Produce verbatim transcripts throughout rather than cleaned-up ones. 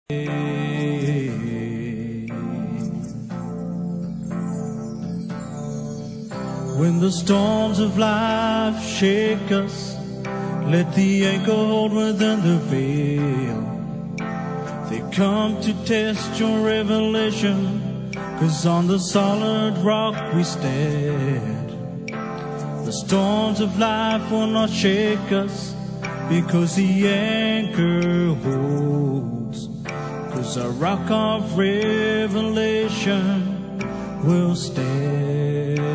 When the storms of life shake us, let the anchor hold within the veil. They come to test your revelation, 'cause on the solid rock we stand. The storms of life will not shake us, because the anchor holds. 'Cause our rock of revelation will stand.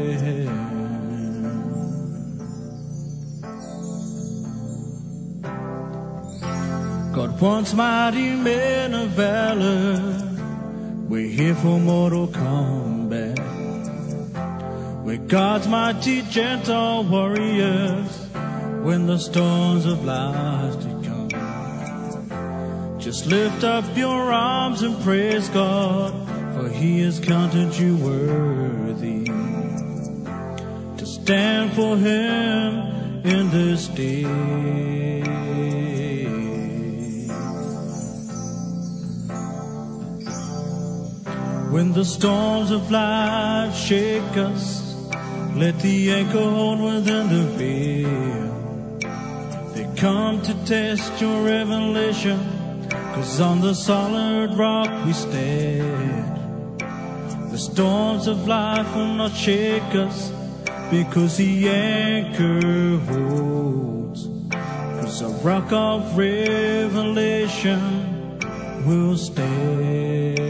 God wants mighty men of valor. We're here for mortal combat. We're God's mighty gentle warriors when the storms of life do come. Just lift up your arms and praise God, for He has counted you worthy to stand for Him in this day. When the storms of life shake us, let the anchor hold within the veil. They come to test your revelation, 'cause on the solid rock we stand. The storms of life will not shake us, because the anchor holds. 'Cause a rock of revelation will stand.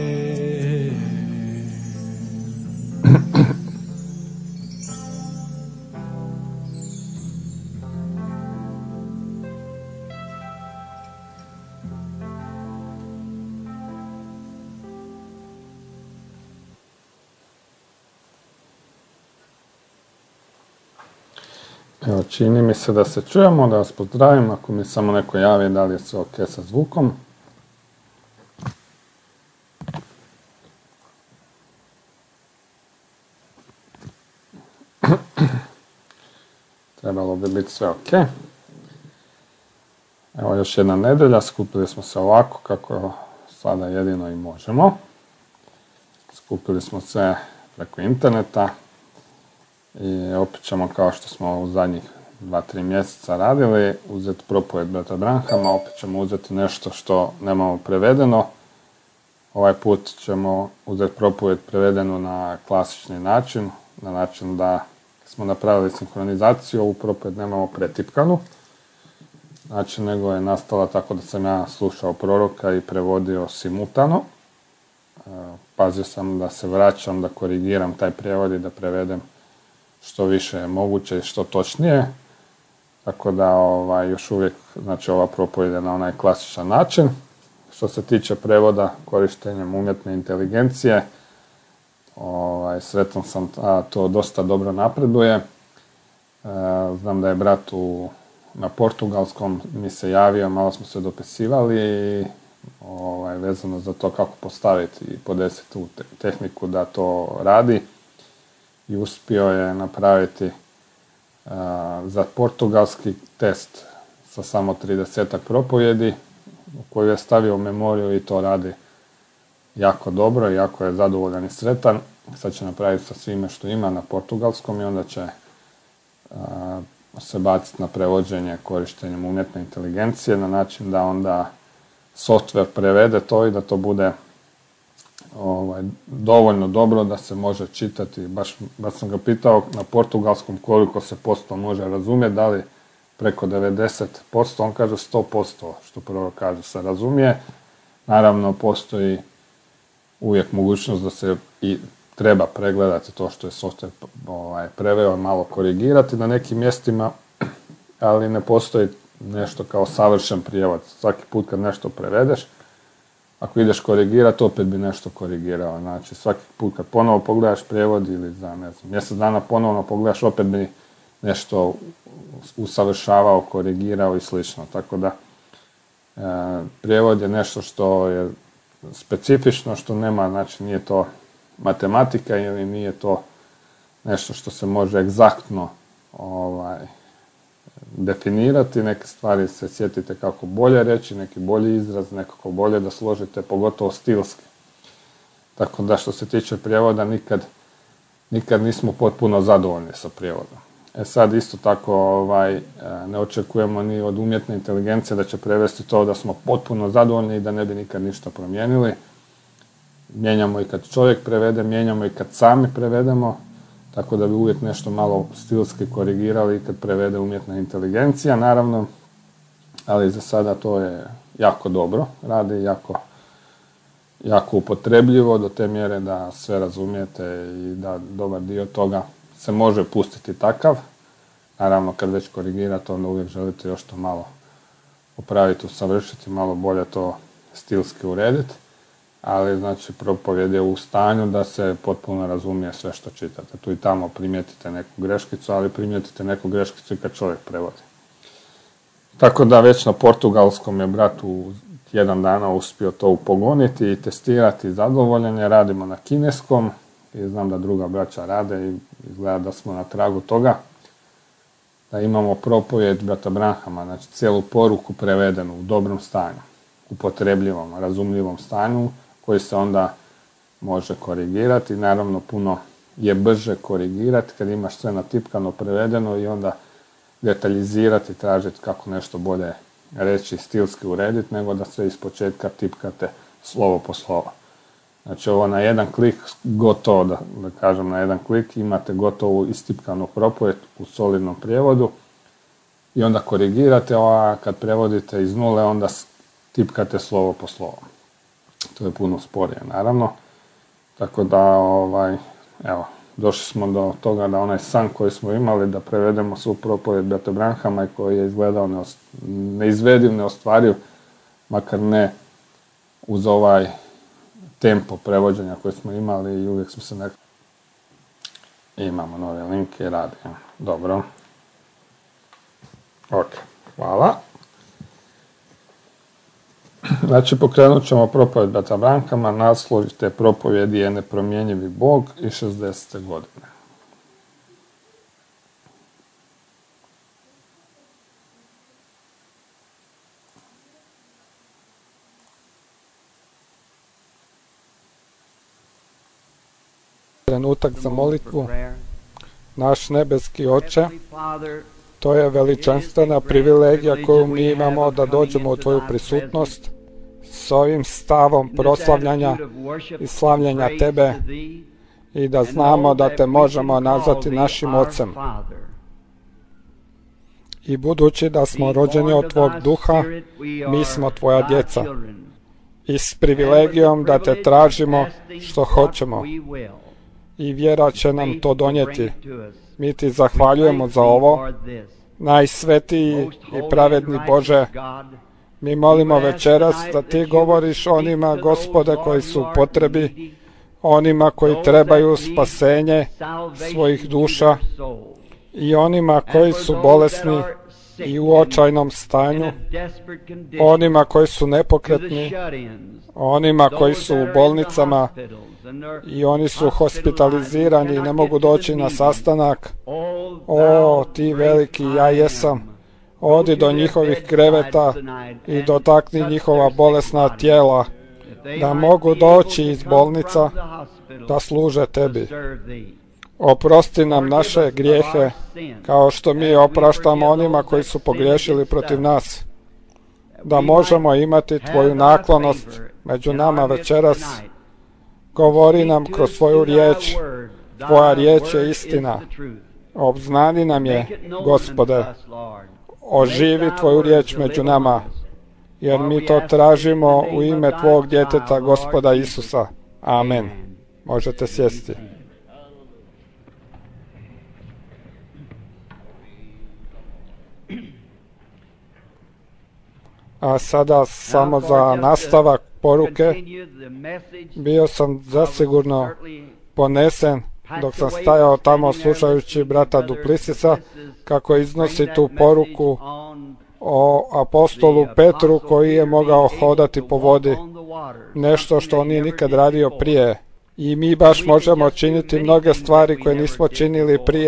Evo, čini mi se da se čujemo, da vas pozdravim, ako mi samo neko javi da li je sve ok sa zvukom. Trebalo bi biti sve ok. Evo, još jedna nedelja, skupili smo se ovako kako sada jedino i možemo. Skupili smo se preko interneta. I opet ćemo, kao što smo u zadnjih dva tri mjeseca radili, uzeti propovijed brata Branhama, opet ćemo uzeti nešto što nemamo prevedeno. Ovaj put ćemo uzeti propovijed prevedenu na klasični način, na način da smo napravili sinkronizaciju, ovu propovijed nemamo pretipkanu. Znači, nego je nastala tako da sam ja slušao proroka i prevodio simultano. Pazio sam da se vraćam, da korigiram taj prijevod i da prevedem što više je moguće i što točnije. Tako da ovaj, još uvijek, znači, ova propovijed je na onaj klasičan način. Što se tiče prevoda korištenjem umjetne inteligencije, ovaj, sretan sam, a to dosta dobro napreduje. E, znam da je brat u, na portugalskom mi se javio, malo smo se dopisivali i ovaj, vezano za to kako postaviti i podesiti tu te, tehniku da to radi. I uspio je napraviti uh, za portugalski test sa samo tridesetak propovjedi u koju je stavio memoriju i to radi jako dobro i jako je zadovoljan i sretan. Sad će napraviti sa svime što ima na portugalskom i onda će uh, se baciti na prevođenje korištenjem umjetne inteligencije na način da onda software prevede to i da to bude Ovaj, dovoljno dobro da se može čitati. Baš, baš sam ga pitao na portugalskom koliko se posto može razumjeti, da li preko devedeset posto, on kaže sto posto, što prvo kaže se razumije. Naravno, postoji uvijek mogućnost da se i treba pregledati to što je software ovaj, preveo, malo korigirati na nekim mjestima, ali ne postoji nešto kao savršen prijevod. Svaki put kad nešto prevedeš, ako ideš korigirati, opet bi nešto korigirao. Znači, svaki put kad ponovo pogledaš prijevod ili za, ne znam, mjesec dana ponovno pogledaš, opet bi nešto usavršavao, korigirao i slično. Tako da, e, prijevod je nešto što je specifično, što nema, znači nije to matematika ili nije to nešto što se može egzaktno ovaj, definirati, neke stvari se sjetite kako bolje reći, neki bolji izraz, nekako bolje da složite, pogotovo stilski. Tako da što se tiče prijevoda, nikad, nikad nismo potpuno zadovoljni sa prijevodom. E sad isto tako ovaj, ne očekujemo ni od umjetne inteligencije da će prevesti to da smo potpuno zadovoljni i da ne bi nikad ništa promijenili. Mijenjamo i kad čovjek prevede, mijenjamo i kad sami prevedemo, tako da bi uvijek nešto malo stilski korigirali kad prevede umjetna inteligencija, naravno, ali za sada to je jako dobro, radi jako, jako upotrebljivo do te mjere da sve razumijete i da dobar dio toga se može pustiti takav. Naravno, kad već korigirate, onda uvijek želite još to malo popraviti, usavršiti, malo bolje to stilski urediti. Ali, znači, propovjed je u stanju da se potpuno razumije sve što čitate. Tu i tamo primijetite neku greškicu, ali primijetite neku greškicu i kad čovjek prevodi. Tako da već na portugalskom je brat u jedan dana uspio to upogoniti i testirati zadovoljan je. Radimo na kineskom i znam da druga braća rade i izgleda da smo na tragu toga. Da imamo propovjed brata Branhama, znači cijelu poruku prevedenu u dobrom stanju, upotrebljivom, razumljivom stanju, koji se onda može korigirati. Naravno, puno je brže korigirati kad imaš sve natipkano, prevedeno i onda detaljizirati, tražiti kako nešto bolje reći, stilski urediti, nego da sve ispočetka tipkate slovo po slovo. Znači, ovo na jedan klik, gotovo, da, da kažem na jedan klik, imate gotovu istipkanu propovjed u solidnom prijevodu i onda korigirate, a kad prevodite iz nule, onda tipkate slovo po slovo. To je puno sporije, naravno. Tako da, ovaj, evo, došli smo do toga da onaj san koji smo imali, da prevedemo svu propovjed brata Branhama i koji je izgledao neost, neizvediv, neostvariv, makar ne uz ovaj tempo prevođenja koje smo imali i uvijek smo se nekako... Imamo nove linke i radi. Dobro. Ok, hvala. Znači, pokrenut ćemo propovjed brata Branhama, naslov te propovjedi je Nepromjenjivi Bog iz šezdesete godine. Trenutak za molitvu. Naš nebeski Oče, to je veličanstvena privilegija koju mi imamo da dođemo u Tvoju prisutnost s ovim stavom proslavljanja i slavljenja Tebe i da znamo da Te možemo nazvati našim Ocem. I budući da smo rođeni od Tvog duha, mi smo Tvoja djeca. I s privilegijom da Te tražimo što hoćemo. I vjera će nam to donijeti. Mi Ti zahvaljujemo za ovo. Najsvetiji i pravedni Bože, mi molimo večeras da Ti govoriš onima, Gospode, koji su u potrebi, onima koji trebaju spasenje svojih duša i onima koji su bolesni i u očajnom stanju, onima koji su nepokretni, onima koji su u bolnicama i oni su hospitalizirani i ne mogu doći na sastanak. O, Ti veliki, ja jesam. Odi do njihovih kreveta i dotakni njihova bolesna tijela, da mogu doći iz bolnica, da služe Tebi. Oprosti nam naše grijehe, kao što mi opraštamo onima koji su pogriješili protiv nas, da možemo imati Tvoju naklonost među nama večeras. Govori nam kroz Tvoju riječ, Tvoja riječ je istina. Obznani nam je, Gospode, oživi Tvoju riječ među nama, jer mi to tražimo u ime Tvog djeteta, Gospoda Isusa. Amen. Možete sjesti. A sada samo za nastavak poruke. Bio sam zasigurno ponesen dok sam stajao tamo slušajući brata Duplisisa kako iznosi tu poruku o apostolu Petru koji je mogao hodati po vodi. Nešto što on nije nikad radio prije. I mi baš možemo činiti mnoge stvari koje nismo činili prije.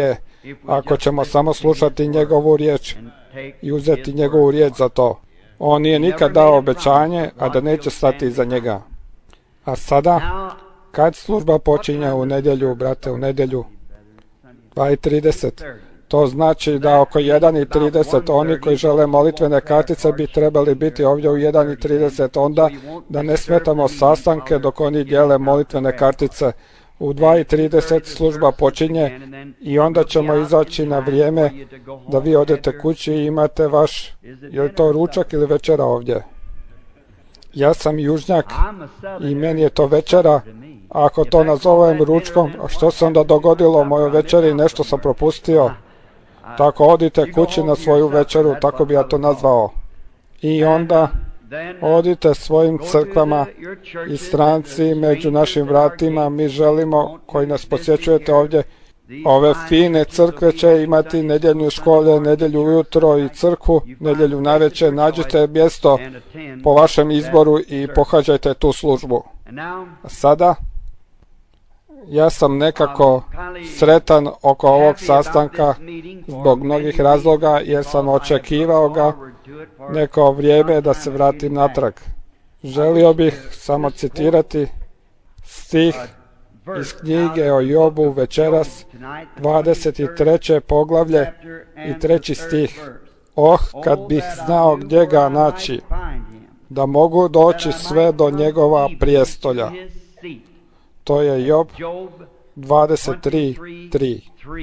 ako ćemo samo slušati njegovu riječ i uzeti njegovu riječ za to. On nije nikad dao obećanje, a da neće stati iza njega. A sada, kad služba počinje u nedjelju, brate, u nedjelju, dva i trideset, to znači da oko jedan i trideset oni koji žele molitvene kartice bi trebali biti ovdje u jedan i trideset, onda da ne smetamo sastanke dok oni dijele molitvene kartice. U dva i trideset služba počinje i onda ćemo izaći na vrijeme da vi odete kući i imate vaš, je li to ručak ili večera ovdje? Ja sam južnjak i meni je to večera. Ako to nazovem ručkom, što se onda dogodilo u mojoj večeri, nešto sam propustio. Tako odite kući na svoju večeru, tako bi ja to nazvao. I onda odite svojim crkvama i stranci među našim vratima. Mi želimo, koji nas posjećujete ovdje, ove fine crkve će imati nedjeljnu škole, nedjelju ujutro i crkvu, nedjelju navečer. Nađite mjesto po vašem izboru i pohađajte tu službu. A sada, ja sam nekako sretan oko ovog sastanka zbog mnogih razloga, jer sam očekivao ga neko vrijeme da se vratim natrag. Želio bih samo citirati stih iz knjige o Jobu večeras, dvadeset treće poglavlje i treći stih. Oh, kad bih znao gdje ga naći, da mogu doći sve do njegova prijestolja. To je Job dvadeset tri tri.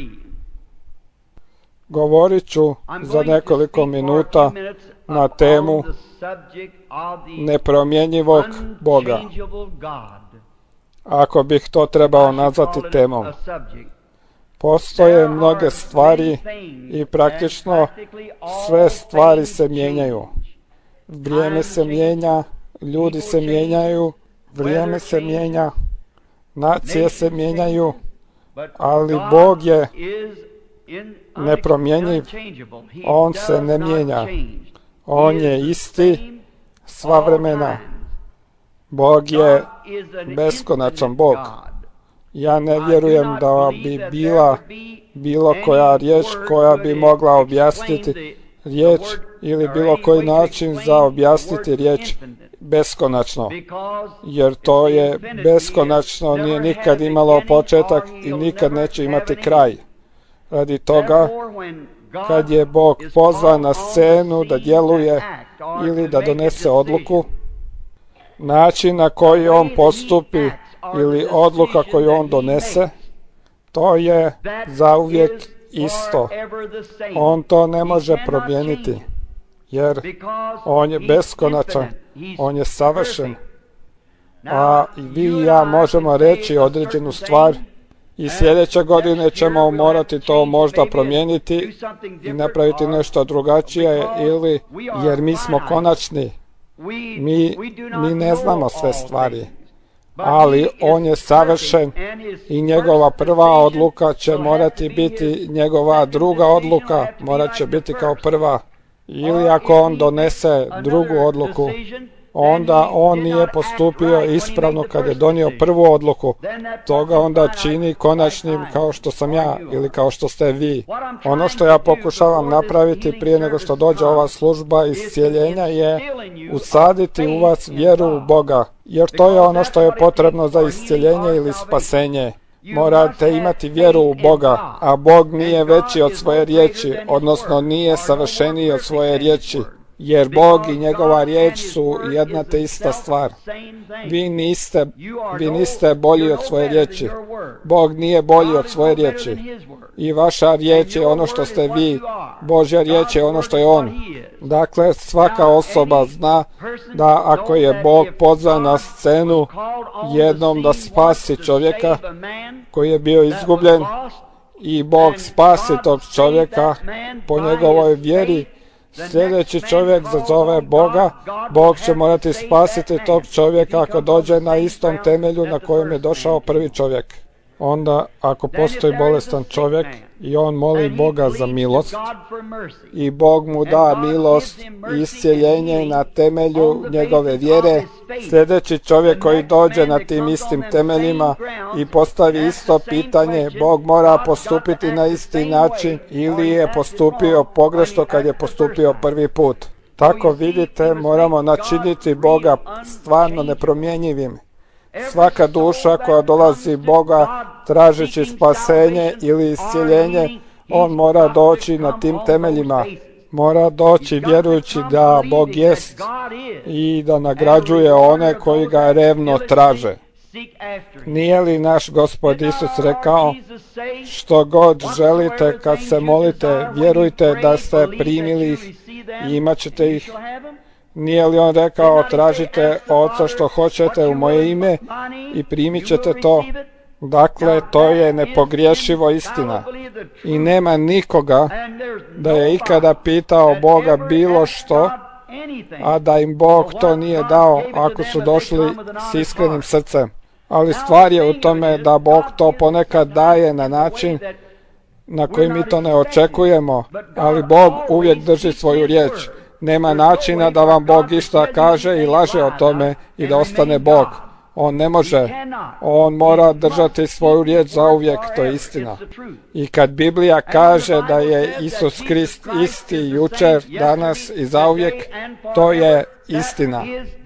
Govorit ću za nekoliko minuta na temu nepromjenjivog Boga. Ako bih to trebao nazvati temom. Postoje mnoge stvari i praktično sve stvari se mijenjaju. Vrijeme se mijenja, ljudi se mijenjaju, vrijeme se mijenja, nacije se mijenjaju, ali Bog je nepromjenjiv, on se ne mijenja. On je isti sva vremena. Bog je beskonačan Bog. Ja ne vjerujem da bi bila bilo koja riječ koja bi mogla objasniti riječ ili bilo koji način za objasniti riječ beskonačno, jer to je beskonačno, nije nikad imalo početak i nikad neće imati kraj. Radi toga, kad je Bog pozvan na scenu da djeluje ili da donese odluku, način na koji on postupi ili odluka koju on donese, to je zauvijek isto. On to ne može promijeniti, jer on je beskonačan, on je savršen. A vi i ja možemo reći određenu stvar i sljedeće godine ćemo morati to možda promijeniti i napraviti nešto drugačije, ili jer mi smo konačni. Mi, mi ne znamo sve stvari, ali on je savršen i njegova prva odluka će morati biti njegova druga odluka, morat će biti kao prva. Ili ako on donese drugu odluku, onda on nije postupio ispravno kad je donio prvu odluku. Toga onda čini konačnim kao što sam ja ili kao što ste vi. Ono što ja pokušavam napraviti prije nego što dođe ova služba iscijeljenja je usaditi u vas vjeru u Boga, jer to je ono što je potrebno za iscijeljenje ili spasenje. Morate imati vjeru u Boga, a Bog nije veći od svoje riječi, odnosno nije savršeniji od svoje riječi, jer Bog i njegova riječ su jedna te ista stvar. Vi niste, vi niste bolji od svoje riječi. Bog nije bolji od svoje riječi. I vaša riječ je ono što ste vi. Božja riječ je ono što je on. Dakle, svaka osoba zna da ako je Bog pozvan na scenu jednom da spasi čovjeka koji je bio izgubljen i Bog spasi tog čovjeka po njegovoj vjeri, sljedeći čovjek zazove Boga, Bog će morati spasiti tog čovjeka ako dođe na istom temelju na kojem je došao prvi čovjek. Onda, ako postoji bolestan čovjek i on moli Boga za milost i Bog mu da milost i iscjeljenje na temelju njegove vjere, sljedeći čovjek koji dođe na tim istim temeljima i postavi isto pitanje, Bog mora postupiti na isti način ili je postupio pogrešno kad je postupio prvi put. Tako vidite, moramo načiniti Boga stvarno nepromjenjivim. Svaka duša koja dolazi Boga tražeći spasenje ili iscjeljenje, on mora doći na tim temeljima. Mora doći vjerujući da Bog jest i da nagrađuje one koji ga revno traže. Nije li naš Gospod Isus rekao, što god želite kad se molite, vjerujte da ste primili ih i imat ćete ih? Nije li on rekao, tražite Oca što hoćete u moje ime i primit ćete to? Dakle, to je nepogriješivo istina. I nema nikoga da je ikada pitao Boga bilo što, a da im Bog to nije dao ako su došli s iskrenim srcem. Ali stvar je u tome da Bog to ponekad daje na način na koji mi to ne očekujemo, ali Bog uvijek drži svoju riječ. Nema načina da vam Bog išta kaže i laže o tome i da ostane Bog. On ne može. On mora držati svoju riječ zauvijek, to je istina. I kad Biblija kaže da je Isus Krist isti jučer, danas i zauvijek, to je istina.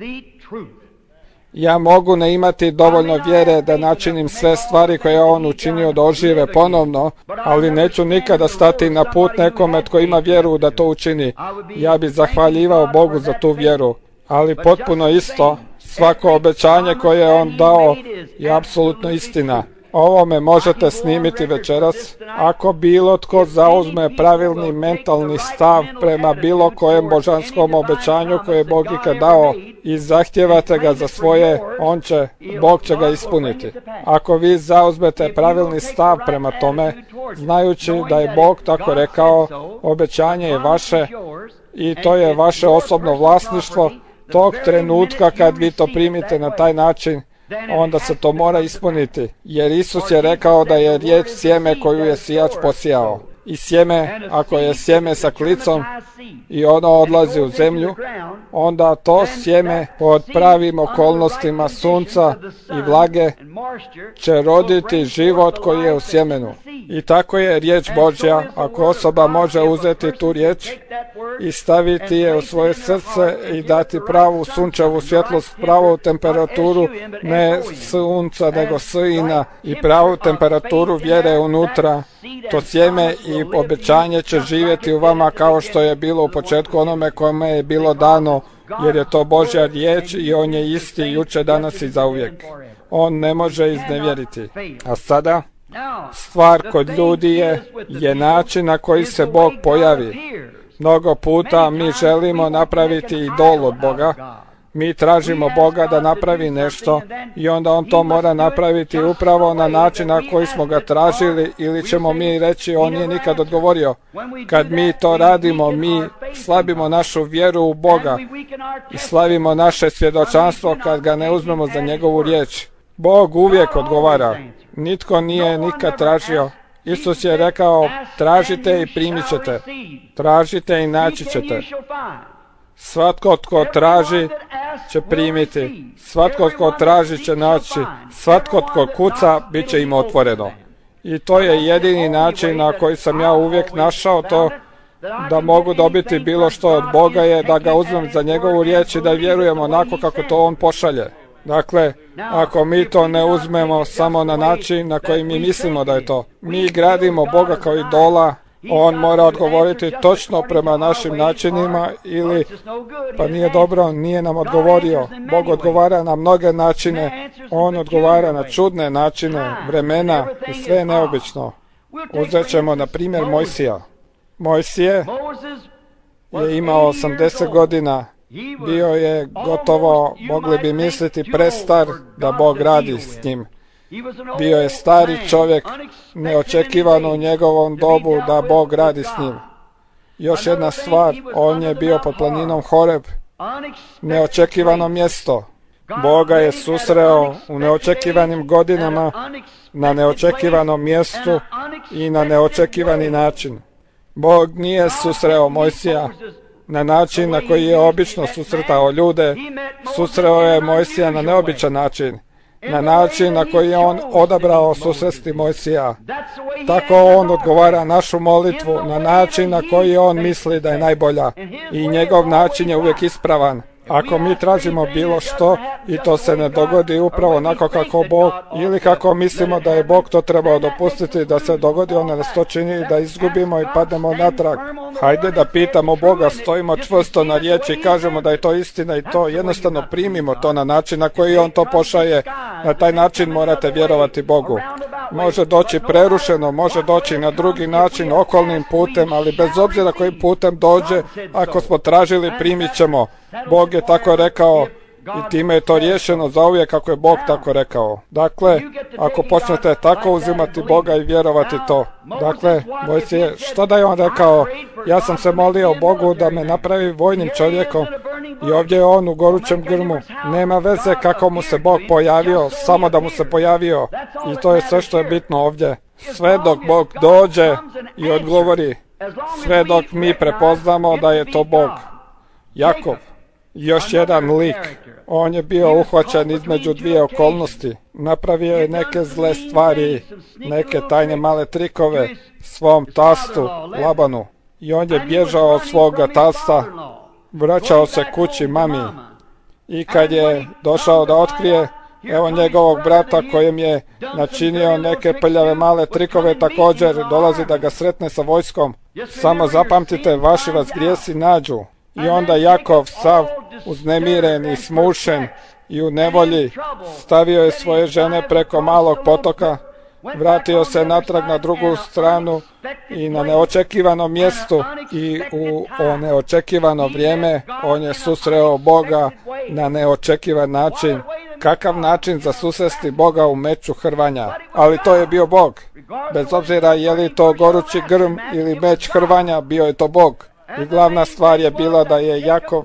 Ja mogu ne imati dovoljno vjere da načinim sve stvari koje je on učinio da ožive ponovno, ali neću nikada stati na put nekome tko ima vjeru da to učini. Ja bih zahvaljivao Bogu za tu vjeru, ali potpuno isto, svako obećanje koje je on dao je apsolutno istina. Ovo me možete snimiti večeras. Ako bilo tko zauzme pravilni mentalni stav prema bilo kojem božanskom obećanju koje je Bog ikad dao i zahtijevate ga za svoje, on će, Bog će ga ispuniti. Ako vi zauzmete pravilni stav prema tome, znajući da je Bog tako rekao, obećanje je vaše i to je vaše osobno vlasništvo, tog trenutka kad vi to primite na taj način, onda se to mora ispuniti, jer Isus je rekao da je riječ sjeme koju je sijač posijao. I sjeme, ako je sjeme sa klicom i ono odlazi u zemlju, onda to sjeme pod pravim okolnostima sunca i vlage će roditi život koji je u sjemenu. I tako je riječ Božja, ako osoba može uzeti tu riječ i staviti je u svoje srce i dati pravu sunčevu svjetlost, pravu temperaturu, ne sunca nego sina, i pravu temperaturu vjere unutra, to sjeme i obećanje će živjeti u vama kao što je bilo u početku onome kome je bilo dano, jer je to Božja riječ i on je isti jučer, danas i zauvijek. On ne može iznevjeriti. A sada, stvar kod ljudi je, je način na koji se Bog pojavi. Mnogo puta mi želimo napraviti idol od Boga. Mi tražimo Boga da napravi nešto i onda on to mora napraviti upravo na način na koji smo ga tražili, ili ćemo mi reći on nije nikad odgovorio. Kad mi to radimo, mi slabimo našu vjeru u Boga i slavimo naše svjedočanstvo kad ga ne uzmemo za njegovu riječ. Bog uvijek odgovara. Nitko nije nikad tražio. Isus je rekao, tražite i primit ćete. Tražite i naći ćete. Svatko tko traži će primiti. Svatko tko traži će naći. Svatko tko kuca bit će im otvoreno. I to je jedini način na koji sam ja uvijek našao to da mogu dobiti bilo što od Boga, je da ga uzmem za njegovu riječ i da vjerujem onako kako to on pošalje. Dakle, ako mi to ne uzmemo samo na način na koji mi mislimo da je to, mi gradimo Boga kao idola, on mora odgovoriti točno prema našim načinima, ili pa nije dobro, nije nam odgovorio. Bog odgovara na mnoge načine, on odgovara na čudne načine, vremena i sve je neobično. Uzet ćemo na primjer Mojsija. Mojsije je imao osamdeset godina. Bio je gotovo, mogli bi misliti, prestar da Bog radi s njim. Bio je stari čovjek, neočekivano u njegovom dobu da Bog radi s njim. Još jedna stvar, on je bio pod planinom Horeb, neočekivano mjesto. Boga je susreo u neočekivanim godinama, na neočekivanom mjestu i na neočekivani način. Bog nije susreo Mojsija na način na koji je obično susretao ljude. Susreo je Mojsija na neobičan način, na način na koji je on odabrao susresti Mojsija. Tako on odgovara našu molitvu na način na koji on misli da je najbolja i njegov način je uvijek ispravan. Ako mi tražimo bilo što i to se ne dogodi upravo onako kako Bog ili kako mislimo da je Bog to trebao dopustiti da se dogodi, onda nas to čini da izgubimo i padnemo natrag. Hajde da pitamo Boga, stojimo čvrsto na riječi i kažemo da je to istina i to jednostavno primimo to na način na koji on to pošalje. Na taj način morate vjerovati Bogu. Može doći prerušeno, može doći na drugi način, okolnim putem, ali bez obzira kojim putem dođe, ako smo tražili, primit ćemo. Bog je tako rekao i time je to riješeno zauvijek kako je Bog tako rekao. Dakle, ako počnete tako uzimati Boga i vjerovati to. Dakle, Mojsije, što da je on rekao? Ja sam se molio Bogu da me napravi vojnim čovjekom i ovdje je on u gorućem grmu. Nema veze kako mu se Bog pojavio, samo da mu se pojavio. I to je sve što je bitno ovdje. Sve dok Bog dođe i odgovori, sve dok mi prepoznamo da je to Bog. Jakov, još jedan lik. On je bio uhvaćen između dvije okolnosti. Napravio je neke zle stvari, neke tajne male trikove svom tastu Labanu. I on je bježao od svoga tasta, vraćao se kući mami. I kad je došao da otkrije, evo njegovog brata kojem je načinio neke prljave male trikove, također dolazi da ga sretne sa vojskom. Samo zapamtite, vaši vas grijesi nađu. I onda Jakov, sav uznemiren i smušen i u nevolji, stavio je svoje žene preko malog potoka, vratio se natrag na drugu stranu i na neočekivano mjesto i u o neočekivano vrijeme on je susreo Boga na neočekivan način. Kakav način za susresti Boga u meču hrvanja? Ali to je bio Bog. Bez obzira je li to gorući grm ili meč hrvanja, bio je to Bog. I glavna stvar je bila da je Jakov,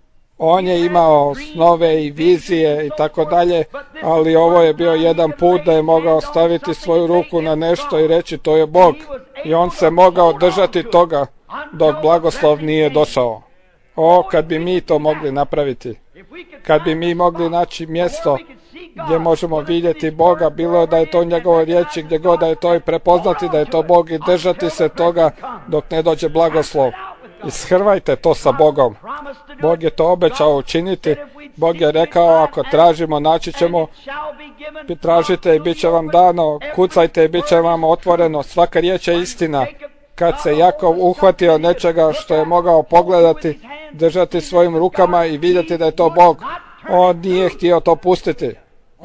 on je imao snove i vizije i tako dalje, ali ovo je bio jedan put da je mogao staviti svoju ruku na nešto i reći to je Bog. I on se mogao držati toga dok blagoslov nije došao. O, kad bi mi to mogli napraviti. Kad bi mi mogli naći mjesto gdje možemo vidjeti Boga, bilo da je to njegove riječi, gdje god da je to i prepoznati da je to Bog i držati se toga dok ne dođe blagoslov. Ishrvajte to sa Bogom. Bog je to obećao učiniti. Bog je rekao, ako tražimo, naći ćemo. Tražite i bit će vam dano. Kucajte i bit će vam otvoreno. Svaka riječ je istina. Kad se Jakov uhvatio nečega što je mogao pogledati, držati svojim rukama i vidjeti da je to Bog, on nije htio to pustiti.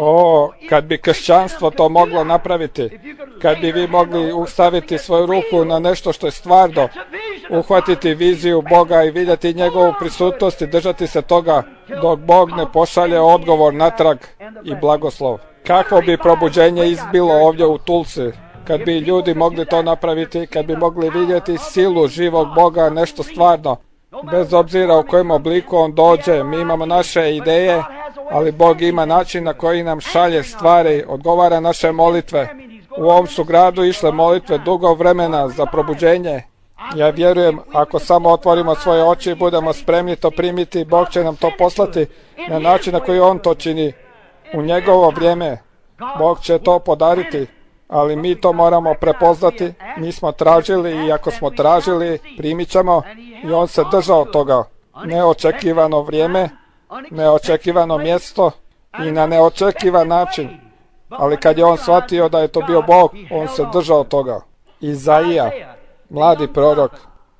O, kad bi kršćanstvo to moglo napraviti, kad bi vi mogli ustaviti svoju ruku na nešto što je stvarno, uhvatiti viziju Boga i vidjeti njegovu prisutnost i držati se toga dok Bog ne pošalje odgovor natrag i blagoslov. Kakvo bi probuđenje izbilo ovdje u Tulsi, kad bi ljudi mogli to napraviti, kad bi mogli vidjeti silu živog Boga, nešto stvarno. Bez obzira u kojem obliku on dođe, mi imamo naše ideje, ali Bog ima način na koji nam šalje stvari, odgovara naše molitve. U ovom su gradu išle molitve dugo vremena za probuđenje. Ja vjerujem, ako samo otvorimo svoje oči i budemo spremni to primiti, Bog će nam to poslati na način na koji on to čini. U njegovo vrijeme Bog će to podariti, ali mi to moramo prepoznati. Mi smo tražili i ako smo tražili, primit ćemo i on se držao toga. Neočekivano vrijeme, neočekivano mjesto i na neočekivan način. Ali kad je on shvatio da je to bio Bog, on se držao toga. Izaija, mladi prorok,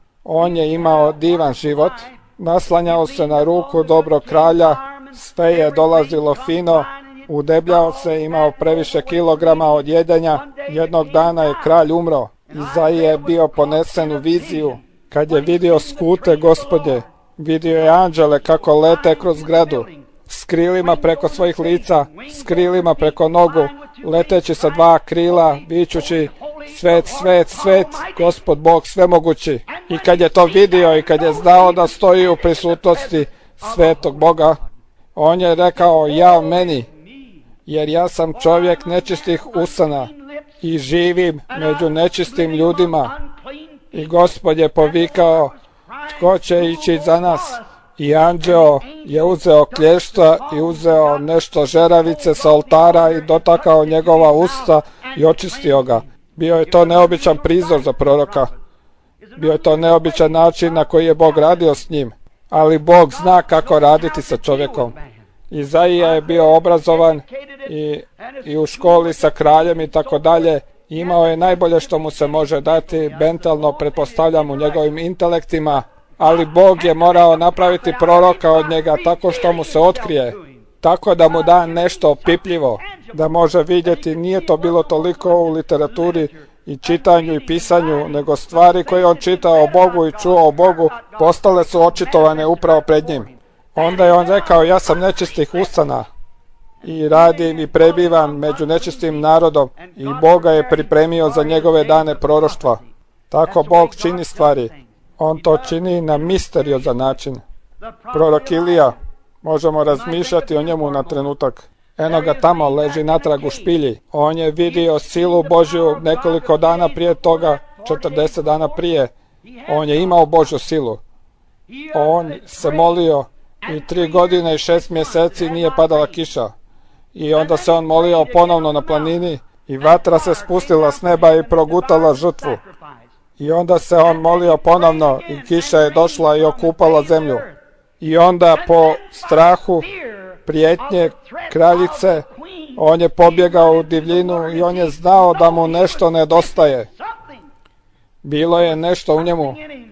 on je imao divan život, naslanjao se na ruku dobrog kralja, sve je dolazilo fino, udebljao se, imao previše kilograma od jedenja. Jednog dana je kralj umro. Izaija je bio ponesen u viziju. Kad je vidio skute Gospodje, vidio je anđele kako lete kroz zgradu, s krilima preko svojih lica, s krilima preko nogu, leteći sa dva krila, vičući svet, svet, svet, Gospod Bog svemogući. I kad je to vidio i kad je znao da stoji u prisutnosti svetog Boga, On je rekao, jao meni, jer ja sam čovjek nečistih usana i živim među nečistim ljudima. I Gospod je povikao, tko će ići za nas? I anđeo je uzeo klješta i uzeo nešto žeravice sa oltara i dotakao njegova usta i očistio ga. Bio je to neobičan prizor za proroka. Bio je to neobičan način na koji je Bog radio s njim. Ali Bog zna kako raditi sa čovjekom. Izaija je bio obrazovan i, i u školi sa kraljem i tako dalje. Imao je najbolje što mu se može dati, mentalno pretpostavljam u njegovim intelektima, ali Bog je morao napraviti proroka od njega tako što mu se otkrije, tako da mu da nešto opipljivo, da može vidjeti. Nije to bilo toliko u literaturi i čitanju i pisanju, nego stvari koje on čitao o Bogu i čuo o Bogu postale su očitovane upravo pred njim. Onda je on rekao, ja sam nečistih usana i radim i prebivam među nečistim narodom i Boga je pripremio za njegove dane proroštva. Tako Bog čini stvari. On to čini na misteriozan način. Prorok Ilija, možemo razmišljati o njemu na trenutak. Eno ga tamo leži natrag u špilji. On je vidio silu Božju nekoliko dana prije toga, četrdeset dana prije. On je imao Božju silu. On se molio i tri godine i šest mjeseci nije padala kiša. I onda se on molio ponovno na planini i vatra se spustila s neba i progutala žrtvu. I onda se on molio ponovno i kiša je došla i okupala zemlju. I onda po strahu prijetnje kraljice on je pobjegao u divljinu i on je znao da mu nešto nedostaje. Bilo je nešto u njemu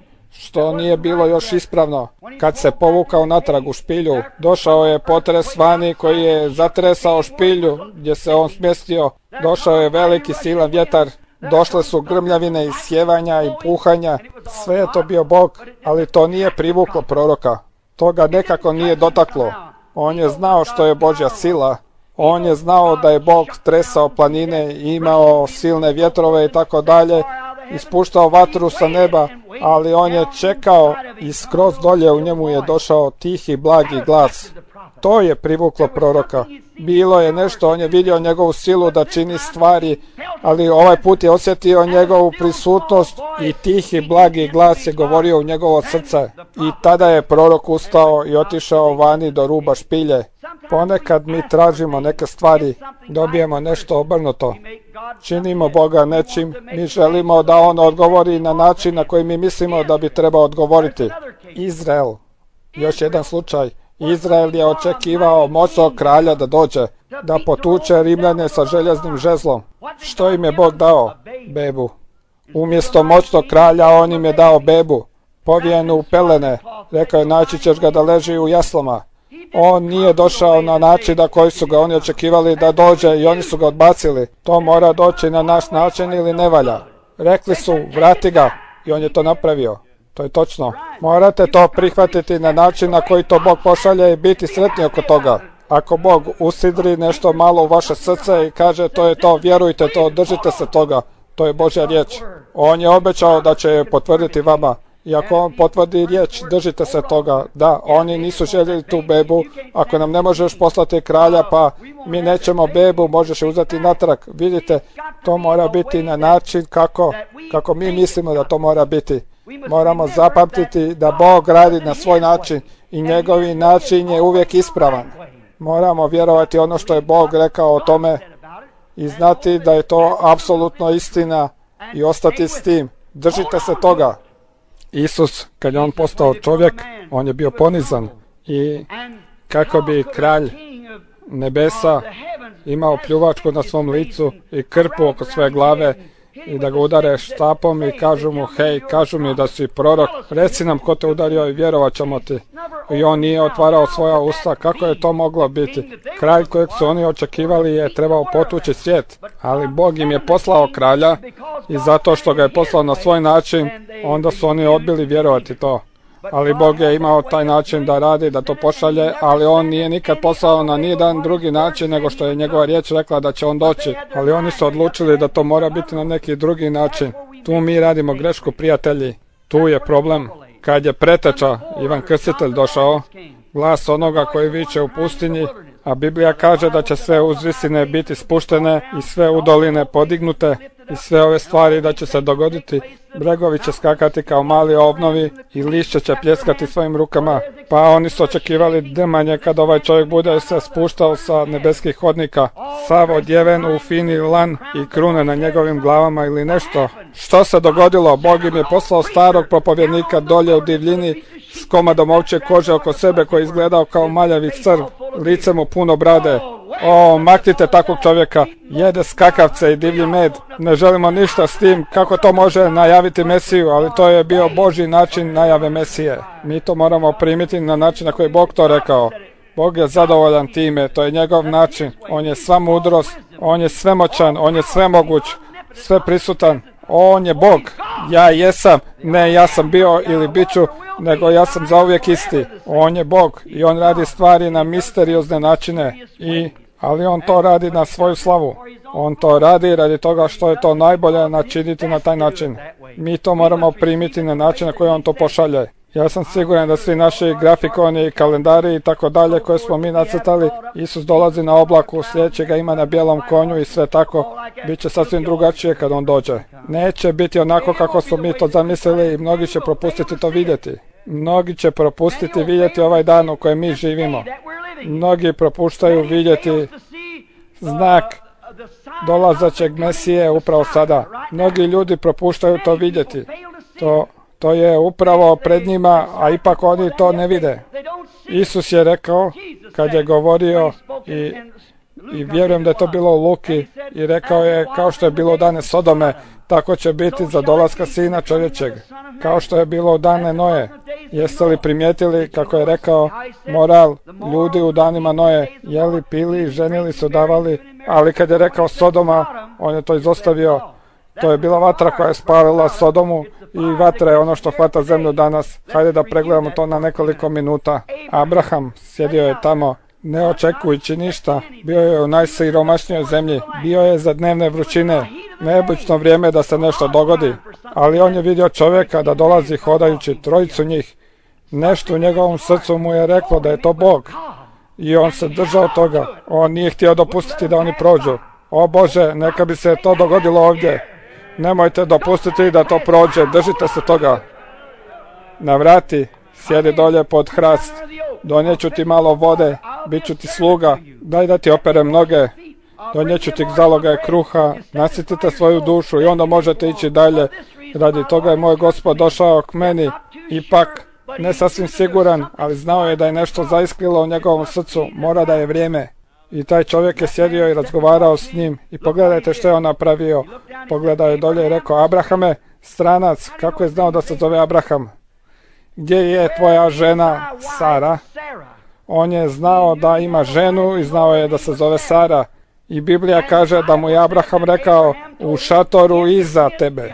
što nije bilo još ispravno. Kad se povukao natrag u špilju, došao je potres vani koji je zatresao špilju gdje se on smjestio. Došao je veliki silan vjetar. Došle su grmljavine i sjevanja i puhanja. Sve je to bio Bog, ali to nije privuklo proroka. To ga nekako nije dotaklo. On je znao što je Božja sila. On je znao da je Bog tresao planine, imao silne vjetrove i tako dalje, ispuštao vatru sa neba, ali on je čekao i skroz dolje u njemu je došao tihi, blagi glas. To je privuklo proroka. Bilo je nešto, on je vidio njegovu silu da čini stvari, ali ovaj put je osjetio njegovu prisutnost i tihi, blagi glas je govorio u njegovo srce. I tada je prorok ustao i otišao vani do ruba špilje. Ponekad mi tražimo neke stvari, dobijemo nešto obrnuto. Činimo Boga nečim, mi želimo da on odgovori na način na koji mi mislimo da bi trebao odgovoriti. Izrael, još jedan slučaj. Izrael je očekivao moćnog kralja da dođe, da potuče Rimljane sa željeznim žezlom. Što im je Bog dao? Bebu. Umjesto moćnog kralja on im je dao bebu, povijenu u pelene. Rekao je, naći ćeš ga da leži u jaslama. On nije došao na način na koji su ga oni očekivali da dođe i oni su ga odbacili. To mora doći na naš način ili ne valja. Rekli su, vrati ga, i on je to napravio. To je točno. Morate to prihvatiti na način na koji to Bog pošalje i biti sretni oko toga. Ako Bog usidri nešto malo u vaše srce i kaže to je to, vjerujte to, držite se toga. To je Božja riječ. On je obećao da će je potvrditi vama. I ako on potvrdi riječ, držite se toga. Da, oni nisu željeli tu bebu. Ako nam ne možeš poslati kralja, pa mi nećemo bebu, možeš je uzeti natrag. Vidite, to mora biti na način kako, kako mi mislimo da to mora biti. Moramo zapamtiti da Bog radi na svoj način i njegovi način je uvijek ispravan. Moramo vjerovati ono što je Bog rekao o tome i znati da je to apsolutno istina i ostati s tim. Držite se toga. Isus, kad je on postao čovjek, on je bio ponizan i kako bi kralj nebesa imao pljuvačku na svom licu i krpu oko svoje glave i da ga udare štapom i kažu mu, hej, kažu mi da si prorok, reci nam ko te udario i vjerovat ćemo ti. I on nije otvarao svoja usta. Kako je to moglo biti? Kralj kojeg su oni očekivali je trebao potući svijet, ali Bog im je poslao kralja i zato što ga je poslao na svoj način, onda su oni odbili vjerovati to. Ali Bog je imao taj način da radi, da to pošalje, ali on nije nikad poslao na nijedan drugi način nego što je njegova riječ rekla da će on doći. Ali oni su odlučili da to mora biti na neki drugi način. Tu mi radimo grešku, prijatelji. Tu je problem. Kad je preteča Ivan Krstitelj došao, glas onoga koji viče u pustinji, a Biblija kaže da će sve uzvisine biti spuštene i sve u doline podignute i sve ove stvari da će se dogoditi. Bregovi će skakati kao mali ovnovi i lišće će pljeskati svojim rukama. Pa oni su očekivali drmanje kad ovaj čovjek bude se spuštao sa nebeskih hodnika, sav odjeven u fini lan i krune na njegovim glavama ili nešto. Što se dogodilo? Bog im je poslao starog propovjednika dolje u divljini s komadom ovčje kože oko sebe koji je izgledao kao maljavi crv, lice mu puno brade. O, maknite takvog čovjeka, jede skakavce i divlji med. Ne želimo ništa s tim, kako to može najaviti Mesiju, ali to je bio Božji način najave Mesije. Mi to moramo primiti na način na koji Bog to rekao. Bog je zadovoljan time, to je njegov način. On je sva mudrost, on je svemoćan, on je svemoguć, sve prisutan. On je Bog. Ja jesam, ne ja sam bio ili bit ću, nego ja sam zauvijek isti. On je Bog i on radi stvari na misteriozne načine, i, ali on to radi na svoju slavu. On to radi radi toga što je to najbolje načiniti na taj način. Mi to moramo primiti na način na koji on to pošalje. Ja sam siguran da svi naši grafikoni, kalendari i tako dalje koje smo mi nacrtali, Isus dolazi na oblaku, sljedećega ima na bijelom konju i sve tako, bit će sasvim drugačije kad on dođe. Neće biti onako kako smo mi to zamislili i mnogi će propustiti to vidjeti. Mnogi će propustiti vidjeti ovaj dan u kojem mi živimo. Mnogi propuštaju vidjeti znak dolazećeg Mesije upravo sada. Mnogi ljudi propuštaju to vidjeti. To To je upravo pred njima, a ipak oni to ne vide. Isus je rekao, kad je govorio, i, i vjerujem da je to bilo u Luki, i rekao je, kao što je bilo u dane Sodome, tako će biti za dolaska Sina čovječeg. Kao što je bilo u dane Noje. Jeste li primijetili kako je rekao moral ljudi u danima Noje? Jeli, pili, ženili su, davali, ali kad je rekao Sodoma, on je to izostavio. To je bila vatra koja je spalila Sodomu i vatra je ono što hvata zemlju danas. Hajde da pregledamo to na nekoliko minuta. Abraham sjedio je tamo, ne očekujući ništa. Bio je u najsiromašnijoj zemlji. Bio je za dnevne vrućine. Neobično vrijeme da se nešto dogodi. Ali on je vidio čovjeka da dolazi hodajući, trojicu njih. Nešto u njegovom srcu mu je reklo da je to Bog. I on se držao toga. On nije htio dopustiti da oni prođu. O Bože, neka bi se to dogodilo ovdje. Nemojte dopustiti da to prođe, držite se toga. Navrati, sjedi dolje pod hrast, donijeću ti malo vode, bit ću ti sluga, daj da ti operem noge, donijeću ti zaloga kruha, nasitite svoju dušu i onda možete ići dalje. Radi toga je moj Gospod došao k meni, ipak ne sasvim siguran, ali znao je da je nešto zaiskrilo u njegovom srcu, mora da je vrijeme. I taj čovjek je sjedio i razgovarao s njim i pogledajte što je on napravio. Pogledao je dolje i rekao, Abrahame, stranac, kako je znao da se zove Abraham? Gdje je tvoja žena Sara? On je znao da ima ženu i znao je da se zove Sara. I Biblija kaže da mu je Abraham rekao, u šatoru iza tebe.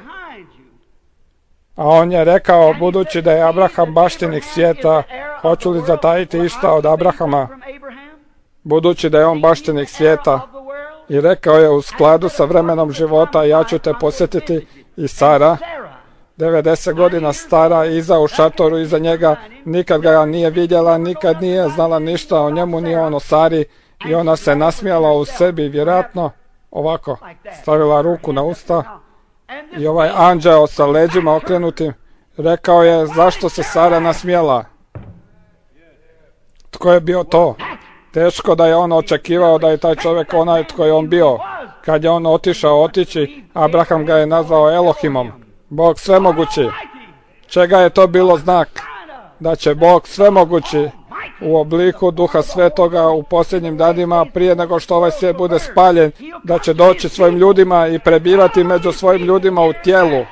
A on je rekao, budući da je Abraham baštinik svijeta, hoću li zatajiti išta od Abrahama? Budući da je on baštenik svijeta, i rekao je u skladu sa vremenom života, ja ću te posjetiti. I Sara, devedeset godina stara, iza u šatoru, iza njega, nikad ga nije vidjela, nikad nije znala ništa o njemu, ni on o Sari, i ona se nasmijala u sebi, vjerojatno ovako, stavila ruku na usta, i ovaj anđeo sa leđima okrenutim rekao je, zašto se Sara nasmijala? Tko je bio to? Teško da je on očekivao da je taj čovjek onaj tko je on bio. Kad je on otišao otići, Abraham ga je nazvao Elohimom, Bog svemogući. Čega je to bilo znak? Da će Bog svemogući u obliku Duha Svetoga u posljednjim danima, prije nego što ovaj svijet bude spaljen, da će doći svojim ljudima i prebivati među svojim ljudima u tijelu,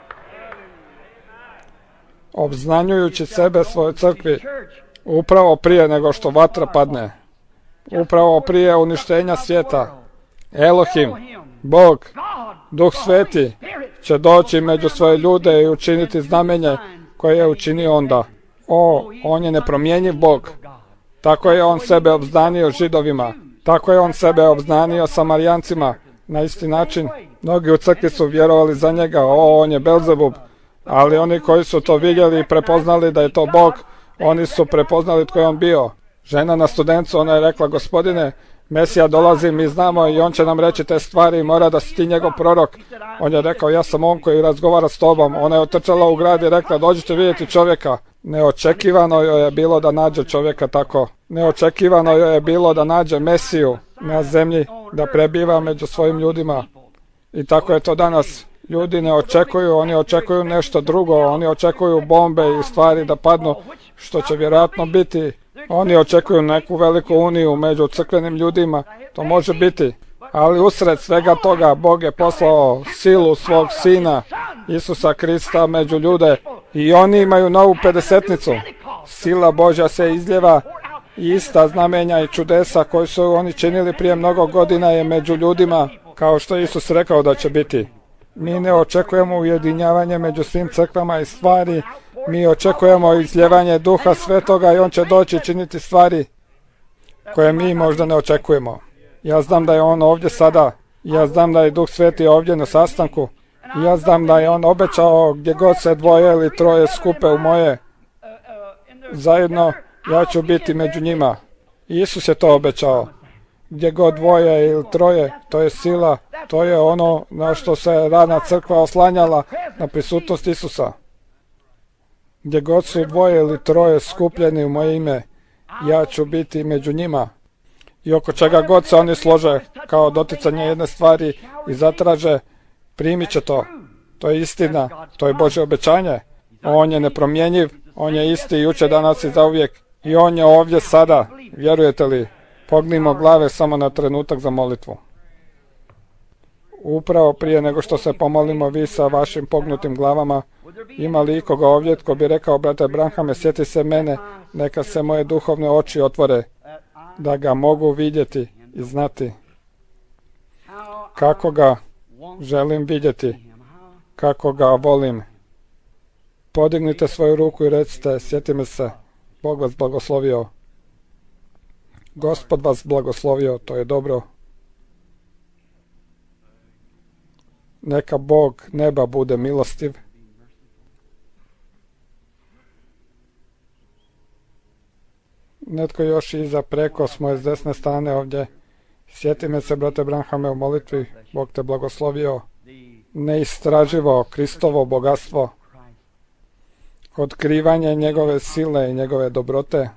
obznanjujući sebe svojoj crkvi, upravo prije nego što vatra padne, upravo prije uništenja svijeta. Elohim, Bog, Duh Sveti će doći među svoje ljude i učiniti znamenje koje je učinio onda. O, on je nepromjenjiv Bog. Tako je on sebe obznanio Židovima. Tako je on sebe obznanio Samarijancima. Na isti način, mnogi u crkvi su vjerovali za njega. O, on je Belzebub. Ali oni koji su to vidjeli i prepoznali da je to Bog, Oni su prepoznali tko je on bio. Žena na studencu, ona je rekla, gospodine, Mesija dolazi, mi znamo i on će nam reći te stvari, mora da si ti njegov prorok. On je rekao, ja sam on koji razgovara s tobom. Ona je otrčala u grad i rekla, dođite vidjeti čovjeka. Neočekivano joj je bilo da nađe čovjeka tako. Neočekivano joj je bilo da nađe Mesiju na zemlji, da prebiva među svojim ljudima. I tako je to danas. Ljudi ne očekuju, oni očekuju nešto drugo, oni očekuju bombe i stvari da padnu, što će vjerojatno biti. Oni očekuju neku veliku uniju među crkvenim ljudima, to može biti. Ali usred svega toga Bog je poslao silu svog Sina, Isusa Krista, među ljude i oni imaju novu pedesetnicu. Sila Božja se izljeva i ista znamenja i čudesa koji su oni činili prije mnogo godina je među ljudima, kao što je Isus rekao da će biti. Mi ne očekujemo ujedinjavanje među svim crkvama i stvari, mi očekujemo izljevanje Duha Svetoga i on će doći činiti stvari koje mi možda ne očekujemo. Ja znam da je on ovdje sada, ja znam da je Duh Sveti ovdje na sastanku, ja znam da je on obećao gdje god se dvoje ili troje skupe u moje zajedno, ja ću biti među njima. Isus je to obećao. Gdje god dvoje ili troje, to je sila, to je ono na što se rana crkva oslanjala, na prisutnost Isusa. Gdje god su dvoje ili troje skupljeni u moje ime, ja ću biti među njima. I oko čega god se oni slože kao doticanje jedne stvari i zatraže, primit će to. To je istina, to je Božje obećanje. On je nepromjenjiv, on je isti jučer, danas i zauvijek. I on je ovdje sada, vjerujete li? Pognimo glave samo na trenutak za molitvu. Upravo prije nego što se pomolimo vi sa vašim pognutim glavama, ima li ikoga ovdje tko bi rekao, brate Branhame, sjeti se mene, neka se moje duhovne oči otvore, da ga mogu vidjeti i znati kako ga želim vidjeti, kako ga volim. Podignite svoju ruku i recite, sjeti me se, Bog vas blagoslovio. Gospod vas blagoslovio, to je dobro. Neka Bog neba bude milostiv. Netko još iza preko s moje s desne strane ovdje. Sjeti me se, brate Branhame, u molitvi. Bog te blagoslovio. Neistraživo Kristovo bogatstvo. Otkrivanje njegove sile i njegove dobrote.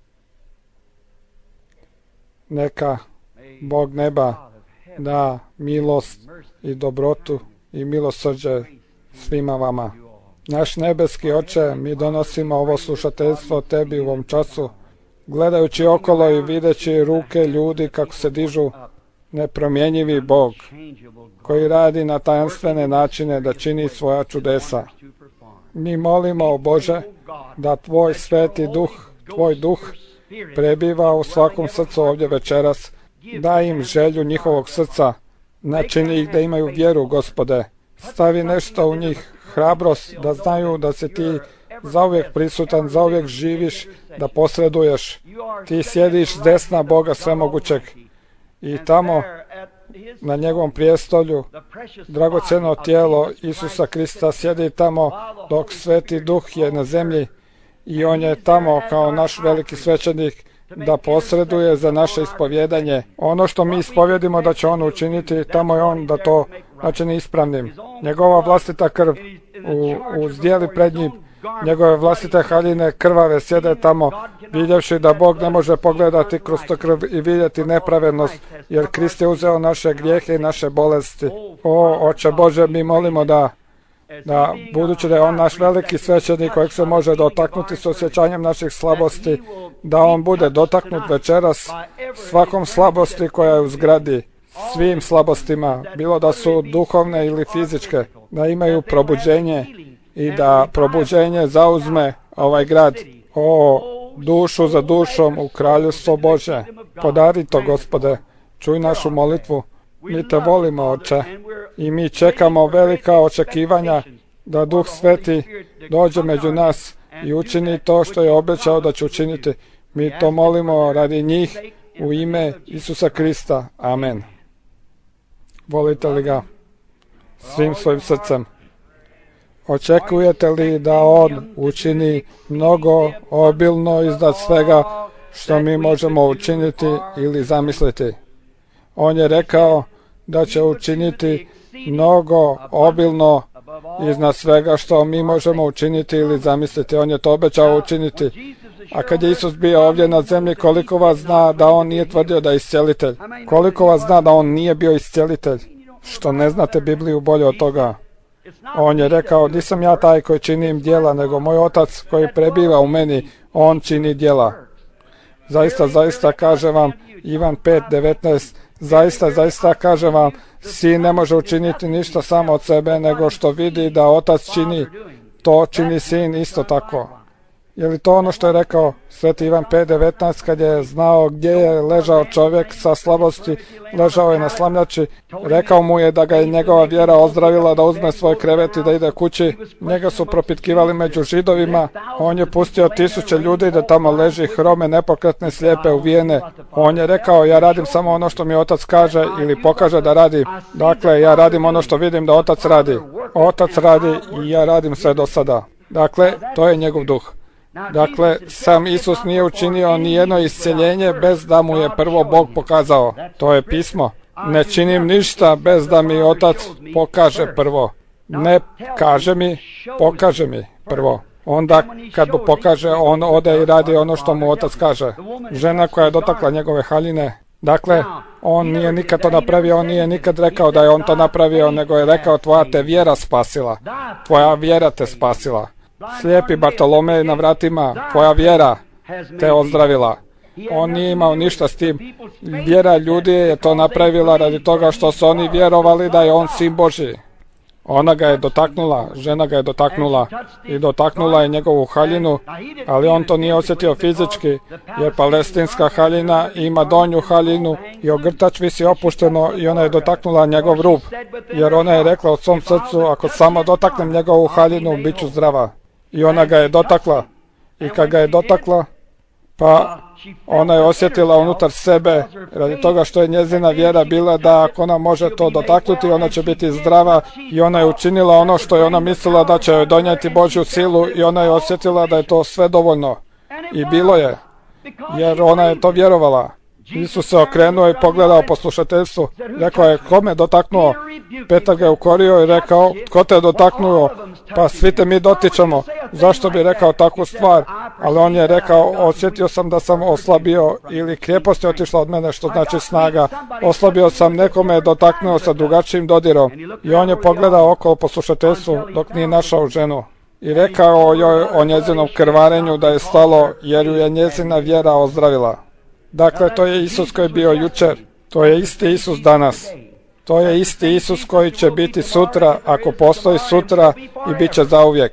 Neka Bog neba da milost i dobrotu i milosrđe svima vama. Naš nebeski Oče, mi donosimo ovo slušateljstvo tebi u ovom času, gledajući okolo i videći ruke ljudi kako se dižu, nepromjenjivi Bog, koji radi na tajanstvene načine da čini svoja čudesa. Mi molimo, Bože, da tvoj sveti duh, tvoj duh, prebiva u svakom srcu ovdje večeras, daj im želju njihovog srca, načini ih da imaju vjeru, Gospode. Stavi nešto u njih, hrabrost, da znaju da si ti zauvijek prisutan, zauvijek živiš, da posreduješ. Ti sjediš s desna Boga svemogućeg i tamo na njegovom prijestolju dragocjeno tijelo Isusa Krista sjedi tamo dok Sveti Duh je na zemlji i on je tamo kao naš veliki svećenik da posreduje za naše ispovjedanje. Ono što mi ispovjedimo da će on učiniti, tamo je on da to načini ispravnim. Njegova vlastita krv u, u zdjeli pred njim, njegove vlastite haljine krvave sjede tamo, vidjevši da Bog ne može pogledati kroz to krv i vidjeti nepravednost, jer Krist je uzeo naše grijehe i naše bolesti. O, Oče Bože, mi molimo da da budući da je on naš veliki svećenik kojeg se može dotaknuti s osjećanjem naših slabosti, da on bude dotaknut večeras svakom slabosti koja je u zgradi, svim slabostima, bilo da su duhovne ili fizičke, da imaju probuđenje i da probuđenje zauzme ovaj grad. O, dušu za dušom u kraljevstvo Bože, podari to, Gospode, čuj našu molitvu. Mi te volimo, Oče, i mi čekamo velika očekivanja da Duh Sveti dođe među nas i učini to što je obećao da će učiniti. Mi to molimo radi njih u ime Isusa Krista. Amen. Volite li ga svim svojim srcem? Očekujete li da on učini mnogo obilno iznad svega što mi možemo učiniti ili zamisliti? On je rekao da će učiniti mnogo obilno iznad svega što mi možemo učiniti ili zamisliti. On je to obećao učiniti. A kad je Isus bio ovdje na zemlji, koliko vas zna da on nije tvrdio da je iscjelitelj? Koliko vas zna da on nije bio iscjelitelj? Što ne znate Bibliju bolje od toga? On je rekao, nisam ja taj koji činim djela, nego moj otac koji prebiva u meni, on čini djela. Zaista, zaista kažem vam, Ivan pet devetnaest, zaista, zaista kažem vam, sin ne može učiniti ništa samo od sebe, nego što vidi da otac čini, to čini sin isto tako. Je li to ono što je rekao Sveti Ivan pet devetnaest kad je znao gdje je ležao čovjek sa slabosti, ležao je na slamljači, rekao mu je da ga je njegova vjera ozdravila, da uzme svoj krevet i da ide kući. Njega su propitkivali među Židovima, on je pustio tisuće ljudi da tamo leži hrome, nepokretne, slijepe, uvijene. On je rekao, ja radim samo ono što mi otac kaže ili pokaže da radi. Dakle, ja radim ono što vidim da otac radi. Otac radi i ja radim sve do sada. Dakle, to je njegov duh. Dakle, sam Isus nije učinio ni jedno isceljenje bez da mu je prvo Bog pokazao. To je pismo. Ne činim ništa bez da mi otac pokaže prvo. Ne kaže mi, pokaže mi prvo. Onda kad mu pokaže, on ode i radi ono što mu otac kaže. Žena koja je dotakla njegove haljine. Dakle, on nije nikad to napravio, on nije nikad rekao da je on to napravio, nego je rekao, tvoja te vjera spasila. Tvoja vjera te spasila. Slijepi Bartolomej na vratima, tvoja vjera te ozdravila. On nije imao ništa s tim. Vjera ljudi je to napravila radi toga što su oni vjerovali da je on sin Božji. Ona ga je dotaknula, žena ga je dotaknula i dotaknula je njegovu haljinu, ali on to nije osjetio fizički, jer palestinska haljina ima donju haljinu i ogrtač visi opušteno i ona je dotaknula njegov rub, jer ona je rekla u svom srcu, ako samo dotaknem njegovu haljinu, bit ću zdrava. I ona ga je dotakla. I kad ga je dotakla, pa ona je osjetila unutar sebe, radi toga što je njezina vjera bila da ako ona može to dotaknuti, ona će biti zdrava i ona je učinila ono što je ona mislila da će joj donijeti Božju silu i ona je osjetila da je to sve dovoljno. I bilo je, jer ona je to vjerovala. Isus se okrenuo i pogledao po slušateljstvu. Rekao je, ko me dotaknuo? Petar ga je ukorio i rekao, tko te dotaknuo? Pa svi te mi dotičemo. Zašto bi rekao takvu stvar? Ali on je rekao, osjetio sam da sam oslabio ili krijepost je otišla od mene, što znači snaga. Oslabio sam, nekome dotaknuo sa drugačijim dodirom. I on je pogledao okolo po slušateljstvu dok nije našao ženu. I rekao joj o njezinom krvarenju da je stalo jer ju je njezina vjera ozdravila. Dakle, to je Isus koji je bio jučer. To je isti Isus danas. To je isti Isus koji će biti sutra, ako postoji sutra, i bit će zauvijek.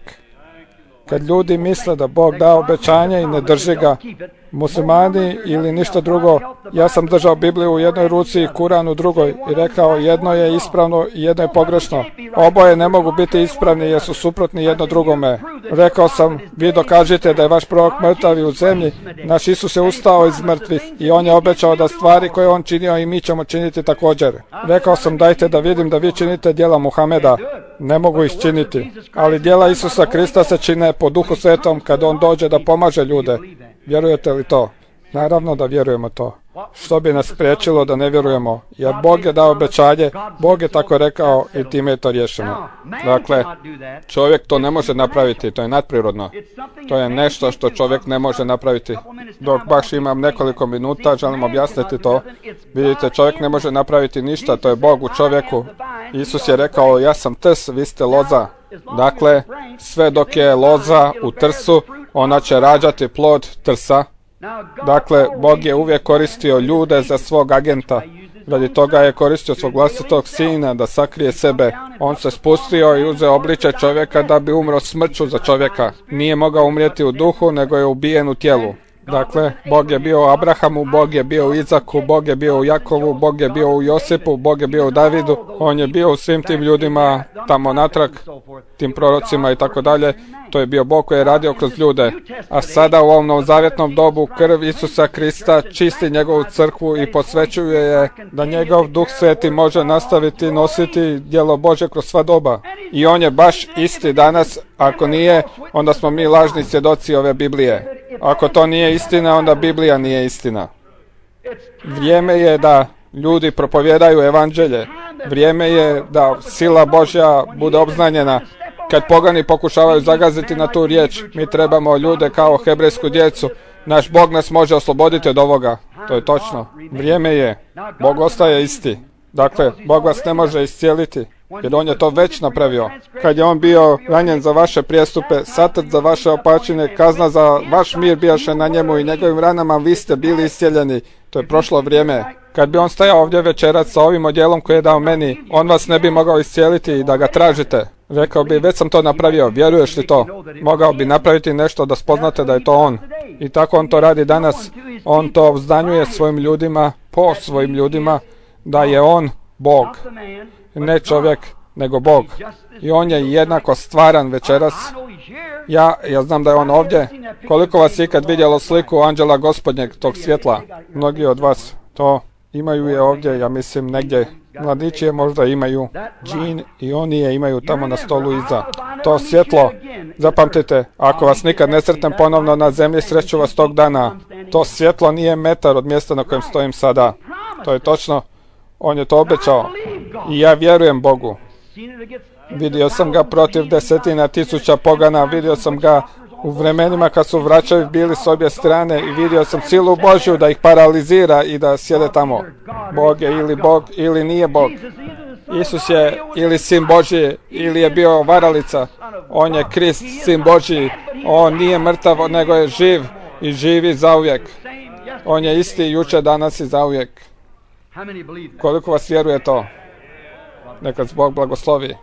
Kad ljudi misle da Bog da obećanje i ne drži ga, muslimani ili ništa drugo, ja sam držao Bibliju u jednoj ruci i Kuran u drugoj i rekao, jedno je ispravno i jedno je pogrešno. Oboje ne mogu biti ispravni jer su suprotni jedno drugome. Rekao sam, vi dokažite da je vaš prorok mrtav i u zemlji, naš Isus je ustao iz mrtvih i on je obećao da stvari koje on činio i mi ćemo činiti također. Rekao sam, dajte da vidim da vi činite djela Muhameda. Ne mogu ih činiti, ali djela Isusa Krista se čine po Duhu Svetom kad on dođe da pomaže ljude. Vjerujete li to? Naravno da vjerujemo to. Što bi nas spriječilo da ne vjerujemo? Jer Bog je dao obećanje, Bog je tako rekao i time je to riješeno. Dakle, čovjek to ne može napraviti, to je nadprirodno. To je nešto što čovjek ne može napraviti. Dok baš imam nekoliko minuta, želim objasniti to. Vidite, čovjek ne može napraviti ništa, to je Bog u čovjeku. Isus je rekao, ja sam trs, vi ste loza. Dakle, sve dok je loza u trsu, ona će rađati plod trsa. Dakle, Bog je uvijek koristio ljude za svog agenta. Radi toga je koristio svog vlastitog sina da sakrije sebe. On se spustio i uzeo obličaj čovjeka da bi umro smrću za čovjeka. Nije mogao umrijeti u duhu, nego je ubijen u tijelu. Dakle, Bog je bio u Abrahamu, Bog je bio u Izaku, Bog je bio u Jakovu, Bog je bio u Josipu, Bog je bio u Davidu. On je bio u svim tim ljudima tamo natrag, tim prorocima i tako dalje. To je bio Bog koji je radio kroz ljude. A sada u ovom novozavjetnom dobu krv Isusa Krista čisti njegovu crkvu i posvećuje je da njegov Duh Sveti može nastaviti nositi djelo Božje kroz sva doba. I on je baš isti danas. Ako nije, onda smo mi lažni svjedoci ove Biblije. Ako to nije istina, onda Biblija nije istina. Vrijeme je da ljudi propovjedaju evanđelje. Vrijeme je da sila Božja bude obznanjena. Kad pogani pokušavaju zagaziti na tu riječ, mi trebamo ljude kao hebrejsku djecu. Naš Bog nas može osloboditi od ovoga. To je točno. Vrijeme je. Bog ostaje isti. Dakle, Bog vas ne može iscijeliti, jer on je to već napravio. Kad je on bio ranjen za vaše prijestupe, satrt za vaše opačine, kazna za vaš mir bijaše na njemu i njegovim ranama vi ste bili iscijeljeni. To je prošlo vrijeme. Kad bi on stajao ovdje večeras sa ovim odjelom koje je dao meni, on vas ne bi mogao iscijeliti i da ga tražite. Rekao bi, već sam to napravio, vjeruješ li to? Mogao bi napraviti nešto da spoznate da je to on. I tako on to radi danas. On to obznanjuje svojim ljudima, po svojim ljudima, da je on Bog. Ne čovjek, nego Bog. I on je jednako stvaran večeras. Ja, ja znam da je on ovdje. Koliko vas je ikad vidjelo sliku anđela Gospodnjeg, tog svjetla? Mnogi od vas to imaju je ovdje, ja mislim negdje. Mladići je možda imaju. Jean i oni je imaju tamo na stolu iza. To svjetlo, zapamtite, ako vas nikad ne sretnem ponovno na zemlji, sreću vas tog dana. To svjetlo nije metar od mjesta na kojem stojim sada. To je točno. On je to obećao. I ja vjerujem Bogu. Vidio sam ga protiv desetina tisuća pogana, vidio sam ga u vremenima kad su vraćavi bili s obje strane i vidio sam silu Božju da ih paralizira i da sjede tamo. Bog je ili Bog ili nije Bog. Isus je ili sin Božji ili je bio varalica. On je Krist, sin Božji. On nije mrtav, nego je živ i živi zauvijek. On je isti jučer, danas i zauvijek. Koliko vas vjeruje to? Neka Bog blagoslovi.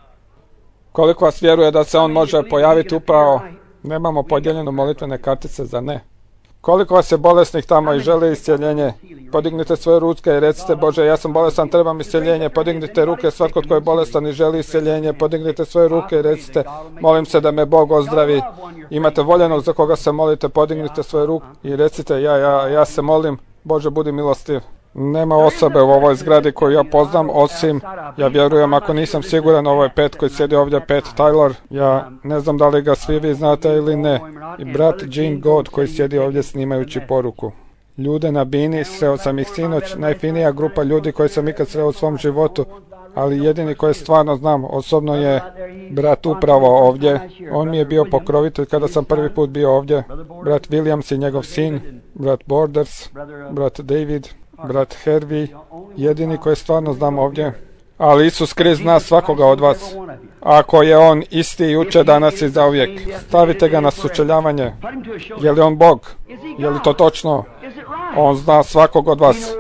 Koliko vas vjeruje da se on može pojaviti upravo? Nemamo podijeljeno molitvene kartice za ne. Koliko vas je bolesnih tamo i želi iscjeljenje? Podignite svoje ruke i recite, Bože, ja sam bolestan, trebam iscjeljenje. Podignite ruke, svatko tko je bolestan i želi iscjeljenje. Podignite svoje ruke i recite, molim se da me Bog ozdravi. Imate voljenog za koga se molite, podignite svoje ruke i recite, ja, ja, ja se molim, Bože, budi milostiv. Nema osobe u ovoj zgradi koju ja poznam, osim, ja vjerujem, ako nisam siguran, ovo je Pet koji sjedi ovdje, Pet Taylor. Ja ne znam da li ga svi vi znate ili ne. I brat Gene God koji sjedi ovdje snimajući poruku. Ljude na bini, sreo sam ih sinoć, najfinija grupa ljudi koji sam ikad sreo u svom životu, ali jedini koji stvarno znam osobno je brat upravo ovdje. On mi je bio pokrovitelj kada sam prvi put bio ovdje. Brat Williams i njegov sin, brat Borders, brat David, brat Hervey, jedini koji stvarno znam ovdje. Ali Isus Krist zna svakoga od vas. Ako je on isti jučer, danas i zauvijek, stavite ga na sučeljavanje. Je li on Bog? Je li to točno? On zna svakog od vas.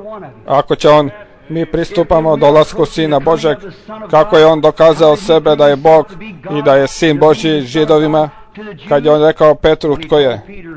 Ako će on, mi pristupamo dolasku Sina Božeg, kako je on dokazao sebe da je Bog i da je Sin Božji Židovima, kad je on rekao Petru tko je.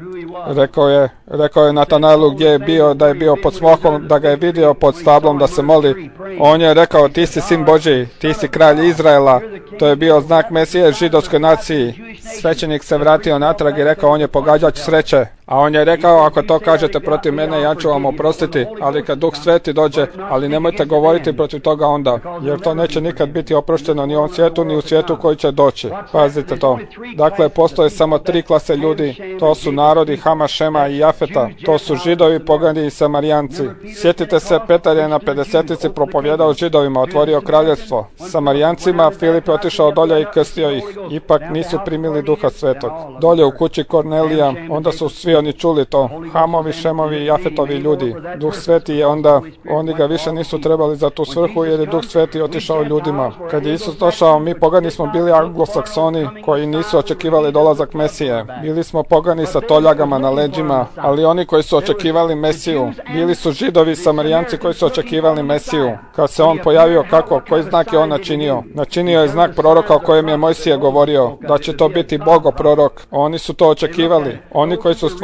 Rekao je, rekao je Natanailu gdje je bio, da je bio pod smokom, da ga je vidio pod stablom da se moli. On je rekao, ti si sin Božji, ti si kralj Izraela. To je bio znak Mesije židovskoj naciji. Svećenik se vratio natrag i rekao, on je pogađač sreće. A on je rekao, ako to kažete protiv mene, ja ću vam oprostiti, ali kad Duh Sveti dođe, ali nemojte govoriti protiv toga onda, jer to neće nikad biti oprošteno ni u ovom svijetu, ni u svijetu koji će doći. Pazite to. Dakle, postoje samo tri klase ljudi. To su narodi Hama, Šema i Jafeta. To su Židovi, pogani i Samarijanci. Sjetite se, Petar je na pedesetici propovjedao Židovima, otvorio kraljevstvo. Samarijancima Filip je otišao dolje i krstio ih. Ipak nisu primili Duha Svetog. Dolje u kući Kornelija, onda su svi oni čuli to. Hamovi, Šemovi i Jafetovi ljudi. Duh Sveti je onda, oni ga više nisu trebali za tu svrhu jer je Duh Sveti otišao ljudima. Kad je Isus došao, mi pogani smo bili anglosaksoni koji nisu očekivali dolazak Mesije. Bili smo pogani sa toljagama na leđima, ali oni koji su očekivali Mesiju, bili su Židovi, Samarijanci koji su očekivali Mesiju. Kad se on pojavio, kako, koji znak je on načinio? Načinio je znak proroka o kojem je Mojsije govorio, da će to biti Bogo prorok. Oni su to očekivali. Oni koji su stvarno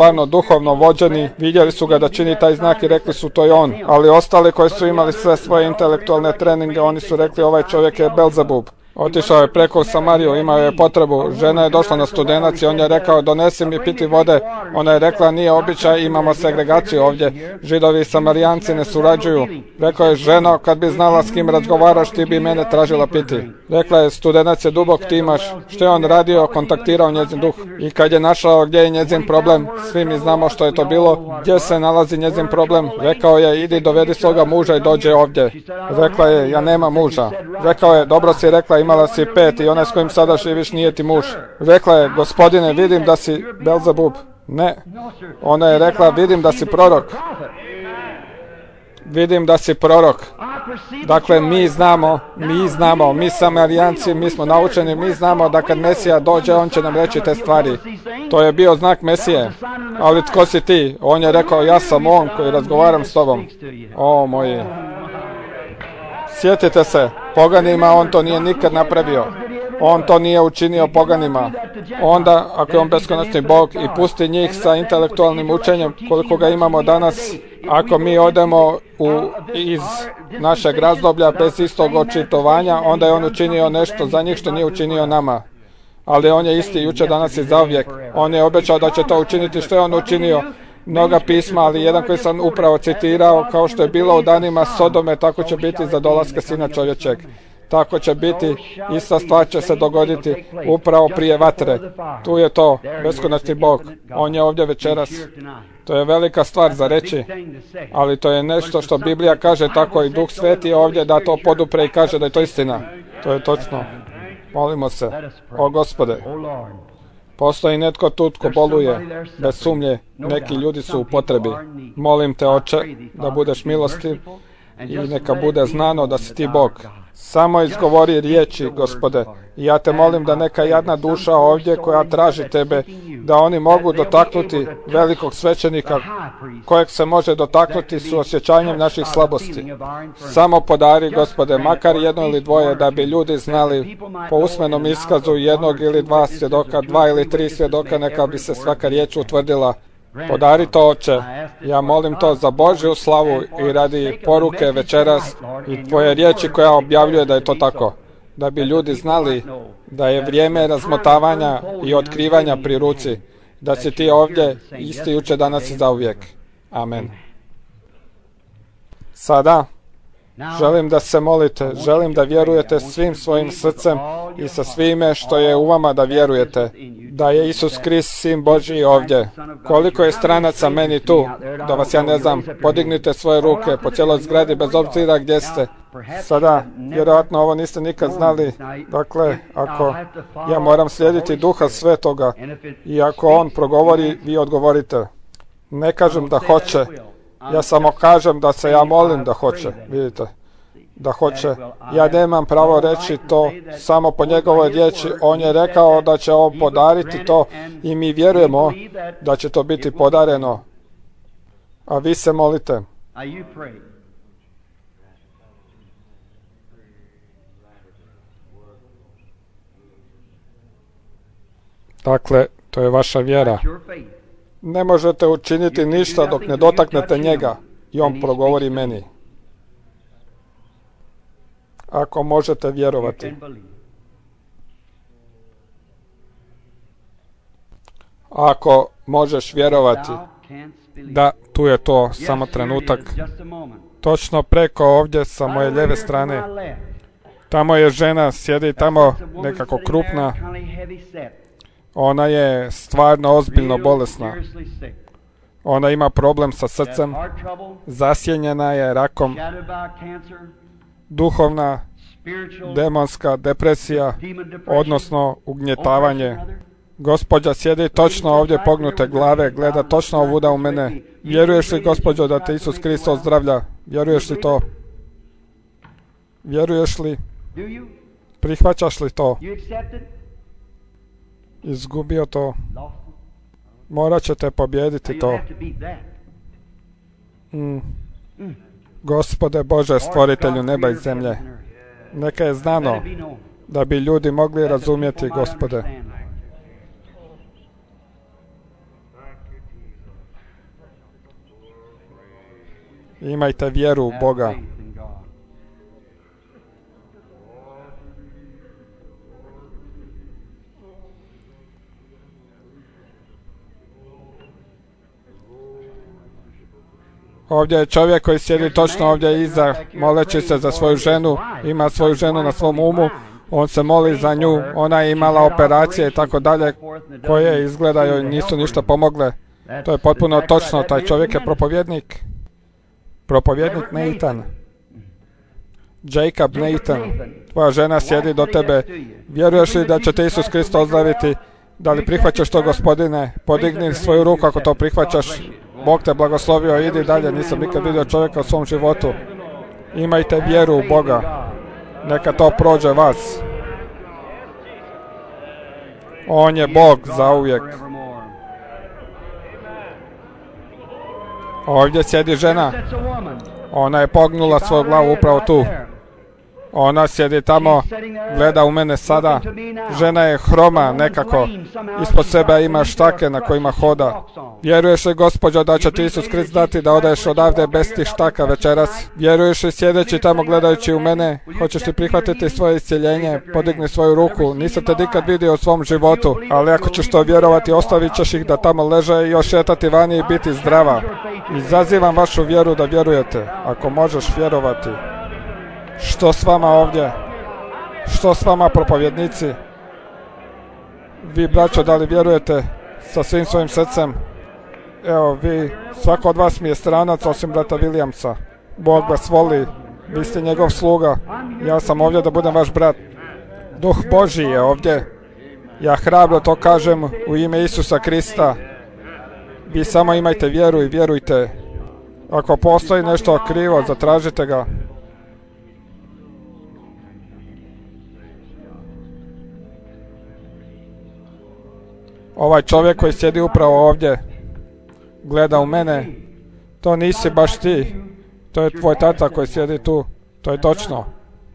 stvarno duhovno vođeni, vidjeli su ga da čini taj znak i rekli su to je on. Ali ostali koji su imali sve svoje intelektualne treninge, oni su rekli ovaj čovjek je Belzebub. Otišao je preko Samariju, imao je potrebu, žena je došla na Studenac i on je rekao donesi mi piti vode. Ona je rekla nije običaj, imamo segregaciju ovdje, Židovi i Samarijanci ne surađuju. Rekao je ženo, kad bi znala s kim razgovaraš ti bi mene tražila piti. Rekla je Studenac je dubok, ti imaš. Što je on radio, kontaktirao njezin duh i kad je našao gdje je njezin problem, svi mi znamo što je to bilo, gdje se nalazi njezin problem, rekao je idi dovedi svoga muža i dođe ovdje. Rekla je ja nemam muža. Rekao je dobro si rekla, imala si pet i onaj s kojim sada živiš nije ti muž. Rekla je, gospodine, vidim da si Belzebub. Ne. Ona je rekla, vidim da si prorok. Vidim da si prorok. Dakle, mi znamo, mi znamo, mi Samarijanci, mi smo naučeni, mi znamo da kad Mesija dođe, on će nam reći te stvari. To je bio znak Mesije. Ali tko si ti? On je rekao, ja sam on koji razgovaram s tobom. O, moji. Sjetite se, poganima on to nije nikad napravio. On to nije učinio poganima. Onda, ako je on beskonačni Bog i pusti njih sa intelektualnim učenjem, koliko ga imamo danas, ako mi odemo u, iz našeg razdoblja bez istog očitovanja, onda je on učinio nešto za njih što nije učinio nama. Ali on je isti jučer, danas i zauvijek. On je obećao da će to učiniti. Što je on učinio? Mnoga pisma, ali jedan koji sam upravo citirao, kao što je bilo u danima Sodome, tako će biti za dolaska Sina čovječeg. Tako će biti, ista stvar će se dogoditi upravo prije vatre. Tu je to, beskonačni Bog. On je ovdje večeras. To je velika stvar za reći, ali to je nešto što Biblija kaže tako i Duh Sveti je ovdje da to podupre i kaže da je to istina. To je točno. Molimo se. O Gospode, postoji netko tu tko boluje, bez sumnje, neki ljudi su u potrebi. Molim te, Oče, da budeš milostiv i neka bude znano da si ti Bog. Samo izgovori riječi, Gospode, i ja te molim da neka jadna duša ovdje koja traži tebe, da oni mogu dotaknuti velikog svećenika kojeg se može dotaknuti s osjećanjem naših slabosti. Samo podari, Gospode, makar jedno ili dvoje, da bi ljudi znali po usmenom iskazu jednog ili dva svjedoka, dva ili tri svjedoka, neka bi se svaka riječ utvrdila. Podari to, Oče. Ja molim to za Božju slavu i radi poruke večeras i tvoje riječi koja objavljuje da je to tako. Da bi ljudi znali da je vrijeme razmotavanja i otkrivanja pri ruci. Da si ti ovdje isti jučer, danas i zauvijek. Amen. Sada želim da se molite, želim da vjerujete svim svojim srcem i sa svime što je u vama da vjerujete, da je Isus Krist, Sin Božji ovdje. Koliko je stranaca meni tu, da vas ja ne znam, podignite svoje ruke po cijeloj zgradi bez obzira gdje ste. Sada, vjerojatno ovo niste nikad znali, dakle, ako ja moram slijediti Duha Svetoga i ako On progovori, vi odgovorite. Ne kažem da hoće, ja samo kažem da se ja molim da hoće, vidite, da hoće. Ja nemam pravo reći to samo po njegovoj riječi. On je rekao da će on podariti to i mi vjerujemo da će to biti podareno. A vi se molite. Dakle, to je vaša vjera. Ne možete učiniti ništa dok ne dotaknete njega i on progovori meni. Ako možete vjerovati. Ako možeš vjerovati, da, tu je to, samo trenutak. Točno preko ovdje sa moje lijeve strane. Tamo je žena, sjedi tamo nekako krupna. Ona je stvarno ozbiljno bolesna. Ona ima problem sa srcem. Zasjenjena je rakom. Duhovna, demonska depresija, odnosno ugnjetavanje. Gospođa sjedi točno ovdje pognute glave, gleda točno ovuda u mene. Vjeruješ li, gospođo, da te Isus Krist ozdravlja? Vjeruješ li to? Vjeruješ li? Prihvaćaš li to? Izgubio to. Morat ćete pobijediti to. Mm. Gospode Bože, stvoritelju neba i zemlje, neka je znano da bi ljudi mogli razumjeti, Gospode. Imajte vjeru u Boga. Ovdje je čovjek koji sjedi točno ovdje iza, moleći se za svoju ženu, ima svoju ženu na svom umu, on se moli za nju, ona je imala operacije i tako dalje, koje izgleda joj nisu ništa pomogle. To je potpuno točno, taj čovjek je propovjednik. Propovjednik Nathan. Jacob Nathan. Tvoja žena sjedi do tebe. Vjeruješ li da će te Isus Krist ozdraviti? Da li prihvaćaš to, Gospodine? Podigni svoju ruku ako to prihvaćaš. Bog te blagoslovio, idi dalje. Nisam nikad vidio čovjeka u svom životu. Imajte vjeru u Boga. Neka to prođe vas. On je Bog zauvijek. Ovdje sjedi žena. Ona je pognula svoju glavu upravo tu. Ona sjedi tamo, gleda u mene sada. Žena je hroma nekako. Ispod sebe ima štake na kojima hoda. Vjeruješ li, gospođo, da će ti Isus Krist dati da odeš odavde bez tih štaka večeras? Vjeruješ li, sjedeći tamo gledajući u mene? Hoćeš li prihvatiti svoje iscjeljenje? Podigni svoju ruku. Nisam te nikad vidio u svom životu, ali ako ćeš to vjerovati, ostavit ćeš ih da tamo leže i još šetati vani i biti zdrava. Izazivam vašu vjeru da vjerujete, ako možeš vjerovati. Što s vama ovdje? Što s vama, propovjednici? Vi, braćo, da li vjerujete sa svim svojim srcem? Evo, vi, svako od vas mi je stranac osim brata Williamsa. Bog vas voli, vi ste njegov sluga. Ja sam ovdje da budem vaš brat. Duh Božji je ovdje. Ja hrabro to kažem u ime Isusa Krista. Vi samo imajte vjeru i vjerujte. Ako postoji nešto krivo, zatražite ga. Ovaj čovjek koji sjedi upravo ovdje, gleda u mene, to nisi baš ti. To je tvoj tata koji sjedi tu. To je točno.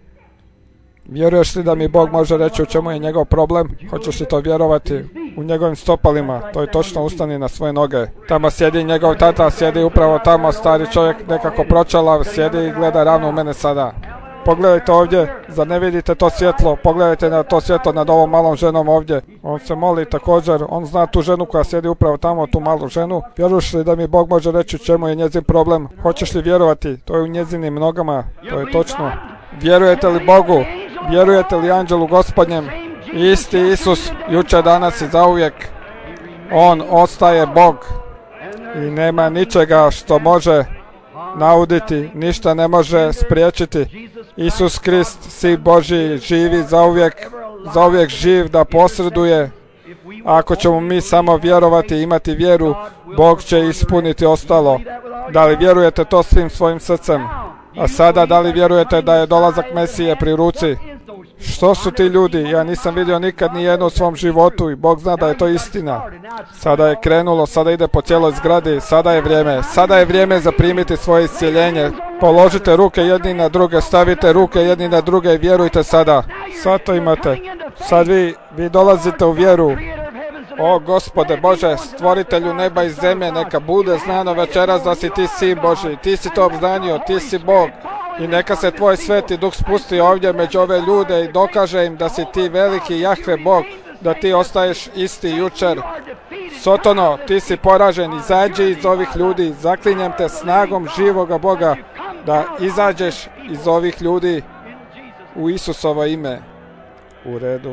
Vjeruješ li da mi Bog može reći u čemu je njegov problem? Hoćeš li to vjerovati? U njegovim stopalima. To je točno, ustani na svoje noge. Tamo sjedi njegov tata, sjedi upravo tamo, stari čovjek nekako pročalav, sjedi i gleda ravno u mene sada. Pogledajte ovdje, zar ne vidite to svjetlo? Pogledajte na to svjetlo nad ovom malom ženom ovdje. On se moli također, on zna tu ženu koja sjedi upravo tamo, tu malu ženu. Vjeruješ li da mi Bog može reći u čemu je njezin problem? Hoćeš li vjerovati? To je u njezinim nogama, to je točno. Vjerujete li Bogu? Vjerujete li anđelu Gospodnjem? Isti Isus, jučer, danas i zauvijek. On ostaje Bog i nema ničega što može nauditi, ništa ne može spriječiti. Isus Krist, Sin Božji, živi zauvijek, zauvijek živ da posreduje. Ako ćemo mi samo vjerovati i imati vjeru, Bog će ispuniti ostalo. Da li vjerujete to svim svojim srcem? A sada, da li vjerujete da je dolazak Mesije pri ruci? Što su ti ljudi? Ja nisam vidio nikad ni jednu u svom životu i Bog zna da je to istina. Sada je krenulo, sada ide po cijeloj zgradi, sada je vrijeme. Sada je vrijeme za primiti svoje iscjeljenje. Položite ruke jedni na druge, stavite ruke jedni na druge i vjerujte sada. Sad to imate. Sad vi, vi dolazite u vjeru. O Gospode Bože, stvoritelju neba i zemlje, neka bude znano večeras da si ti Sin Božji. Ti si to obznanio, ti si Bog. I neka se tvoj sveti duh spusti ovdje među ove ljude i dokaže im da si ti veliki Jahve Bog, da ti ostaješ isti jučer. Sotono, ti si poražen, izađi iz ovih ljudi, zaklinjem te snagom živoga Boga da izađeš iz ovih ljudi u Isusovo ime. U redu.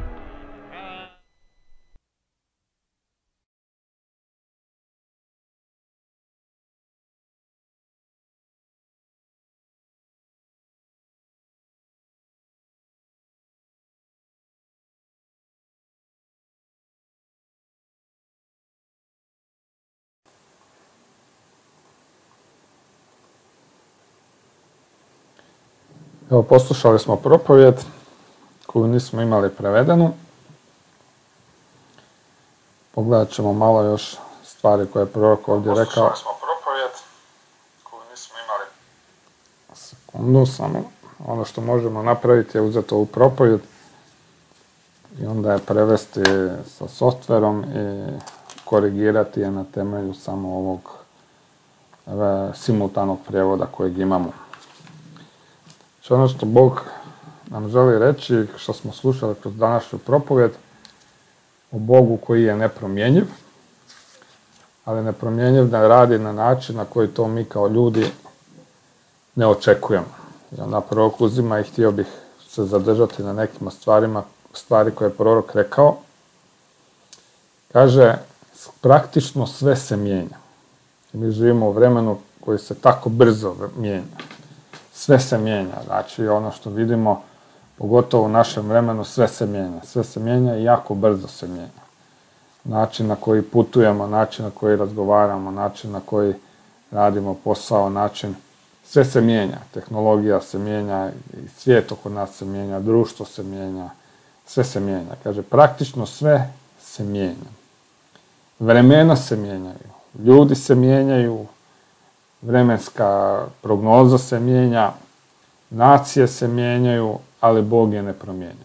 Evo, poslušali smo propovjed koju nismo imali prevedenu. Pogledat ćemo malo još stvari koje je prorok ovdje rekao. Poslušali smo propovjed koju nismo imali. Sekundu, samo. Ono što možemo napraviti je uzeti ovu propovjed i onda je prevesti sa softverom i korigirati je na temelju samo ovog simultanog prijevoda kojeg imamo. Znači ono što Bog nam želi reći, što smo slušali kroz današnju propovjed, o Bogu koji je nepromjenjiv, ali nepromjenjiv da radi na način na koji to mi kao ljudi ne očekujemo. Ja na prorok uzima i htio bih se zadržati na nekim stvarima, stvari koje je prorok rekao. Kaže, praktično sve se mijenja. I mi živimo u vremenu koji se tako brzo mijenja. Sve se mijenja. Znači ono što vidimo, pogotovo u našem vremenu, sve se mijenja. Sve se mijenja i jako brzo se mijenja. Način na koji putujemo, način na koji razgovaramo, način na koji radimo posao, način, sve se mijenja. Tehnologija se mijenja, i svijet oko nas se mijenja, društvo se mijenja, sve se mijenja. Kaže, praktično sve se mijenja. Vremena se mijenjaju, ljudi se mijenjaju, vremenska prognoza se mijenja, nacije se mijenjaju, ali Bog je nepromjenjiv.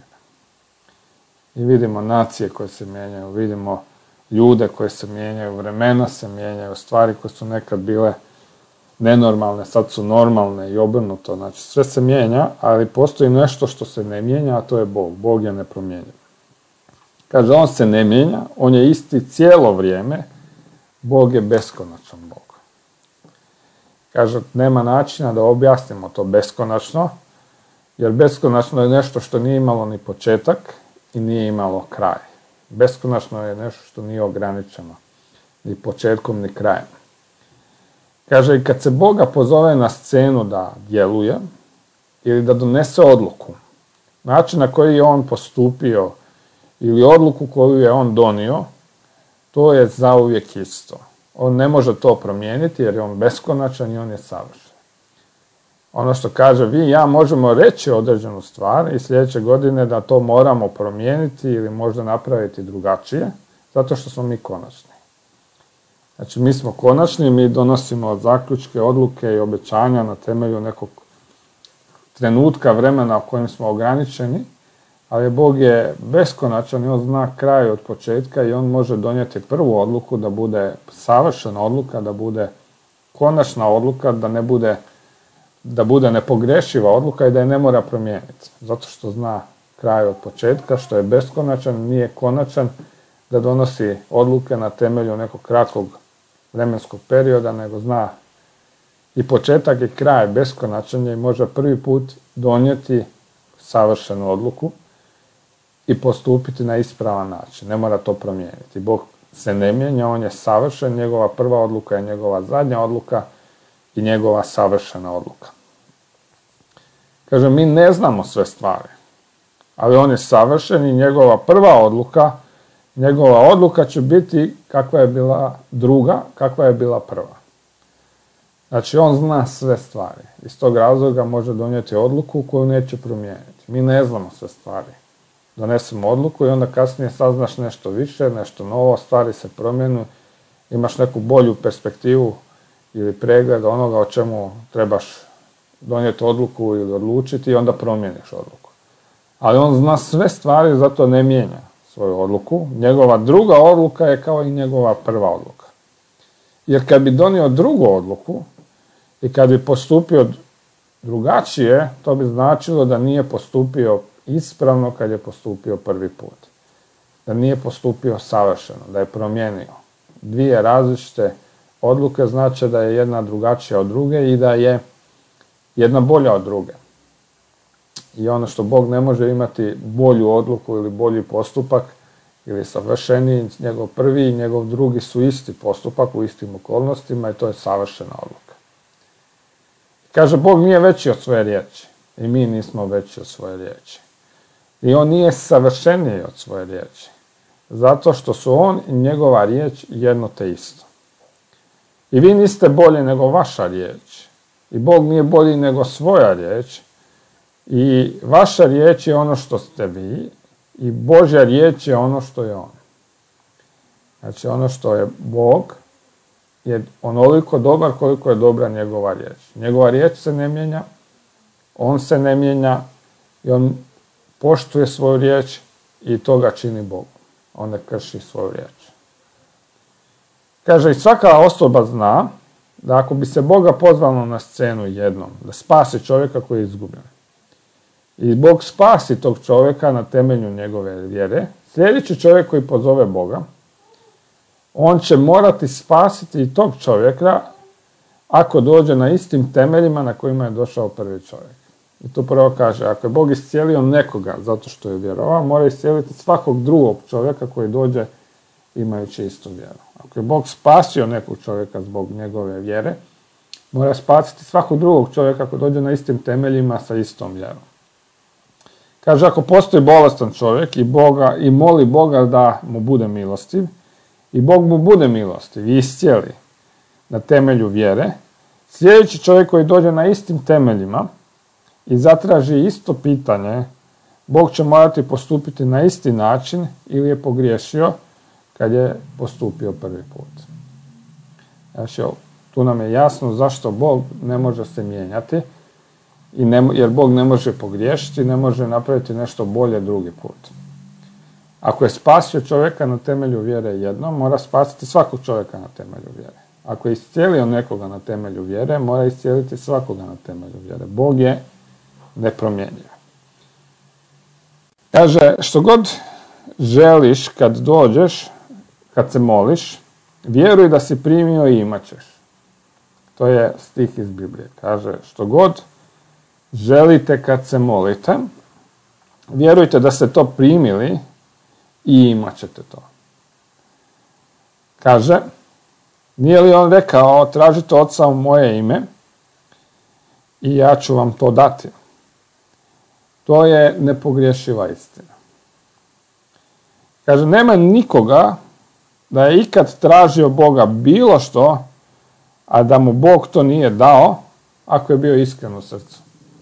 I vidimo nacije koje se mijenjaju, vidimo ljude koje se mijenjaju, vremena se mijenjaju, stvari koje su nekad bile nenormalne, sad su normalne i obrnuto. Znači sve se mijenja, ali postoji nešto što se ne mijenja, a to je Bog. Bog je nepromjenjiv. Kaže, on se ne mijenja, on je isti cijelo vrijeme, Bog je beskonačan Bog. Kaže, nema načina da objasnimo to beskonačno, jer beskonačno je nešto što nije imalo ni početak i nije imalo kraj. Beskonačno je nešto što nije ograničeno, ni početkom ni krajem. Kaže, i kad se Boga pozove na scenu da djeluje ili da donese odluku, način na koji je on postupio ili odluku koju je on donio, to je zauvijek isto. On ne može to promijeniti jer je on beskonačan i on je savršen. Ono što kaže, vi i ja možemo reći određenu stvar i sljedeće godine da to moramo promijeniti ili možda napraviti drugačije, zato što smo mi konačni. Znači, mi smo konačni, mi donosimo zaključke, odluke i obećanja na temelju nekog trenutka, vremena u kojem smo ograničeni, ali Bog je beskonačan i on zna kraj od početka i on može donijeti prvu odluku da bude savršena odluka, da bude konačna odluka, da ne bude, da bude nepogrešiva odluka i da je ne mora promijeniti. Zato što zna kraj od početka, što je beskonačan, nije konačan, da donosi odluke na temelju nekog kratkog vremenskog perioda, nego zna i početak i kraj beskonačan je i može prvi put donijeti savršenu odluku i postupiti na ispravan način. Ne mora to promijeniti. Bog se ne mijenja, on je savršen, njegova prva odluka je njegova zadnja odluka i njegova savršena odluka. Kaže, mi ne znamo sve stvari, ali on je savršen i njegova prva odluka, njegova odluka će biti kakva je bila druga, kakva je bila prva. Znači, on zna sve stvari. Iz tog razloga može donijeti odluku koju neće promijeniti. Mi ne znamo sve stvari. Donesemo odluku i onda kasnije saznaš nešto više, nešto novo, stvari se promijenu, imaš neku bolju perspektivu ili pregled onoga o čemu trebaš donijeti odluku ili odlučiti i onda promijeniš odluku. Ali on zna sve stvari, zato ne mijenja svoju odluku. Njegova druga odluka je kao i njegova prva odluka. Jer kad bi donio drugu odluku i kad bi postupio drugačije, to bi značilo da nije postupio ispravno kad je postupio prvi put. Da nije postupio savršeno, da je promijenio. Dvije različite odluke znači da je jedna drugačija od druge i da je jedna bolja od druge. I ono što Bog ne može imati bolju odluku ili bolji postupak ili savršeniji, njegov prvi i njegov drugi su isti postupak u istim okolnostima i to je savršena odluka. Kaže, Bog nije veći od svoje riječi i mi nismo veći od svoje riječi. I on nije savršeniji od svoje riječi, zato što su on i njegova riječ jedno te isto. I vi niste bolji nego vaša riječ. I Bog nije bolji nego svoja riječ. I vaša riječ je ono što ste vi i Božja riječ je ono što je on. Znači ono što je Bog je onoliko dobar koliko je dobra njegova riječ. Njegova riječ se ne mijenja, on se ne mijenja i on poštuje svoju riječ i to ga čini Bogom. On ne krši svoju riječ. Kaže, i svaka osoba zna da ako bi se Boga pozvalo na scenu jednom, da spasi čovjeka koji je izgubljen, i Bog spasi tog čovjeka na temelju njegove vjere, sljedeći čovjek koji pozove Boga, on će morati spasiti i tog čovjeka ako dođe na istim temeljima na kojima je došao prvi čovjek. I to prvo kaže, ako je Bog iscijelio nekoga zato što je vjerovao, mora iscijeliti svakog drugog čovjeka koji dođe imajući istu vjeru. Ako je Bog spasio nekog čovjeka zbog njegove vjere, mora spasiti svakog drugog čovjeka koji dođe na istim temeljima sa istom vjerom. Kaže, ako postoji bolestan čovjek i, Boga, i moli Boga da mu bude milostiv, i Bog mu bude milostiv i iscijeli na temelju vjere, sljedeći čovjek koji dođe na istim temeljima i zatraži isto pitanje, Bog će morati postupiti na isti način ili je pogriješio kad je postupio prvi put. Znači, tu nam je jasno zašto Bog ne može se mijenjati, i ne, jer Bog ne može pogriješiti, ne može napraviti nešto bolje drugi put. Ako je spasio čovjeka na temelju vjere jednom, mora spasiti svakog čovjeka na temelju vjere. Ako je iscijelio nekoga na temelju vjere, mora iscijeliti svakoga na temelju vjere. Bog je nepromjenjiv. Kaže, što god želiš kad dođeš, kad se moliš, vjeruj da si primio i imat ćeš. To je stih iz Biblije. Kaže, što god želite kad se molite, vjerujte da ste to primili i imat ćete to. Kaže, nije li on rekao, tražite Oca u moje ime i ja ću vam to dati. To je nepogriješiva istina. Kaže, nema nikoga da je ikad tražio Boga bilo što, a da mu Bog to nije dao, ako je bio iskren u srcu.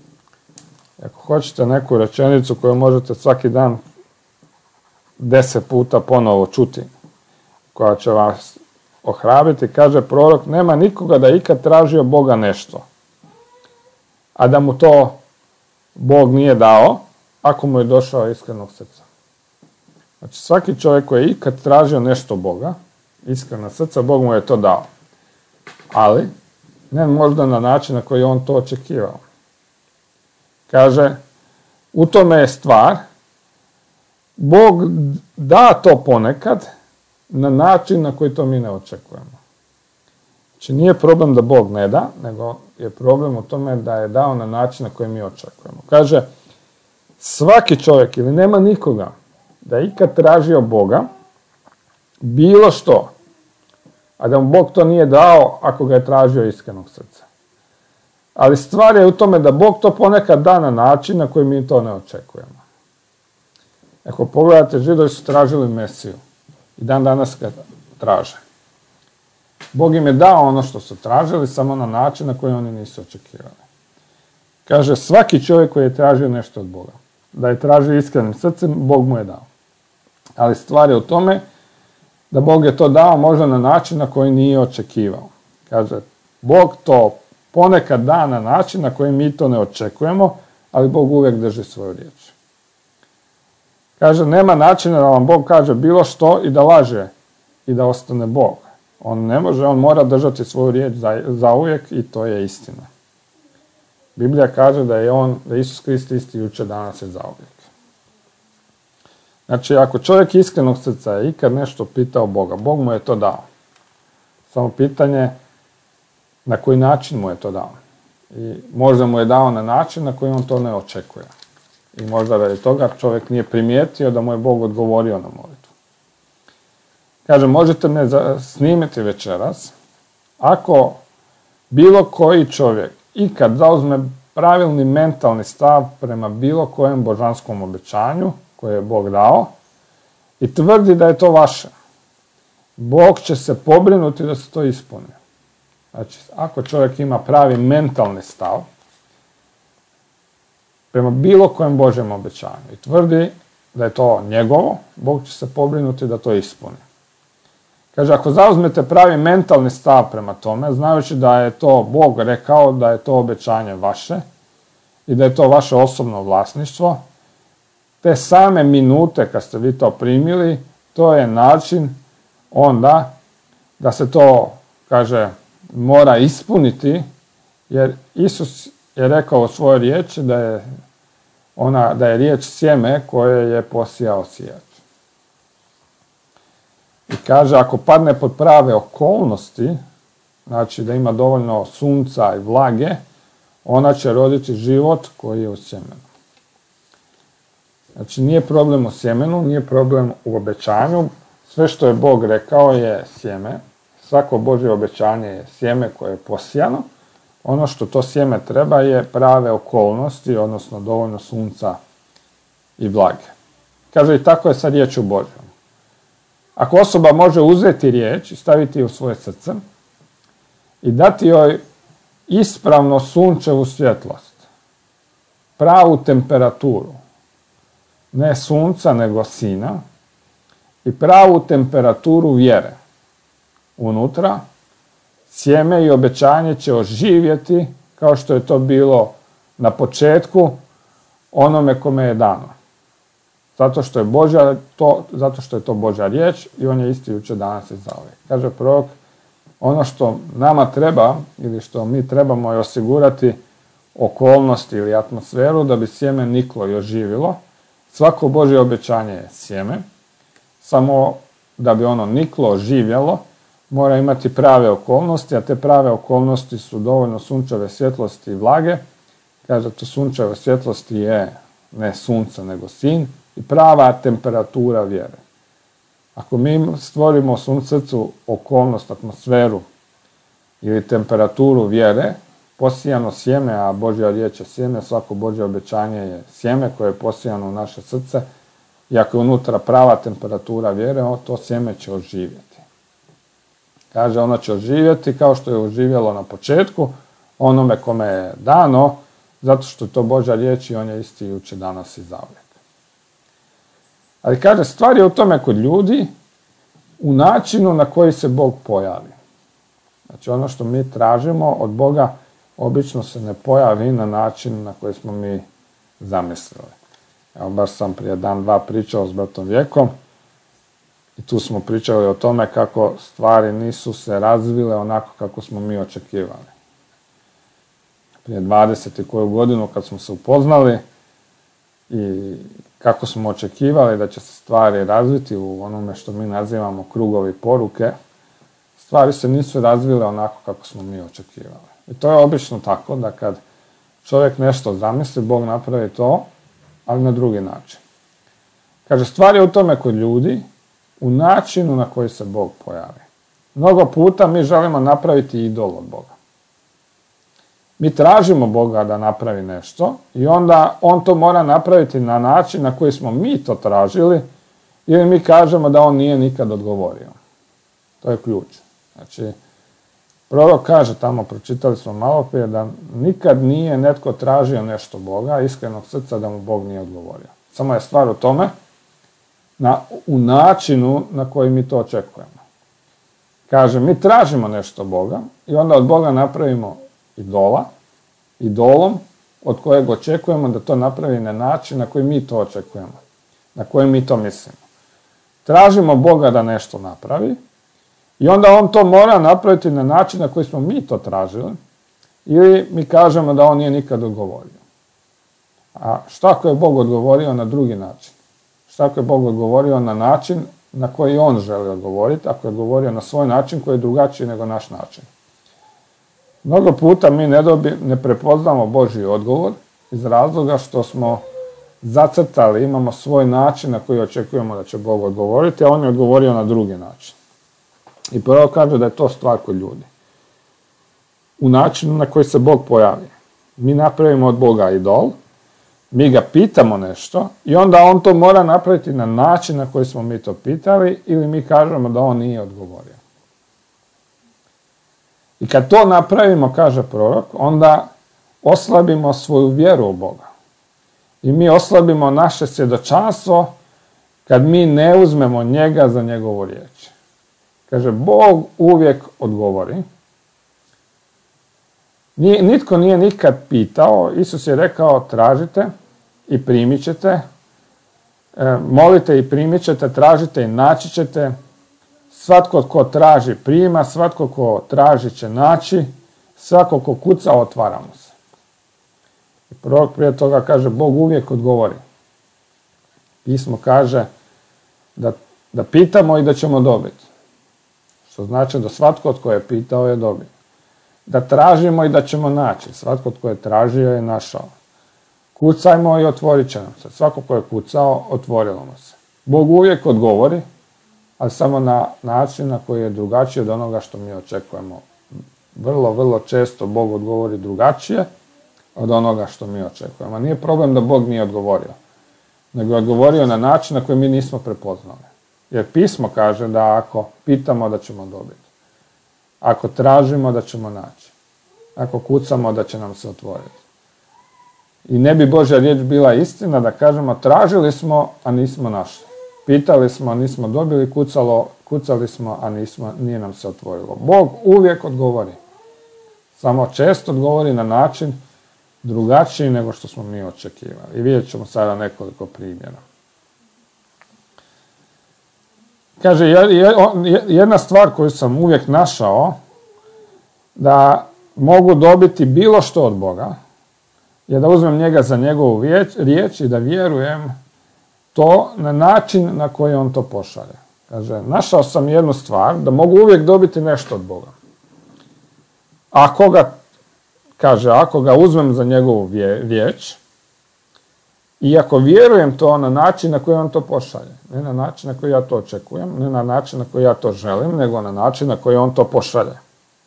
Ako hoćete neku rečenicu koju možete svaki dan deset puta ponovo čuti, koja će vas ohrabriti, kaže prorok, nema nikoga da je ikad tražio Boga nešto, a da mu to Bog nije dao, ako mu je došao iskrenog srca. Znači, svaki čovjek koji je ikad tražio nešto Boga, iskrena srca, Bog mu je to dao. Ali, ne možda na način na koji je on to očekivao. Kaže, u tome je stvar, Bog da to ponekad na način na koji to mi ne očekujemo. Znači, nije problem da Bog ne da, nego je problem u tome da je dao na način na koji mi očekujemo. Kaže, svaki čovjek ili nema nikoga da je ikad tražio Boga bilo što, a da mu Bog to nije dao ako ga je tražio iskrenog srca. Ali stvar je u tome da Bog to ponekad da na način na koji mi to ne očekujemo. Ako pogledate, Židovi su tražili Mesiju i dan danas ga traže. Bog im je dao ono što su tražili, samo na način na koji oni nisu očekivali. Kaže, svaki čovjek koji je tražio nešto od Boga, da je tražio iskrenim srcem, Bog mu je dao. Ali stvar je u tome da Bog je to dao možda na način na koji nije očekivao. Kaže, Bog to ponekad da na način na koji mi to ne očekujemo, ali Bog uvijek drži svoju riječ. Kaže, nema načina da vam Bog kaže bilo što i da laže i da ostane Bog. On ne može, on mora držati svoju riječ za, za uvijek i to je istina. Biblija kaže da je on, da je Isus Krist isti jučer, danas i zauvijek. Znači, ako čovjek iskrenog srca je ikad nešto pitao Boga, Bog mu je to dao. Samo pitanje na koji način mu je to dao. I možda mu je dao na način na koji on to ne očekuje. I možda radi toga čovjek nije primijetio da mu je Bog odgovorio na molitvu. Kaže, možete me snimiti večeras ako bilo koji čovjek ikad zauzme pravilni mentalni stav prema bilo kojem božanskom obećanju koje je Bog dao i tvrdi da je to vaše. Bog će se pobrinuti da se to ispuni. Znači, ako čovjek ima pravi mentalni stav prema bilo kojem Božjem obećanju i tvrdi da je to njegovo, Bog će se pobrinuti da to ispuni. Kaže, ako zauzmete pravi mentalni stav prema tome, znajući da je to Bog rekao, da je to obećanje vaše i da je to vaše osobno vlasništvo, te same minute kad ste vi to primili, to je način onda da se to, kaže, mora ispuniti, jer Isus je rekao u svojoj riječi da je, ona, da je riječ sjeme koje je posijao sijač. I kaže, ako padne pod prave okolnosti, znači da ima dovoljno sunca i vlage, ona će roditi život koji je u sjemenu. Znači nije problem u sjemenu, nije problem u obećanju. Sve što je Bog rekao je sjeme. Svako Božje obećanje je sjeme koje je posijano. Ono što to sjeme treba je prave okolnosti, odnosno dovoljno sunca i vlage. Kaže, i tako je sa riječju Božjom. Ako osoba može uzeti riječ i staviti je u svoje srce i dati joj ispravno sunčevu svjetlost, pravu temperaturu, ne sunca nego sina, i pravu temperaturu vjere unutra, sjeme i obećanje će oživjeti kao što je to bilo na početku onome kome je dano. Zato što je Božja, to, zato što je to Božja riječ i on je isti jučer, danas i zauvijek. Kaže prorok, ono što nama treba ili što mi trebamo je osigurati okolnosti ili atmosferu da bi sjeme niklo i oživilo. Svako Božje obećanje je sjeme, samo da bi ono niklo oživjelo mora imati prave okolnosti, a te prave okolnosti su dovoljno sunčeve svjetlosti i vlage. Kaže, to sunčeve svjetlosti je ne sunce nego sin i prava temperatura vjere. Ako mi stvorimo u svom srcu okolnost, atmosferu ili temperaturu vjere, posijano sjeme, a Božja riječ je sjeme, svako Božje obećanje je sjeme koje je posijano u naše srce, i ako je unutra prava temperatura vjere, to sjeme će oživjeti. Kaže, ono će oživjeti kao što je oživjelo na početku, onome kome je dano, zato što je to Božja riječ i on je isti jučer, danas i zauvijek. Ali kaže, stvar je u tome kod ljudi, u načinu na koji se Bog pojavi. Znači ono što mi tražimo od Boga obično se ne pojavi na način na koji smo mi zamislili. Evo, baš sam prije dan, dva pričao s bratom Vjekom i tu smo pričali o tome kako stvari nisu se razvile onako kako smo mi očekivali. Prije dvadeset i koju godinu kad smo se upoznali i kako smo očekivali da će se stvari razviti u onome što mi nazivamo krugovi poruke, stvari se nisu razvile onako kako smo mi očekivali. I to je obično tako da kad čovjek nešto zamisli, Bog napravi to, ali na drugi način. Kaže, stvar je u tome kod ljudi, u načinu na koji se Bog pojavi. Mnogo puta mi želimo napraviti idol od Boga. Mi tražimo Boga da napravi nešto i onda on to mora napraviti na način na koji smo mi to tražili ili mi kažemo da on nije nikad odgovorio. To je ključ. Znači, prorok kaže tamo, pročitali smo malo prije, da nikad nije netko tražio nešto Boga, iskrenog srca, da mu Bog nije odgovorio. Samo je stvar u tome, na, u načinu na koji mi to očekujemo. Kaže, mi tražimo nešto Boga i onda od Boga napravimo idola, idolom od kojeg očekujemo da to napravi na način na koji mi to očekujemo, na koji mi to mislimo. Tražimo Boga da nešto napravi i onda on to mora napraviti na način na koji smo mi to tražili ili mi kažemo da on nije nikad odgovorio. A šta ako je Bog odgovorio na drugi način? Šta ako je Bog odgovorio na način na koji on želi odgovoriti, ako je odgovorio na svoj način koji je drugačiji nego naš način? Mnogo puta mi ne, dobi, ne prepoznamo Božji odgovor iz razloga što smo zacrtali, imamo svoj način na koji očekujemo da će Bog odgovoriti, a on je odgovorio na drugi način. I prvo kaže da je to stvar kod ljudi. U načinu na koji se Bog pojavi. Mi napravimo od Boga idol, mi ga pitamo nešto i onda on to mora napraviti na način na koji smo mi to pitali ili mi kažemo da on nije odgovorio. I kad to napravimo, kaže prorok, onda oslabimo svoju vjeru u Boga. I mi oslabimo naše svjedočanstvo kad mi ne uzmemo njega za njegovu riječ. Kaže, Bog uvijek odgovori. Nitko nije nikad pitao, Isus je rekao, tražite i primit ćete, molite i primit ćete, tražite i naći ćete, svatko tko traži prima, svatko tko traži će naći, svako ko kuca otvara mu se. I prorok prije toga kaže, Bog uvijek odgovori. Pismo kaže da, da pitamo i da ćemo dobiti. Što znači da svatko tko je pitao je dobio. Da tražimo i da ćemo naći. Svatko tko je tražio je našao. Kucajmo i otvorit će nam se. Svako tko je kucao, otvorilo mu se. Bog uvijek odgovori, ali samo na način na koji je drugačiji od onoga što mi očekujemo. Vrlo, vrlo često Bog odgovori drugačije od onoga što mi očekujemo. Nije problem da Bog nije odgovorio, nego je odgovorio na način na koji mi nismo prepoznali. Jer pismo kaže da ako pitamo da ćemo dobiti, ako tražimo da ćemo naći, ako kucamo da će nam se otvoriti. I ne bi Božja riječ bila istina da kažemo tražili smo, a nismo našli. Pitali smo, a nismo dobili, kucalo, kucali smo, a nismo, nije nam se otvorilo. Bog uvijek odgovori. Samo često odgovori na način drugačiji nego što smo mi očekivali. I vidjet ćemo sada nekoliko primjera. Kaže, jedna stvar koju sam uvijek našao, da mogu dobiti bilo što od Boga, je da uzmem njega za njegovu riječ i da vjerujem to na način na koji on to pošalje. Kaže, našao sam jednu stvar, da mogu uvijek dobiti nešto od Boga. Ako ga, kaže, ako ga uzmem za njegovu riječ, i ako vjerujem to na način na koji on to pošalje, ne na način na koji ja to očekujem, ne na način na koji ja to želim, nego na način na koji on to pošalje.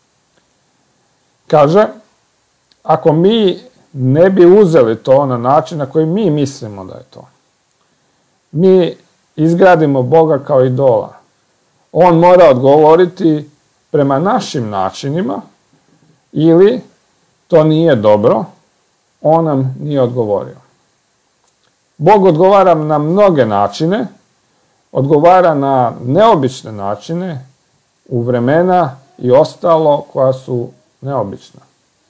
Kaže, ako mi ne bi uzeli to na način na koji mi mislimo da je to, mi izgradimo Boga kao idola. On mora odgovoriti prema našim načinima ili to nije dobro, on nam nije odgovorio. Bog odgovara na mnoge načine, odgovara na neobične načine, u vremena i ostalo koja su neobična.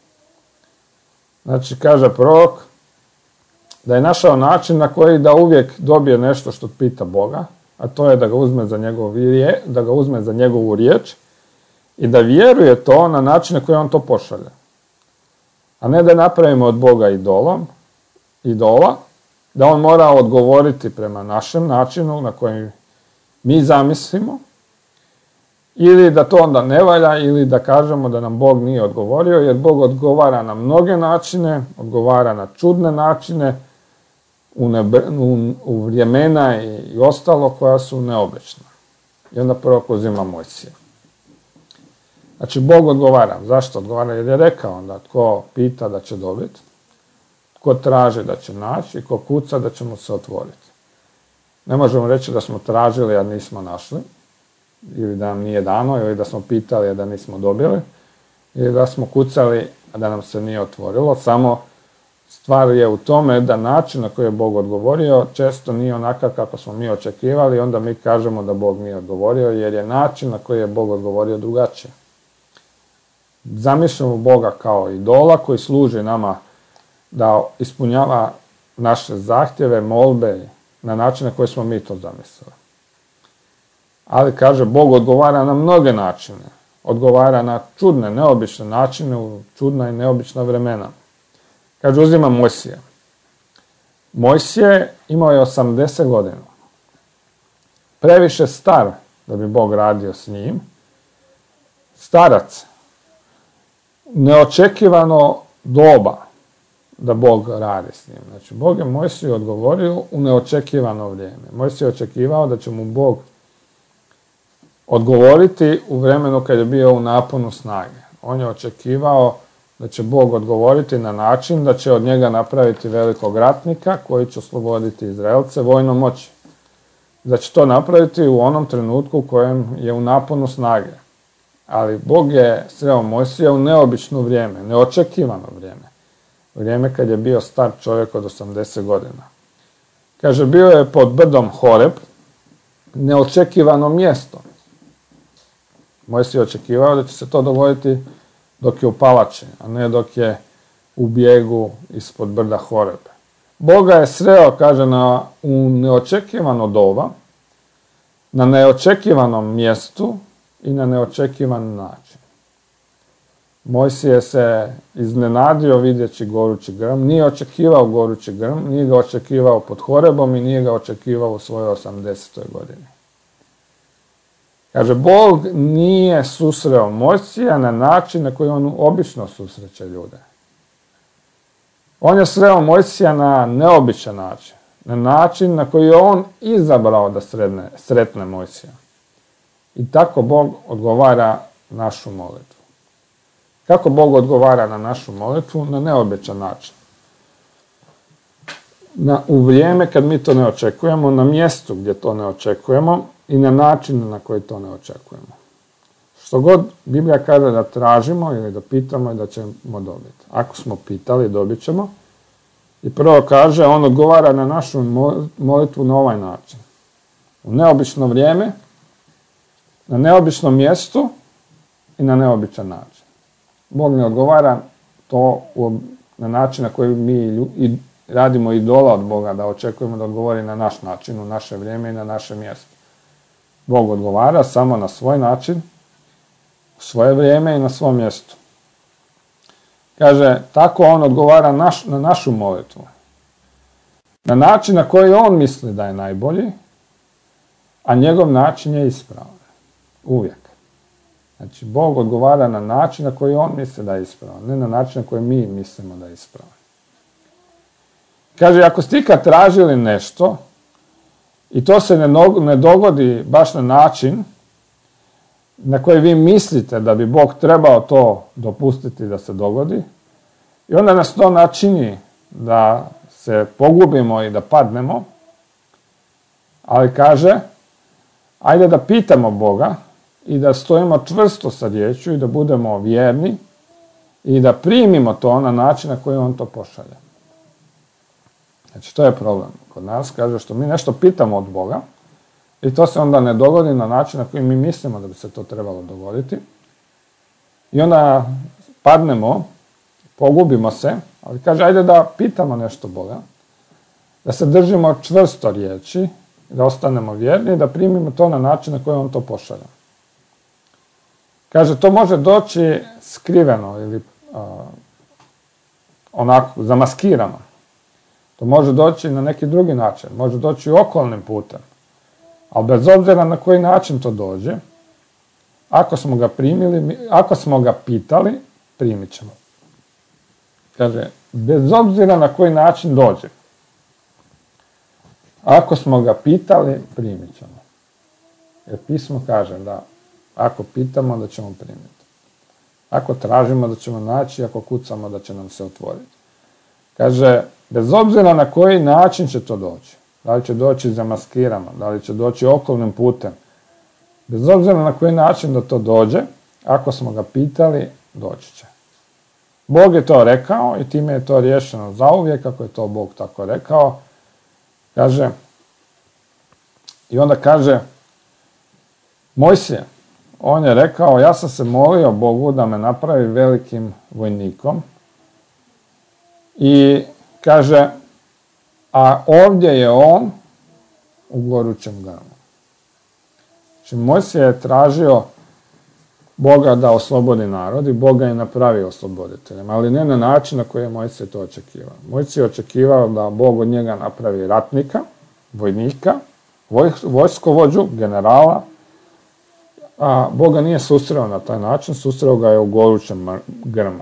Znači, kaže prorok, da je našao način na koji da uvijek dobije nešto što pita Boga, a to je da ga uzme za njegovu, da ga uzme za njegovu riječ i da vjeruje to na način na koji on to pošalje. A ne da napravimo od Boga idolom, idola, da on mora odgovoriti prema našem načinu na koji mi zamislimo, ili da to onda ne valja, ili da kažemo da nam Bog nije odgovorio, jer Bog odgovara na mnoge načine, odgovara na čudne načine, u, nebe, u, u vremena i, i ostalo koja su neobična. I onda prorok uzima Mojsija. Znači, Bog odgovara. Zašto odgovara? Jer je rekao onda, tko pita da će dobiti, tko traži da će naći i tko kuca da će mu se otvoriti. Ne možemo reći da smo tražili, a nismo našli, ili da nam nije dano, ili da smo pitali, a da nismo dobili, ili da smo kucali, a da nam se nije otvorilo. Samo stvar je u tome da način na koji je Bog odgovorio često nije onakav kako smo mi očekivali, onda mi kažemo da Bog nije odgovorio, jer je način na koji je Bog odgovorio drugačije. Zamišljamo Boga kao idola koji služi nama da ispunjava naše zahtjeve, molbe na način na koji smo mi to zamislili. Ali, kaže, Bog odgovara na mnoge načine. Odgovara na čudne, neobične načine u čudna i neobična vremena. Kaže, uzima Mojsija. Mojsije imao je osamdeset godina. Previše star da bi Bog radio s njim. Starac. Neočekivano doba da Bog radi s njim. Znači, Bog je Mojsiju odgovorio u neočekivano vrijeme. Mojsij je očekivao da će mu Bog odgovoriti u vremenu kad je bio u naponu snage. On je očekivao da će Bog odgovoriti na način da će od njega napraviti velikog ratnika koji će osloboditi Izraelce vojnom moći. Da će to napraviti u onom trenutku u kojem je u naponu snage. Ali Bog je sreo Mojsija u neobično vrijeme, neočekivano vrijeme. Vrijeme kad je bio star čovjek od osamdeset godina. Kaže, bio je pod brdom Horeb, neočekivano mjesto. Mojsij je očekivao da će se to dogoditi dok je u palači, a ne dok je u bijegu ispod brda Horeb. Boga je sreo, kaže, na, u neočekivano doba, na neočekivanom mjestu i na neočekivan način. Mojsije se iznenadio vidjeći gorući grm, nije očekivao gorući grm, nije ga očekivao pod Horebom i nije ga očekivao u svojoj osamdesetoj godini. Kaže, Bog nije susreo Mojsija na način na koji on obično susreće ljude. On je sreo Mojsija na neobičan način, na način na koji je on izabrao da sretne, sretne Mojsija. I tako Bog odgovara našu molitvu. Kako Bog odgovara na našu molitvu? Na neobičan način. Na, u vrijeme kad mi to ne očekujemo, na mjestu gdje to ne očekujemo i na način na koji to ne očekujemo. Što god Biblija kaže da tražimo ili da pitamo i da ćemo dobiti. Ako smo pitali, dobit ćemo. I prvo kaže, on odgovara na našu molitvu na ovaj način. U neobično vrijeme, na neobičnom mjestu i na neobičan način. Bog ne odgovara to na način na koji mi radimo idola od Boga, da očekujemo da odgovori na naš način, u naše vrijeme i na naše mjesto. Bog odgovara samo na svoj način, u svoje vrijeme i na svom mjestu. Kaže, tako on odgovara naš, na našu molitvu. Na način na koji on misli da je najbolji, a njegov način je ispravan. Uvijek. Znači, Bog odgovara na način na koji on misli da je ispravan, ne na način na koji mi mislimo da je ispravan. Kaže, ako ste ikad tražili nešto i to se ne, ne dogodi baš na način na koji vi mislite da bi Bog trebao to dopustiti da se dogodi, i onda nas to načini da se pogubimo i da padnemo, ali kaže, ajde da pitamo Boga i da stojimo čvrsto sa riječju i da budemo vjerni i da primimo to na način na koji on to pošalje. Znači, to je problem kod nas, kaže, što mi nešto pitamo od Boga i to se onda ne dogodi na način na koji mi mislimo da bi se to trebalo dogoditi. I onda padnemo, pogubimo se, ali kaže, ajde da pitamo nešto Boga, da se držimo čvrsto riječi, da ostanemo vjerni i da primimo to na način na koji on to pošalje. Kaže, to može doći skriveno ili uh, onako zamaskirano. To može doći na neki drugi način, može doći okolnim putem. Ali bez obzira na koji način to dođe, ako smo ga primili, ako smo ga pitali, primit ćemo. Kaže, bez obzira na koji način dođe, ako smo ga pitali, primit ćemo. Jer pismo kaže da ako pitamo, da ćemo primiti. Ako tražimo, da ćemo naći, ako kucamo, da će nam se otvoriti. Kaže, bez obzira na koji način će to doći, da li će doći zamaskirano, da li će doći okolnim putem, bez obzira na koji način da to dođe, ako smo ga pitali, doći će. Bog je to rekao i time je to riješeno zauvijek, kako je to Bog tako rekao. Kaže, i onda kaže, Mojsije, on je rekao, ja sam se molio Bogu da me napravi velikim vojnikom. I kaže, a ovdje je on u gorućem grmu. Znači, Mojsije je tražio Boga da oslobodi narod i Boga je napravio osloboditeljem, ali ne na način na koji je Mojsije to očekivao. Mojsije je očekivao da Bog od njega napravi ratnika, vojnika, voj, vojskovođu, generala, a Boga nije susreo na taj način, susreo ga je u gorućem grmu.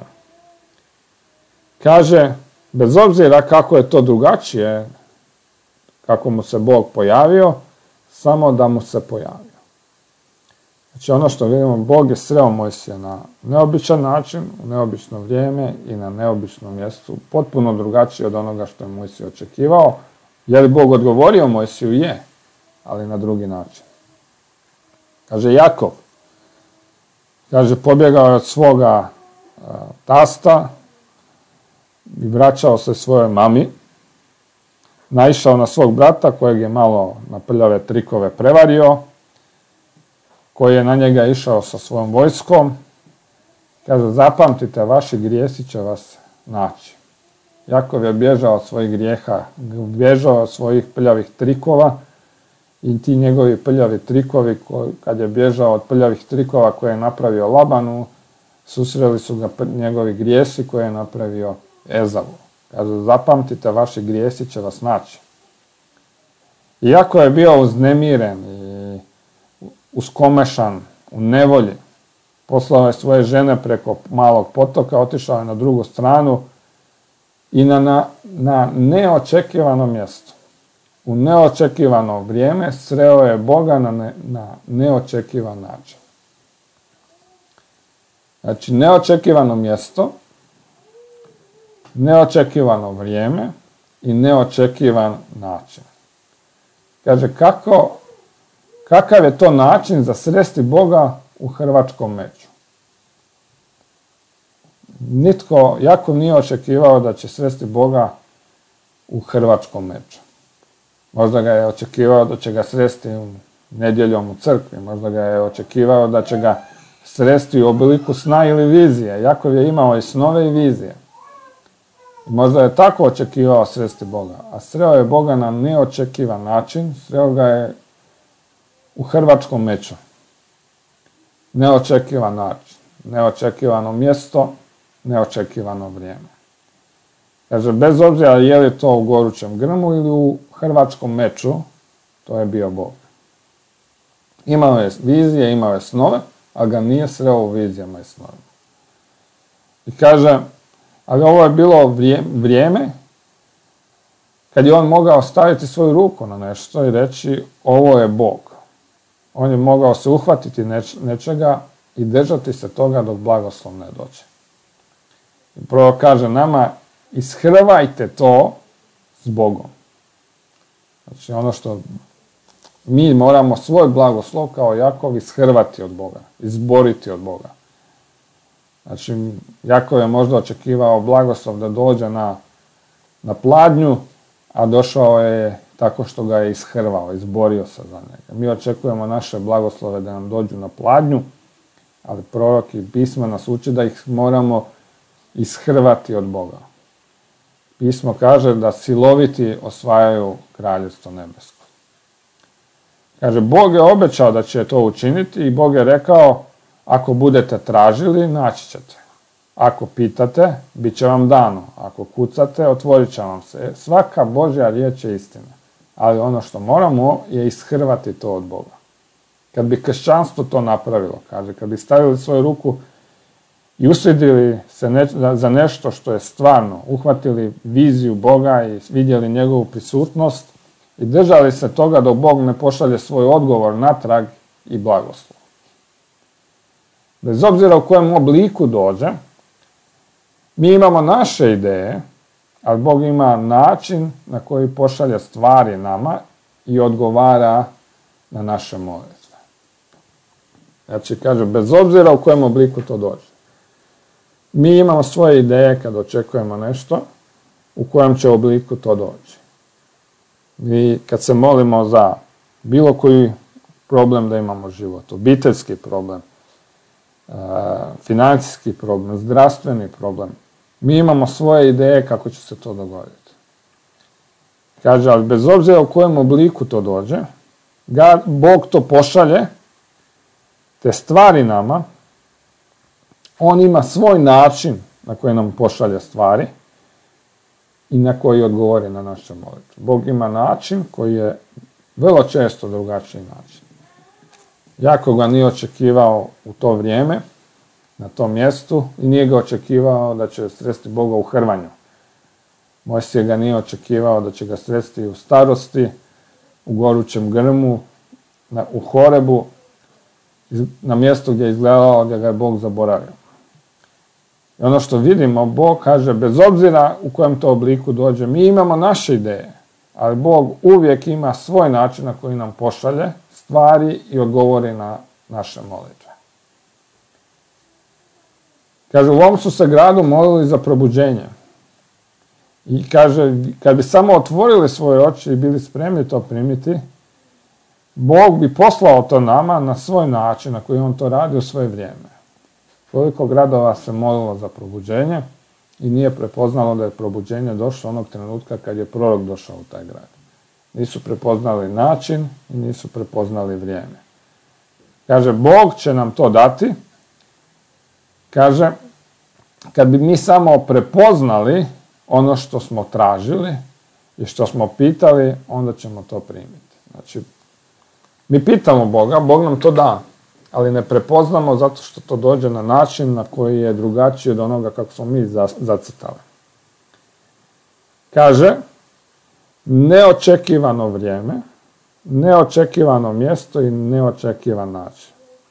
Kaže, bez obzira kako je to drugačije, kako mu se Bog pojavio, samo da mu se pojavio. Znači, ono što vidimo, Bog je sreo Mojsija na neobičan način, u neobično vrijeme i na neobičnom mjestu, potpuno drugačije od onoga što je Mojsije očekivao. Je li Bog odgovorio Mojsiju? Je, ali na drugi način. Kaže, Jakov, kaže, pobjegao je od svoga uh, tasta i vraćao se svojoj mami, naišao na svog brata kojeg je malo na prljave trikove prevario, koji je na njega išao sa svojom vojskom. Kaže, zapamtite, vaši grijesi će vas naći. Jakov je bježao od svojih grijeha, bježao od svojih prljavih trikova i ti njegovi prljavi trikovi, koji, kad je bježao od prljavih trikova koje je napravio Labanu, susreli su ga njegovi grijesi koje je napravio Ezavu. Kaže, zapamtite, vaši grijesi će vas naći. Iako je bio uznemiren i uskomešan, u nevolji, poslao je svoje žene preko malog potoka, otišao je na drugu stranu i na, na, na neočekivano mjesto, u neočekivano vrijeme sreo je Boga na, ne, na neočekivan način. Znači, neočekivano mjesto, neočekivano vrijeme i neočekivan način. Kaže, kako, kakav je to način za sresti Boga u hrvačkom meču? Nitko jako nije očekivao da će sresti Boga u hrvačkom meču. Možda ga je očekivao da će ga sresti nedjeljom u crkvi, možda ga je očekivao da će ga sresti u obliku sna ili vizije. Jakov je imao i snove i vizije. Možda je tako očekivao sresti Boga, a sreo je Boga na neočekivan način, sreo ga je u hrvačkom meču. Neočekivan način, neočekivano mjesto, neočekivano vrijeme. Kaže, bez obzira je li to u gorućem grmu ili u hrvačkom meču, to je bio Bog. Imao je vizije, imao je snove, a ga nije sreo u vizijama i snovima. I kaže, ali ovo je bilo vrijeme kad je on mogao staviti svoju ruku na nešto i reći, ovo je Bog. On je mogao se uhvatiti neč, nečega i držati se toga dok blagoslov ne dođe. I prvo kaže nama, ishrvajte to s Bogom. Znači ono što mi moramo svoj blagoslov kao Jakov ishrvati od Boga, izboriti od Boga. Znači, Jakov je možda očekivao blagoslov da dođe na, na pladnju, a došao je tako što ga je ishrvao, izborio se za njega. Mi očekujemo naše blagoslove da nam dođu na pladnju, ali prorok i pismo nas uči da ih moramo ishrvati od Boga. Pismo kaže da siloviti osvajaju kraljevstvo nebesko. Kaže, Bog je obećao da će to učiniti i Bog je rekao, ako budete tražili, naći ćete. Ako pitate, bit će vam dano. Ako kucate, otvorit će vam se. Svaka Božja riječ je istina. Ali ono što moramo je ishrvati to od Boga. Kad bi kršćanstvo to napravilo, kaže, kad bi stavili svoju ruku i usvidili se ne, za nešto što je stvarno, uhvatili viziju Boga i vidjeli njegovu prisutnost i držali se toga dok Bog ne pošalje svoj odgovor natrag i blagoslov. Bez obzira u kojem obliku dođe, mi imamo naše ideje, ali Bog ima način na koji pošalje stvari nama i odgovara na naše molitve. Znači, kaže, bez obzira u kojem obliku to dođe. Mi imamo svoje ideje kad očekujemo nešto, u kojem će obliku to doći. Mi kad se molimo za bilo koji problem da imamo u životu, obiteljski problem, financijski problem, zdravstveni problem, mi imamo svoje ideje kako će se to dogoditi. Kaže, ali bez obzira u kojem obliku to dođe, Bog to pošalje, te stvari nama, on ima svoj način na koji nam pošalje stvari i na koji odgovori na naše molitve. Bog ima način koji je vrlo često drugačiji način. Jakov ga nije očekivao u to vrijeme, na tom mjestu, i nije ga očekivao da će sresti Boga u hrvanju. Mojsije ga nije očekivao da će ga sresti u starosti, u gorućem grmu, na, u Horebu, na mjestu gdje je izgledalo da ga je Bog zaboravio. I ono što vidimo, Bog kaže, bez obzira u kojem to obliku dođe, mi imamo naše ideje, ali Bog uvijek ima svoj način na koji nam pošalje stvari i odgovori na naše molitve. Kaže, u ovom su se gradu molili za probuđenje. I kaže, kad bi samo otvorili svoje oči i bili spremni to primiti, Bog bi poslao to nama na svoj način na koji on to radi u svoje vrijeme. Koliko gradova se molilo za probuđenje i nije prepoznalo da je probuđenje došlo onog trenutka kad je prorok došao u taj grad. Nisu prepoznali način i nisu prepoznali vrijeme. Kaže, Bog će nam to dati. Kaže, kad bi mi samo prepoznali ono što smo tražili i što smo pitali, onda ćemo to primiti. Znači, mi pitamo Boga, Bog nam to da, ali ne prepoznamo zato što to dođe na način na koji je drugačiji od onoga kako smo mi zacrtali. Kaže, neočekivano vrijeme, neočekivano mjesto i neočekivan način.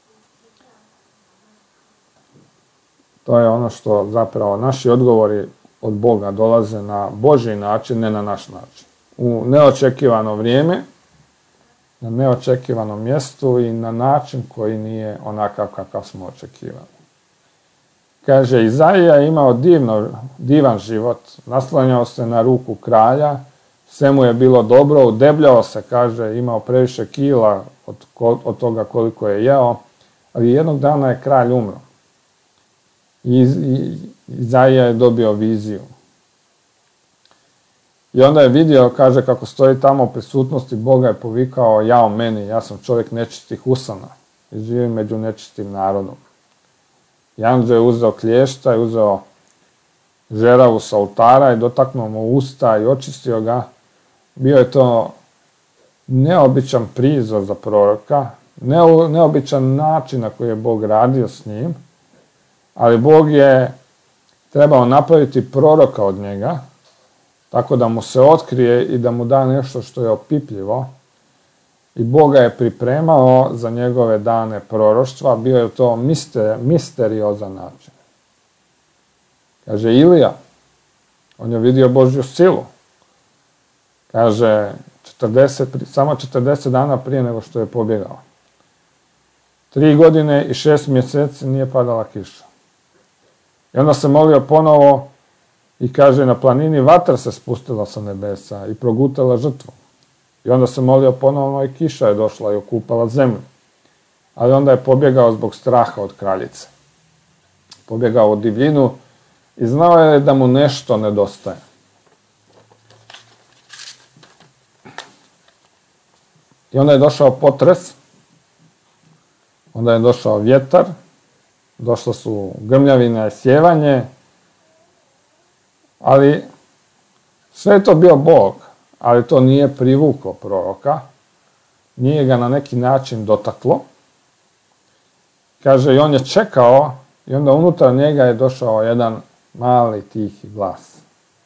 To je ono što zapravo naši odgovori od Boga dolaze na Božji način, ne na naš način. U neočekivano vrijeme, na neočekivanom mjestu i na način koji nije onakav kakav smo očekivali. Kaže, Izaija je imao divno, divan život, naslanjao se na ruku kralja, sve mu je bilo dobro, udebljao se, kaže, imao previše kila od, od toga koliko je jeo, ali jednog dana je kralj umro. I Izaija je dobio viziju. I onda je vidio, kaže, kako stoji tamo u prisutnosti Boga, je povikao, jao meni, ja sam čovjek nečistih usana i živim među nečistim narodom. I anđeo je uzeo klješta i uzeo žeravu sa oltara i dotaknuo mu usta i očistio ga. Bio je to neobičan prizor za proroka, neobičan način na koji je Bog radio s njim, ali Bog je trebao napraviti proroka od njega, tako da mu se otkrije i da mu da nešto što je opipljivo. I Bog ga je pripremao za njegove dane proroštva, bio je to mister, misteriozan način. Kaže, Ilija, on je vidio Božju silu. Kaže, četrdeset, samo četrdeset dana prije nego što je pobjegao. Tri godine i šest mjeseci nije padala kiša. I onda se molio ponovo i kaže, na planini vatra se spustila sa nebesa i progutala žrtvu. I onda se molio ponovno i kiša je došla i okupala zemlju. Ali onda je pobjegao zbog straha od kraljice. Pobjegao u divljinu i znao je da mu nešto nedostaje. I onda je došao potres, onda je došao vjetar, došla su grmljavine i sjevanje, ali sve je to bio Bog, ali to nije privuklo proroka, nije ga na neki način dotaklo. Kaže, i on je čekao i onda unutar njega je došao jedan mali tihi glas.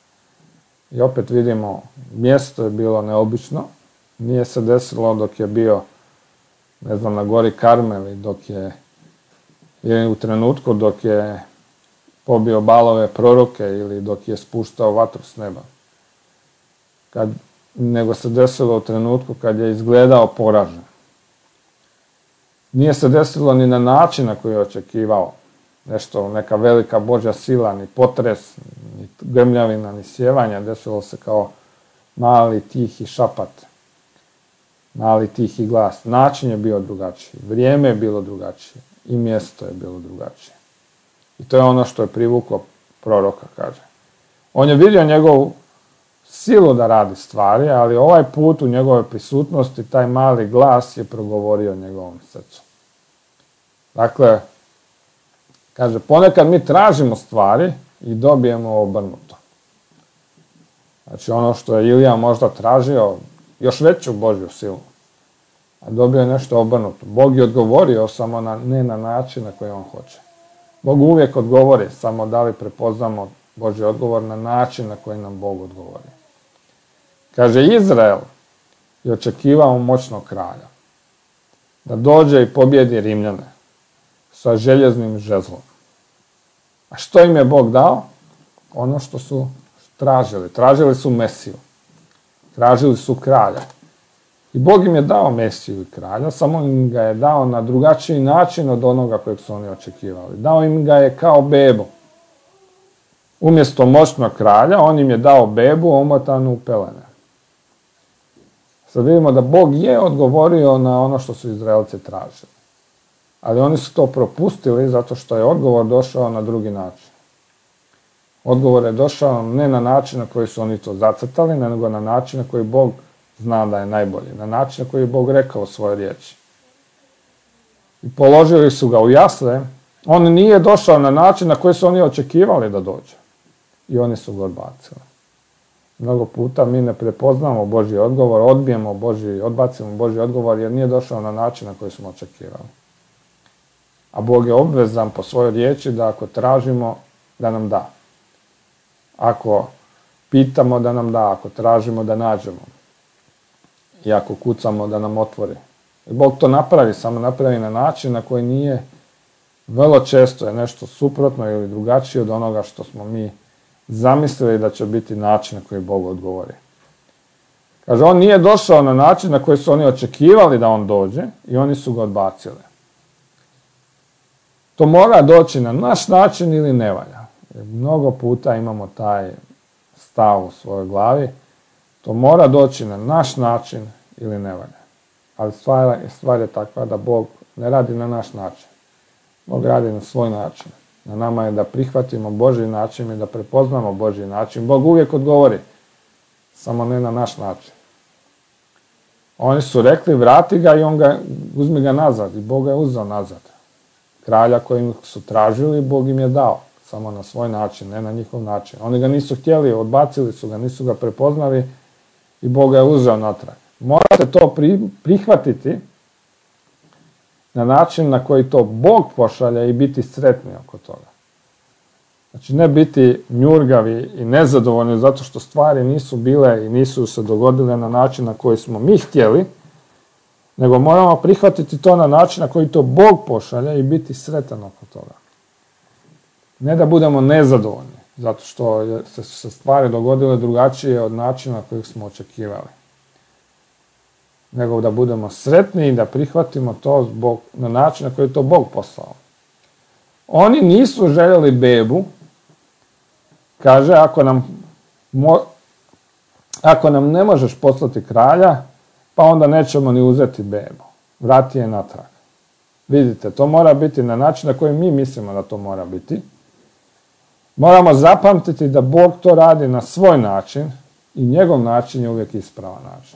I opet vidimo, mjesto je bilo neobično, nije se desilo dok je bio, ne znam, na gori Karmel i dok je, ili u trenutku dok je pobio balove proroke ili dok je spuštao vatru s neba. Kad, nego se desilo u trenutku kad je izgledao poražen. Nije se desilo ni na način na koji je očekivao. Nešto, neka velika Božja sila, ni potres, ni grmljavina, ni sjevanja. Desilo se kao mali tihi šapat. Mali tihi glas. Način je bio drugačiji. Vrijeme je bilo drugačije. I mjesto je bilo drugačije. I to je ono što je privuklo proroka, kaže. On je vidio njegovu silu da radi stvari, ali ovaj put u njegove prisutnosti taj mali glas je progovorio njegovom srcu. Dakle, kaže, ponekad mi tražimo stvari i dobijemo obrnuto. Znači ono što je Ilija možda tražio, još veću Božju silu, a dobio je nešto obrnuto. Bog je odgovorio samo na, ne na način na koji on hoće. Bog uvijek odgovori, samo da li prepoznamo Božji odgovor na način na koji nam Bog odgovori. Kaže, Izrael je očekivao moćnog kralja, da dođe i pobjedi Rimljane sa željeznim žezlom. A što im je Bog dao? Ono što su tražili. Tražili su Mesiju. Tražili su kralja. I Bog im je dao Mesiju i kralja, samo im ga je dao na drugačiji način od onoga kojeg su oni očekivali. Dao im ga je kao bebu. Umjesto moćnog kralja, on im je dao bebu omotanu u pelene. Sad vidimo da Bog je odgovorio na ono što su Izraelci tražili. Ali oni su to propustili zato što je odgovor došao na drugi način. Odgovor je došao ne na način na koji su oni to zacrtali, nego na način na koji Bog zna da je najbolji, na način na koji je Bog rekao svoje riječi. I položili su ga u jasle, on nije došao na način na koji su oni očekivali da dođe. I oni su ga odbacili. Mnogo puta mi ne prepoznamo Božji odgovor, odbijemo Božji, odbacimo Božji odgovor jer nije došao na način na koji smo očekivali. A Bog je obvezan po svojoj riječi da ako tražimo, da nam da. Ako pitamo, da nam da. Ako tražimo, da nađemo. I ako kucamo, da nam otvori. I Bog to napravi, samo napravi na način na koji nije, vrlo često je nešto suprotno ili drugačije od onoga što smo mi zamislili da će biti način na koji Bog odgovori. Kaže, on nije došao na način na koji su oni očekivali da on dođe i oni su ga odbacili. To mora doći na naš način ili ne valja. Jer mnogo puta imamo taj stav u svojoj glavi. To mora doći na naš način ili ne valja. Ali stvar, stvar je takva da Bog ne radi na naš način. Bog radi na svoj način. Na nama je da prihvatimo Božji način i da prepoznamo Božji način. Bog uvijek odgovori, samo ne na naš način. Oni su rekli, vrati ga i on ga, uzmi ga nazad. I Bog ga je uzeo nazad. Kralja kojim su tražili, Bog im je dao. Samo na svoj način, ne na njihov način. Oni ga nisu htjeli, odbacili su ga, nisu ga prepoznali i Bog ga je uzeo natrag. Morate to pri, prihvatiti na način na koji to Bog pošalja i biti sretni oko toga. Znači ne biti njurgavi i nezadovoljni zato što stvari nisu bile i nisu se dogodile na način na koji smo mi htjeli, nego moramo prihvatiti to na način na koji to Bog pošalja i biti sretan oko toga. Ne da budemo nezadovoljni zato što se, se stvari dogodile drugačije od načina na kojih smo očekivali. Nego da budemo sretni i da prihvatimo to zbog, na način na koji je to Bog poslao. Oni nisu željeli bebu, kaže, ako nam, mo, ako nam ne možeš poslati kralja, pa onda nećemo ni uzeti bebu. Vrati je natrag. Vidite, to mora biti na način na koji mi mislimo da to mora biti. Moramo zapamtiti da Bog to radi na svoj način i njegov način je uvijek ispravan način.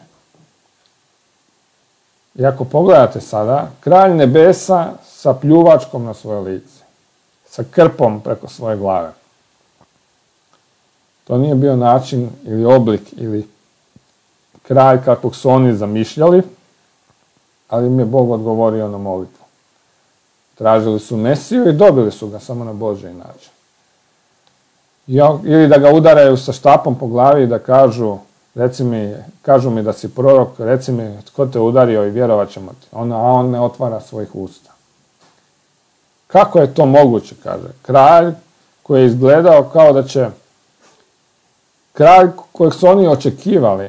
I ako pogledate sada, kralj nebesa sa pljuvačkom na svoje lice, sa krpom preko svoje glave. To nije bio način ili oblik ili kralj kakvog su oni zamišljali, ali im je Bog odgovorio na molitvu. Tražili su Mesiju i dobili su ga samo na Božji način. Ili da ga udaraju sa štapom po glavi i da kažu, reci mi, kažu mi da si prorok, reci mi tko te udario i vjerovat ćemo ti. Ona, a on ne otvara svojih usta. Kako je to moguće, kaže? Kralj koji je izgledao kao da će, kralj kojeg su oni očekivali,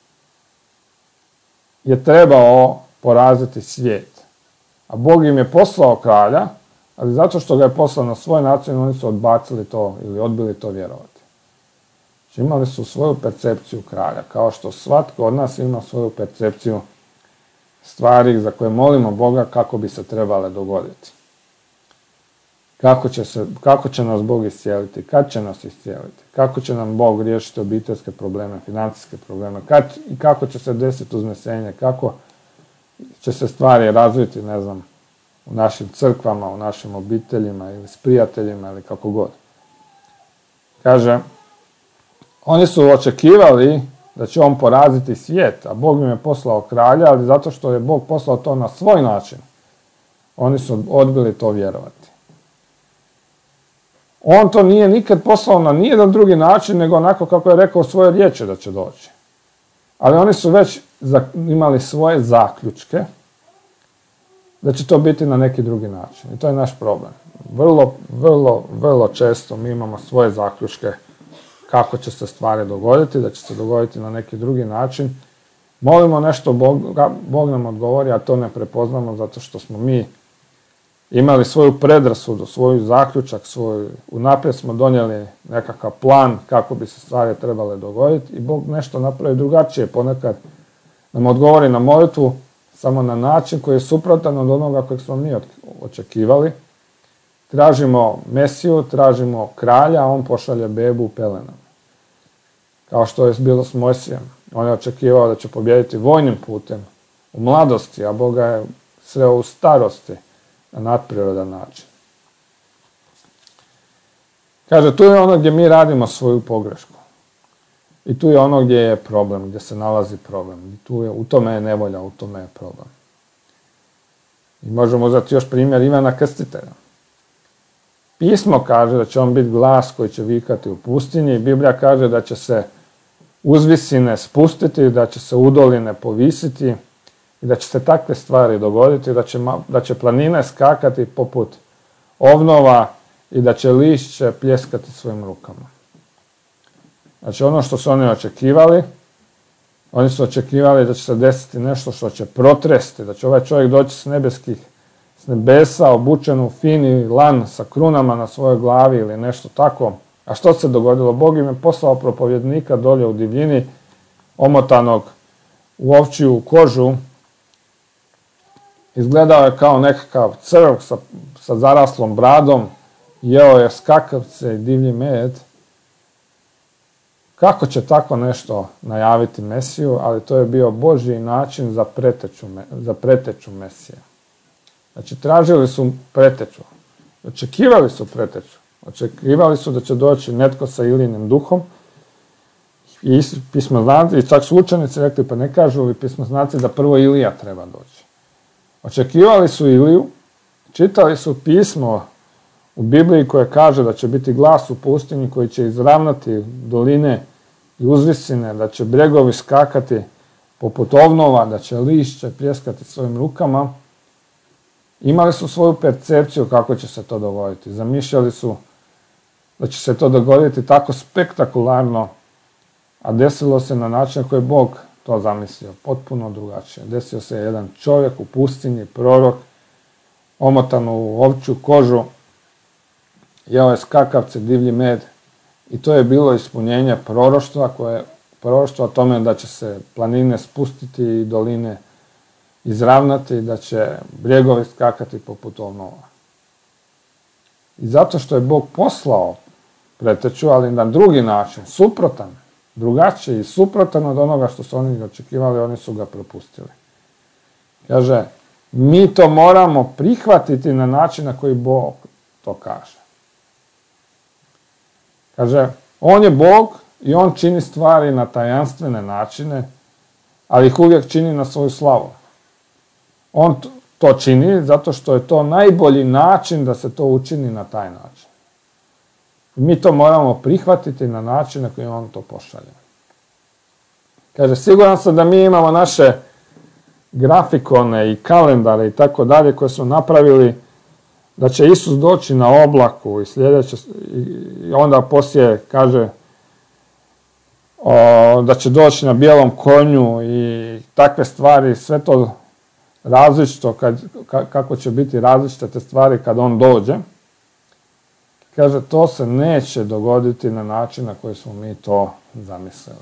je trebao poraziti svijet. A Bog im je poslao kralja, ali zato što ga je poslao na svoj način, oni su odbacili to ili odbili to vjerovati. Znači, imali su svoju percepciju kralja, kao što svatko od nas ima svoju percepciju stvari za koje molimo Boga kako bi se trebale dogoditi. Kako će, se, kako će nas Bog iscijeliti, kad će nas iscijeliti, kako će nam Bog riješiti obiteljske probleme, financijske probleme, kad i kako će se desiti uznesenje, kako će se stvari razviti, ne znam, u našim crkvama, u našim obiteljima ili s prijateljima ili kako god. Kaže, oni su očekivali da će on poraziti svijet, a Bog im je poslao kralja, ali zato što je Bog poslao to na svoj način, oni su odbili to vjerovati. On to nije nikad poslao na nijedan drugi način, nego onako kako je rekao u svojoj riječi da će doći. Ali oni su već imali svoje zaključke da će to biti na neki drugi način. I to je naš problem. Vrlo, vrlo, vrlo često mi imamo svoje zaključke kako će se stvari dogoditi, da će se dogoditi na neki drugi način. Molimo nešto, Bog, Bog nam odgovori, a to ne prepoznamo zato što smo mi imali svoju predrasudu, svoju zaključak, svoj, unaprijed smo donijeli nekakav plan kako bi se stvari trebale dogoditi i Bog nešto napravi drugačije. Ponekad nam odgovori na molitvu samo na način koji je suprotan od onoga kojeg smo mi očekivali. Tražimo Mesiju, tražimo kralja, a on pošalje bebu u pelenama. Kao što je bilo s Mojsijem. On je očekivao da će pobijediti vojnim putem u mladosti, a Boga je sreo u starosti na nadprirodan način. Kaže, tu je ono gdje mi radimo svoju pogrešku. I tu je ono gdje je problem, gdje se nalazi problem. I tu je, u tome je nevolja, u tome je problem. I možemo uzeti još primjer Ivana Krstitelja. Pismo kaže da će on biti glas koji će vikati u pustinji i Biblija kaže da će se uzvisine spustiti, da će se udoline povisiti i da će se takve stvari dogoditi, da će, da će planine skakati poput ovnova i da će lišće pljeskati svojim rukama. Znači ono što su oni očekivali, oni su očekivali da će se desiti nešto što će protresti, da će ovaj čovjek doći s nebeskih, s nebesa, obučen u fini lan sa krunama na svojoj glavi ili nešto tako. A što se dogodilo? Bog im je poslao propovjednika dolje u divljini, omotanog u ovčju kožu. Izgledao je kao nekakav crv sa, sa zaraslom bradom, jeo je skakavce i divlji med. Kako će tako nešto najaviti Mesiju, ali to je bio Božji način za preteču, za preteču Mesije. Znači, tražili su preteču, očekivali su preteču, očekivali su da će doći netko sa Ilijinim duhom i pismoznaci, i čak su učenici rekli, pa ne kažu li pismoznaci da prvo Ilija treba doći. Očekivali su Iliju, čitali su pismo u Bibliji koje kaže da će biti glas u pustinji koji će izravnati doline i uzvisine, da će bregovi skakati poput ovnova, da će lišće pljeskati svojim rukama. Imali su svoju percepciju kako će se to dogoditi. Zamišljali su da će se to dogoditi tako spektakularno, a desilo se na način koji je Bog to zamislio, potpuno drugačije. Desio se jedan čovjek u pustinji, prorok, omotan u ovčju kožu, jeo je skakavce, divlji med i to je bilo ispunjenje proroštva, koje proroštva o tome da će se planine spustiti i doline izravnati, da će bregovi skakati poput ovnova. I zato što je Bog poslao preteču, ali na drugi način, suprotan, drugačiji i suprotan od onoga što su oni očekivali, oni su ga propustili. Kaže, mi to moramo prihvatiti na način na koji Bog to kaže. Kaže, on je Bog i on čini stvari na tajanstvene načine, ali ih uvijek čini na svoju slavu. On to čini zato što je to najbolji način da se to učini na taj način. Mi to moramo prihvatiti na način na koji on to pošalje. Kaže, siguran sam da mi imamo naše grafikone i kalendare i tako dalje koje su napravili da će Isus doći na oblaku i sljedeće, i onda poslije kaže o, da će doći na bijelom konju i takve stvari, sve to različito, kad, kako će biti različite te stvari kad on dođe. Kaže, to se neće dogoditi na način na koji smo mi to zamislili.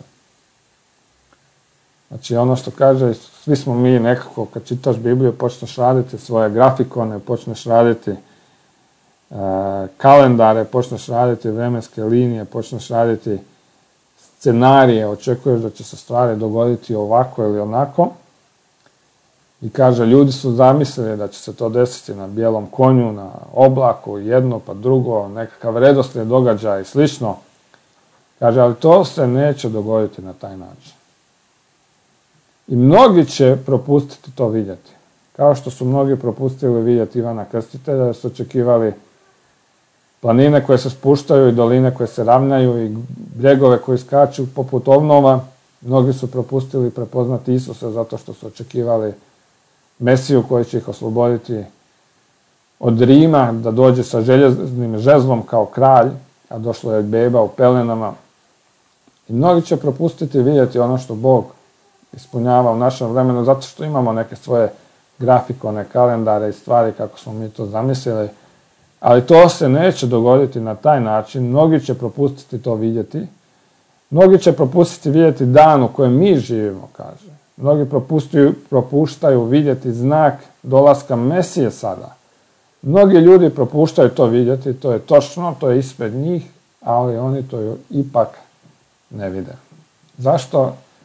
Znači, ono što kaže, svi smo mi nekako, kad čitaš Bibliju, počneš raditi svoje grafikone, počneš raditi e, kalendare, počneš raditi vremenske linije, počneš raditi scenarije, očekuješ da će se stvari dogoditi ovako ili onako. I kaže, ljudi su zamislili da će se to desiti na bijelom konju, na oblaku, jedno pa drugo, nekakav redoslijed događaja i slično. Kaže, ali to se neće dogoditi na taj način. I mnogi će propustiti to vidjeti. Kao što su mnogi propustili vidjeti Ivana Krstitelja, da su očekivali planine koje se spuštaju i doline koje se ravnaju i bregove koji skaču poput ovnova. Mnogi su propustili prepoznati Isusa zato što su očekivali Mesiju koji će ih osloboditi od Rima, da dođe sa željeznim žezlom kao kralj, a došlo je beba u pelenama. I mnogi će propustiti vidjeti ono što Bog ispunjava u našem vremenu, zato što imamo neke svoje grafikone, kalendare i stvari kako smo mi to zamislili, ali to se neće dogoditi na taj način. Mnogi će propustiti to vidjeti, mnogi će propustiti vidjeti dan u kojem mi živimo, kaže. Mnogi propuštaju vidjeti znak dolaska Mesije sada. Mnogi ljudi propuštaju to vidjeti, to je točno, to je ispred njih, ali oni to ipak ne vide. Zašto?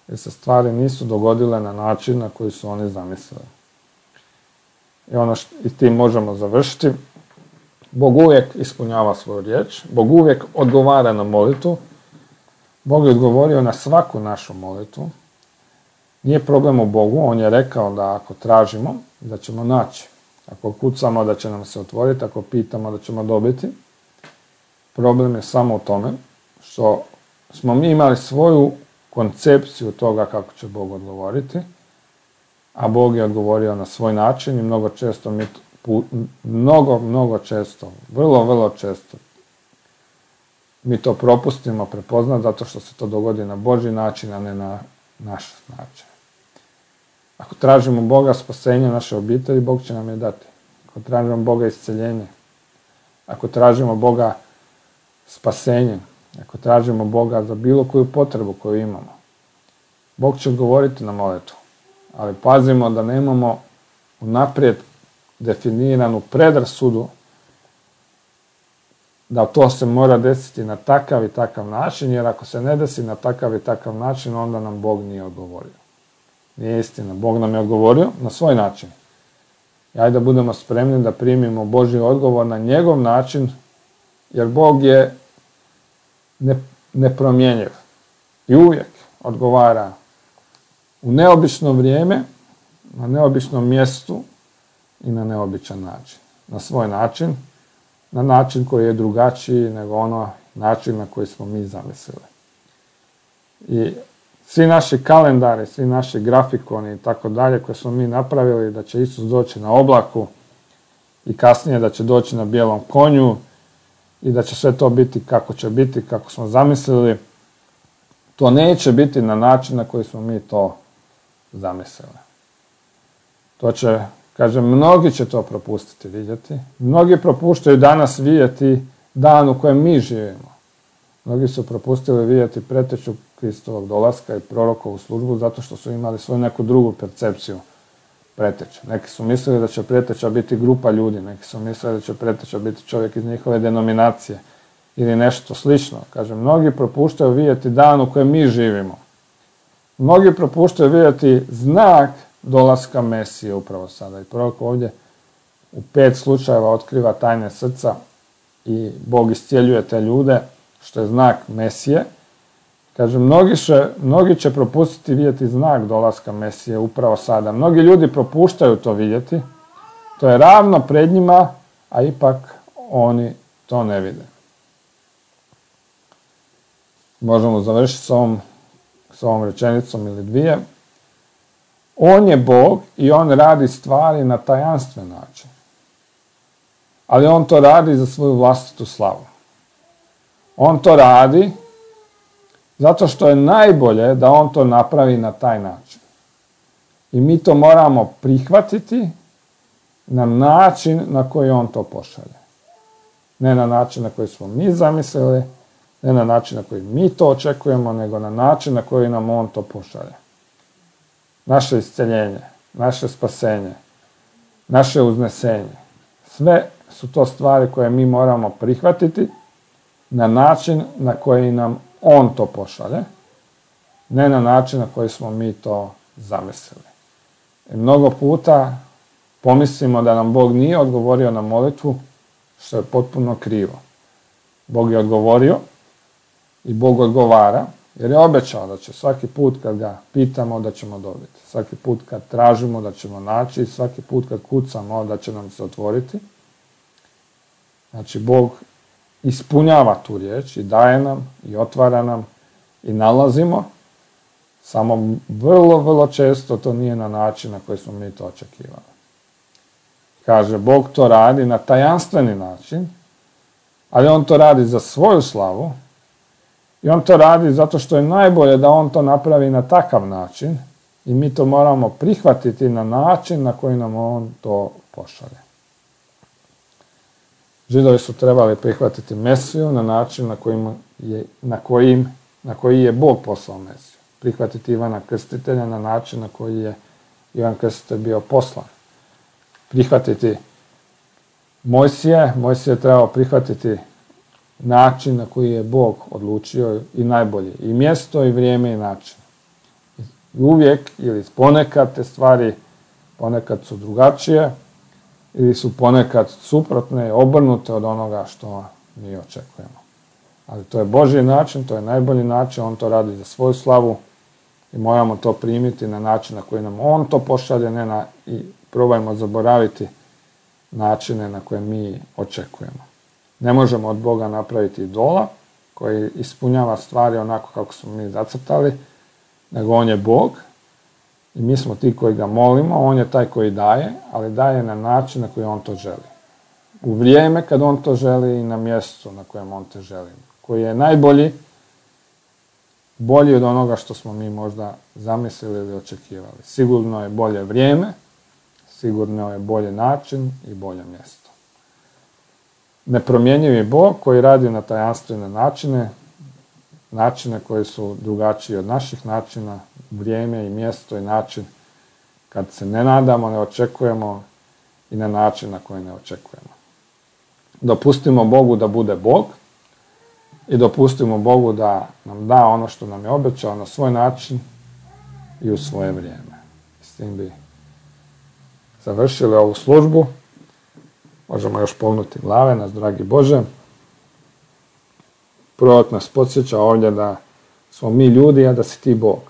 jer se stvari nisu dogodile na način na koji su oni zamislili. I ono što i tim možemo završiti. Bog uvijek ispunjava svoju riječ, Bog uvijek odgovara na molitvu, Bog je odgovorio na svaku našu molitvu. Nije problem u Bogu, on je rekao da ako tražimo, da ćemo naći. Ako kucamo, da će nam se otvoriti, ako pitamo, da ćemo dobiti. Problem je samo u tome što smo mi imali svoju koncepciju toga kako će Bog odgovoriti, a Bog je odgovorio na svoj način i mnogo često mi, mnogo, mnogo često, vrlo, vrlo često mi to propustimo prepoznati zato što se to dogodi na Božji način, a ne na naš način. Ako tražimo Boga spasenje naše obitelji, Bog će nam je dati. Ako tražimo Boga isceljenje, ako tražimo Boga spasenje, ako tražimo Boga za bilo koju potrebu koju imamo, Bog će odgovoriti na molitvu. Ali pazimo da nemamo unaprijed definiranu predrasudu da to se mora desiti na takav i takav način, jer ako se ne desi na takav i takav način, onda nam Bog nije odgovorio. Nije istina. Bog nam je odgovorio na svoj način. I ajde da budemo spremni da primimo Božji odgovor na njegov način, jer Bog je nepromjenjiv i uvijek odgovara u neobično vrijeme, na neobičnom mjestu i na neobičan način. Na svoj način, na način koji je drugačiji nego ono način na koji smo mi zamislili. I svi naši kalendari, svi naši grafikoni i tako dalje koje smo mi napravili da će Isus doći na oblaku i kasnije da će doći na bijelom konju i da će sve to biti kako će biti, kako smo zamislili, to neće biti na način na koji smo mi to zamislili. To će, kažem, mnogi će to propustiti vidjeti. Mnogi propuštaju danas vidjeti dan u kojem mi živimo. Mnogi su propustili vidjeti preteču Kristovog dolaska i prorokovu službu zato što su imali svoju neku drugu percepciju preteče. Neki su mislili da će preteča biti grupa ljudi, neki su mislili da će preteča biti čovjek iz njihove denominacije ili nešto slično. Kažem, mnogi propuštaju vidjeti dan u kojem mi živimo. Mnogi propuštaju vidjeti znak dolaska Mesije upravo sada. I prorok ovdje u pet slučajeva otkriva tajne srca i Bog iscijeljuje te ljude, što je znak Mesije. Kaže, mnogi će, mnogi će propustiti vidjeti znak dolaska Mesije upravo sada. Mnogi ljudi propuštaju to vidjeti. To je ravno pred njima, a ipak oni to ne vide. Možemo završiti s ovom, s ovom rečenicom ili dvije. On je Bog i on radi stvari na tajanstven način. Ali on to radi za svoju vlastitu slavu. On to radi zato što je najbolje da on to napravi na taj način. I mi to moramo prihvatiti na način na koji on to pošalje. Ne na način na koji smo mi zamislili, ne na način na koji mi to očekujemo, nego na način na koji nam on to pošalje. Naše isceljenje, naše spasenje, naše uznesenje. Sve su to stvari koje mi moramo prihvatiti na način na koji nam on to pošalje, ne na način na koji smo mi to zamislili. I mnogo puta pomislimo da nam Bog nije odgovorio na molitvu, što je potpuno krivo. Bog je odgovorio i Bog odgovara, jer je obećao da će svaki put kad ga pitamo da ćemo dobiti. Svaki put kad tražimo da ćemo naći, svaki put kad kucamo da će nam se otvoriti. Znači, Bog ispunjava tu riječ i daje nam i otvara nam i nalazimo, samo vrlo, vrlo često to nije na način na koji smo mi to očekivali. Kaže, Bog to radi na tajanstveni način, ali on to radi za svoju slavu i on to radi zato što je najbolje da on to napravi na takav način i mi to moramo prihvatiti na način na koji nam on to pošalje. Židovi su trebali prihvatiti Mesiju na način na, kojim je, na, kojim, na koji je Bog poslao Mesiju. Prihvatiti Ivana Krstitelja na način na koji je Ivan Krstitelj bio poslan. Prihvatiti Mojsije, Mojsije je trebao prihvatiti način na koji je Bog odlučio i najbolji. I mjesto, i vrijeme, i način. I I uvijek ili ponekad te stvari ponekad su drugačije ili su ponekad suprotne, obrnute od onoga što mi očekujemo. Ali to je Božji način, to je najbolji način, on to radi za svoju slavu i moramo to primiti na način na koji nam on to pošalje, ne na, i probajmo zaboraviti načine na koje mi očekujemo. Ne možemo od Boga napraviti idola koji ispunjava stvari onako kako smo mi zacrtali, nego on je Bog i mi smo ti koji ga molimo, on je taj koji daje, ali daje na način na koji on to želi. U vrijeme kad on to želi i na mjestu na kojem on to želi. Koji je najbolji, bolji od onoga što smo mi možda zamislili ili očekivali. Sigurno je bolje vrijeme, sigurno je bolji način i bolje mjesto. Nepromjenjivi Bog koji radi na tajanstvene načine, načine koji su drugačiji od naših načina, vrijeme i mjesto i način kad se ne nadamo, ne očekujemo i na način na koji ne očekujemo. Dopustimo Bogu da bude Bog i dopustimo Bogu da nam da ono što nam je obećao na svoj način i u svoje vrijeme. S tim bi završili ovu službu. Možemo još pognuti glave, nas dragi Bože. Prorok nas podsjeća ovdje da smo mi ljudi, a da si ti Bog.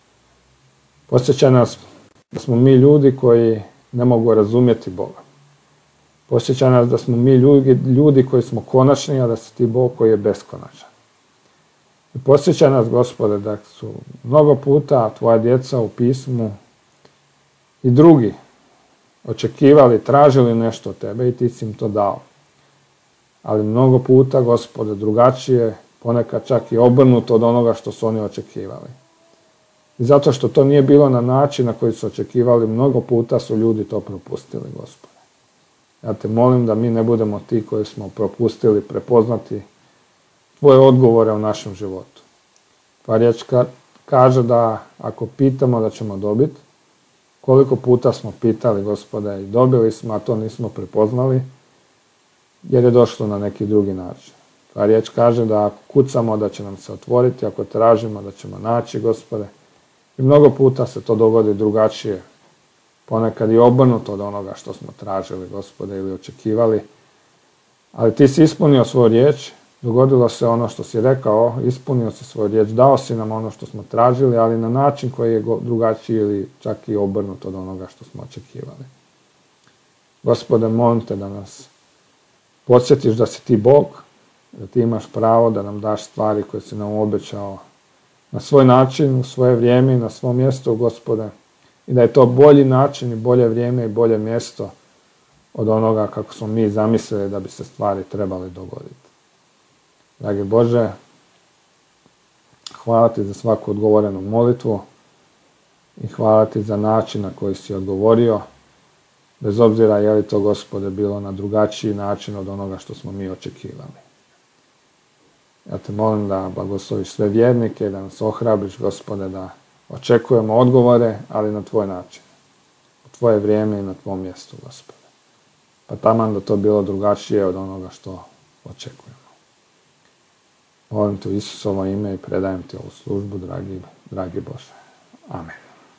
Podsjeća nas da smo mi ljudi koji ne mogu razumjeti Boga. Podsjeća nas da smo mi ljudi, ljudi koji smo konačni, a da si ti Bog koji je beskonačan. I podsjeća nas, Gospode, da su mnogo puta tvoja djeca u pismu i drugi očekivali, tražili nešto od tebe i ti si im to dao. Ali mnogo puta, Gospode, drugačije, ponekad čak i obrnuto od onoga što su oni očekivali. I zato što to nije bilo na način na koji su očekivali, mnogo puta su ljudi to propustili, Gospode. Ja te molim da mi ne budemo ti koji smo propustili prepoznati tvoje odgovore u našem životu. Pa riječ kaže da ako pitamo da ćemo dobiti, koliko puta smo pitali, Gospode, i dobili smo, a to nismo prepoznali, jer je došlo na neki drugi način. Pa riječ kaže da ako kucamo da će nam se otvoriti, ako tražimo da ćemo naći, Gospode, i mnogo puta se to dogodi drugačije, ponekad i obrnuto od onoga što smo tražili, Gospode, ili očekivali. Ali ti si ispunio svoju riječ, dogodilo se ono što si rekao, ispunio si svoju riječ, dao si nam ono što smo tražili, ali na način koji je drugačiji ili čak i obrnuto od onoga što smo očekivali. Gospode, molim te da nas podsjetiš da si ti Bog, da ti imaš pravo da nam daš stvari koje si nam obećao na svoj način, u svoje vrijeme i na svom mjestu, Gospode, i da je to bolji način i bolje vrijeme i bolje mjesto od onoga kako smo mi zamislili da bi se stvari trebali dogoditi. Dragi Bože, hvala ti za svaku odgovorenu molitvu i hvala ti za način na koji si odgovorio, bez obzira je li to, Gospode, bilo na drugačiji način od onoga što smo mi očekivali. Ja te molim da blagosloviš sve vjernike, da nas ohrabriš, Gospode, da očekujemo odgovore, ali na tvoj način, u tvoje vrijeme i na tvom mjestu, Gospode. Pa taman da to bilo drugačije od onoga što očekujemo. Molim te u Isusovo ime i predajem ti ovu službu, dragi, dragi Bože. Amen.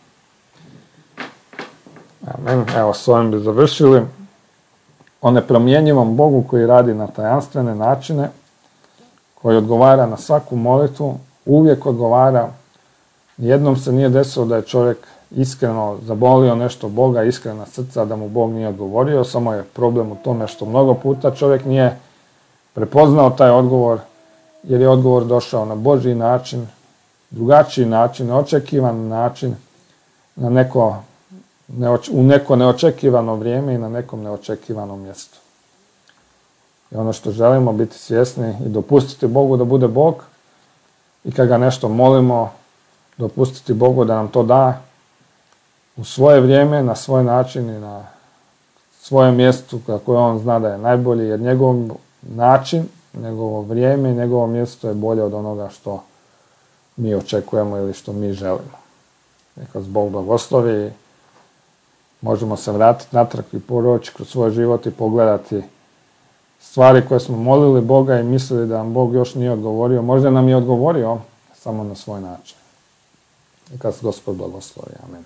Amen. Evo, s ovim bi završili. O nepromjenjivom Bogu koji radi na tajanstvene načine, koji odgovara na svaku molitvu, uvijek odgovara. Nijednom se nije desilo da je čovjek iskreno zabolio nešto Boga, iskrena srca, da mu Bog nije odgovorio, samo je problem u tome što mnogo puta čovjek nije prepoznao taj odgovor, jer je odgovor došao na Božji način, drugačiji način, neočekivan način, na neko, neoč, u neko neočekivano vrijeme i na nekom neočekivanom mjestu. I ono što želimo biti svjesni i dopustiti Bogu da bude Bog i kad ga nešto molimo, dopustiti Bogu da nam to da u svoje vrijeme, na svoj način i na svojem mjestu kako on zna da je najbolji, jer njegov način, njegovo vrijeme i njegovo mjesto je bolje od onoga što mi očekujemo ili što mi želimo. Neka Bog blagoslovi, možemo se vratiti natrag i proći kroz svoj život i pogledati stvari koje smo molili Boga i mislili da nam Bog još nije odgovorio. Možda nam je odgovorio, samo na svoj način. I kad Gospod blagoslovi. Amen.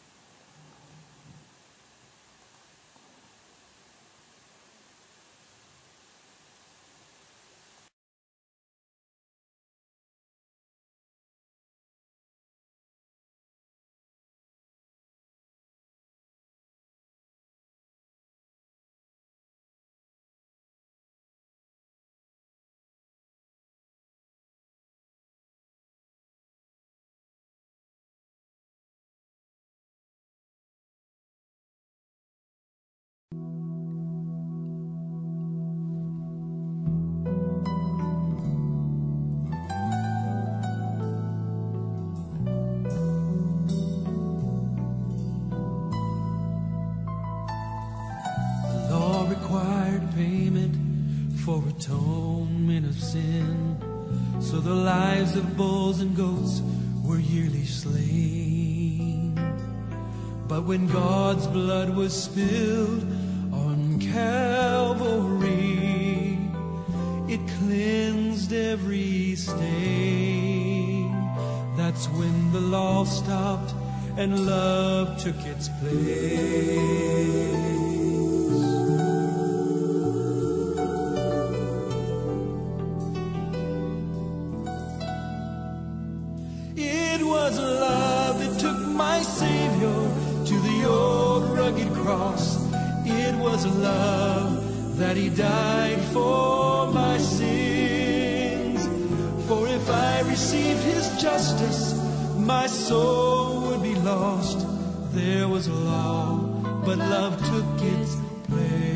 For atonement of sin, so the lives of bulls and goats were yearly slain. But when God's blood was spilled on Calvary, it cleansed every stain. That's when the law stopped and love took its place. My Savior to the old rugged cross. It was love that He died for my sins. For if I received His justice, my soul would be lost. There was law, but love took its place.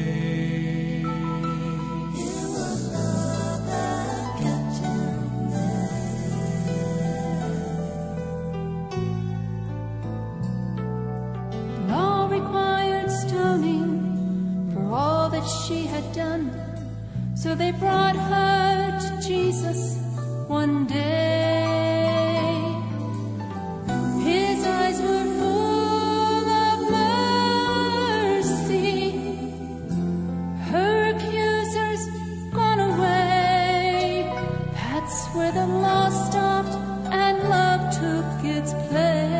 She had done, so they brought her to Jesus one day. His eyes were full of mercy, her accusers gone away. That's where the law stopped and love took its place.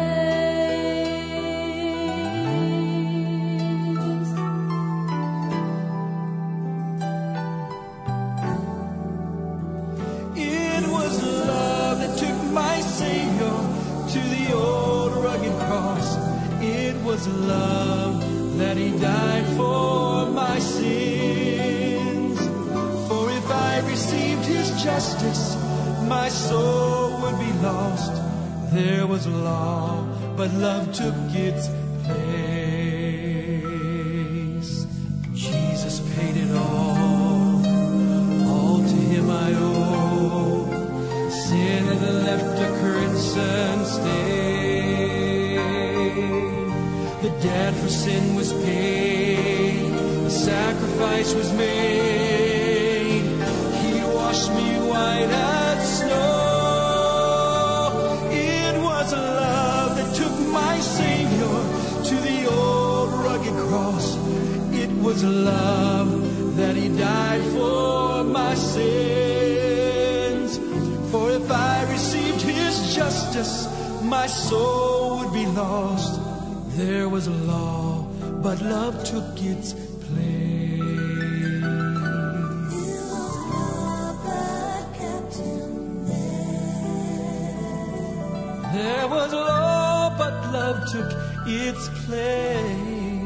Was love that He died for my sins. For if I received His justice, my soul would be lost. There was law, but love took its place. Jesus paid it all, all to Him I owe. Sin had left a crimson stain. The debt for sin was paid, the sacrifice was made. He washed me white as snow. It was love that took my Savior to the old rugged cross. It was love that He died for my sins. For if I received His justice, my soul would be lost. There was a law, but love took its place. It was love that kept Him there. There was a law, but love took its place.